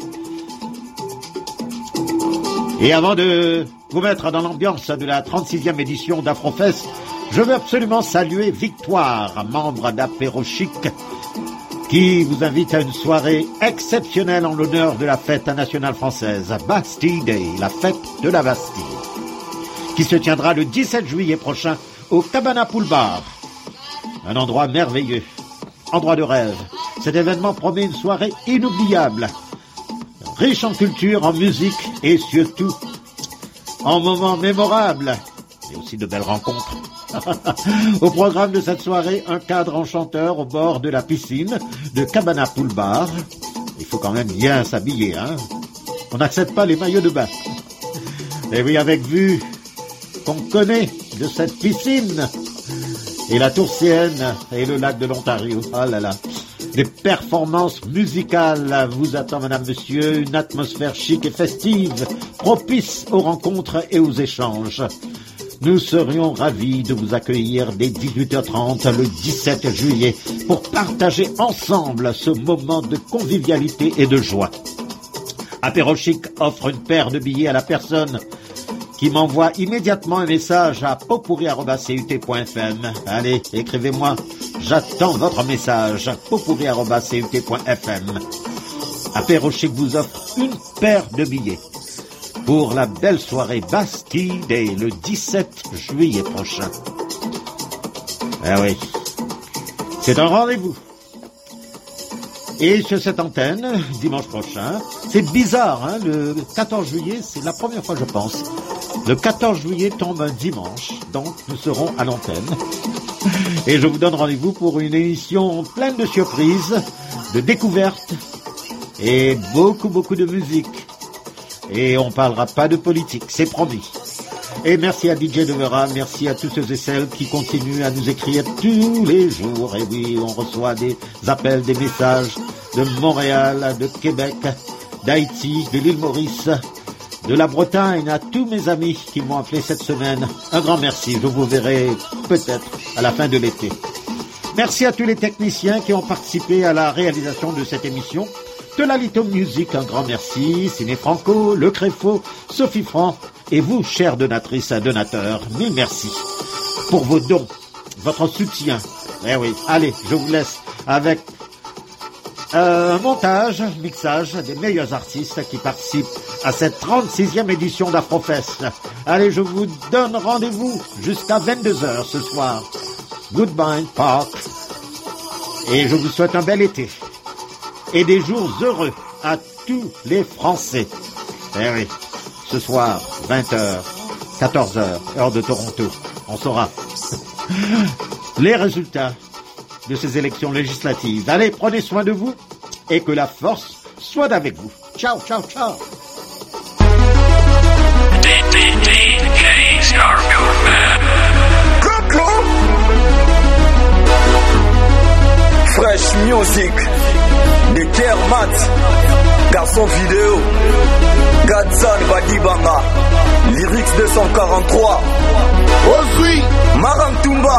Et avant de vous mettre dans l'ambiance de la 36e édition d'Afrofest, je veux absolument saluer Victoire, membre d'Apéro Chic, qui vous invite à une soirée exceptionnelle en l'honneur de la fête nationale française, Bastille Day, la fête de la Bastille, qui se tiendra le 17 juillet prochain au Cabana Pool Bar. Un endroit merveilleux, endroit de rêve. Cet événement promet une soirée inoubliable, riche en culture, en musique et surtout en moments mémorables et aussi de belles rencontres. Au programme de cette soirée, un cadre enchanteur au bord de la piscine de Cabana Pool Bar. Il faut quand même bien s'habiller, hein. On n'accepte pas les maillots de bain. Et oui, avec vue qu'on connaît de cette piscine et la Tour Sienne et le lac de l'Ontario. Oh là là. Des performances musicales vous attendent, madame, monsieur, une atmosphère chic et festive, propice aux rencontres et aux échanges. Nous serions ravis de vous accueillir dès 18h30 le 17 juillet pour partager ensemble ce moment de convivialité et de joie. Apéro Chic offre une paire de billets à la personne qui m'envoie immédiatement un message à popurrí@cut.fm. Allez, écrivez-moi, j'attends votre message, popurrí@cut.fm. Apéro Chic vous offre une paire de billets pour la belle soirée Bastille Day le 17 juillet prochain. Ah oui, c'est un rendez-vous. Et sur cette antenne, dimanche prochain, c'est bizarre, hein, le 14 juillet, c'est la première fois je pense. Le 14 juillet tombe un dimanche, donc nous serons à l'antenne. Et je vous donne rendez-vous pour une émission pleine de surprises, de découvertes et beaucoup de musique. Et on parlera pas de politique, c'est promis. Et merci à DJ Devera, merci à tous ceux et celles qui continuent à nous écrire tous les jours. Et oui, on reçoit des appels, des messages de Montréal, de Québec, d'Haïti, de l'île Maurice, de la Bretagne, à tous mes amis qui m'ont appelé cette semaine. Un grand merci, je vous verrai peut-être à la fin de l'été. Merci à tous les techniciens qui ont participé à la réalisation de cette émission. De la Little Music, un grand merci. Ciné Franco, Le Créfaux, Sophie Franc et vous, chères donatrices et donateurs, mille merci pour vos dons, votre soutien. Eh oui, allez, je vous laisse avec un montage, un mixage des meilleurs artistes qui participent à cette 36e édition d'Afrofest. Allez, je vous donne rendez-vous jusqu'à 22h ce soir. Woodbine Park. Et je vous souhaite un bel été. Et des jours heureux à tous les Français. Eh oui, ce soir, 20h, 14h, heure de Toronto, on saura les résultats de ces élections législatives. Allez, prenez soin de vous et que la force soit avec vous. Ciao, ciao, ciao. Fresh Music de Kermat, garçon vidéo, Gadsan Badibanga, Lyrics 243, Ozui, Marantumba,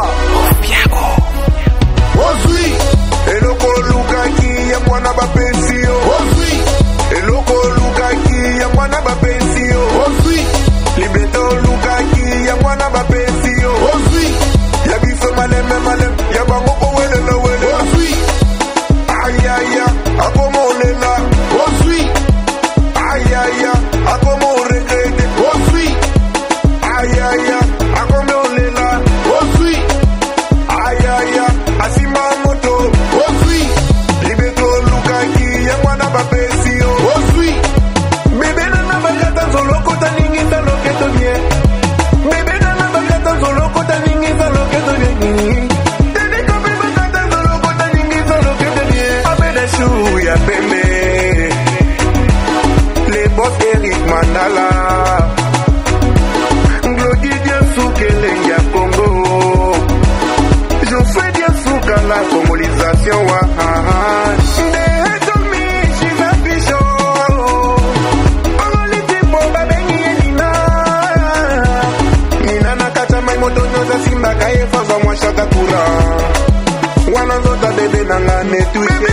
Ozui, Eloko Lukaki ya mwana bapensio, Ozui, Eloko Lukaki ya mwana bapensio, Ozui, Libeto Lukaki ya mwana bapensio, Ozui, ya biso maleme maleme, ya bango powele na wele, Ozui, ayaya, akomolela, Ozui, ayaya, akomoregrete, Ozui, ayaya, akomolela, Ozui, ayaya, asima moto, Ozui, Libeto Lukaki ya mwana bapesio, Ozui, bebe na bagata zoloko taningisa loketo nye, bebe na bagata zoloko taningisa loketo nye, dedeko bebe bagata zoloko taningisa loketo nye, abede shu ya pembe, les boss Eric Mandala, Glody Diasukele ya Congo, Josué Diasuka la congolization wa Simba kaye faza mwashaka kura wana nzota bebe nanga netuike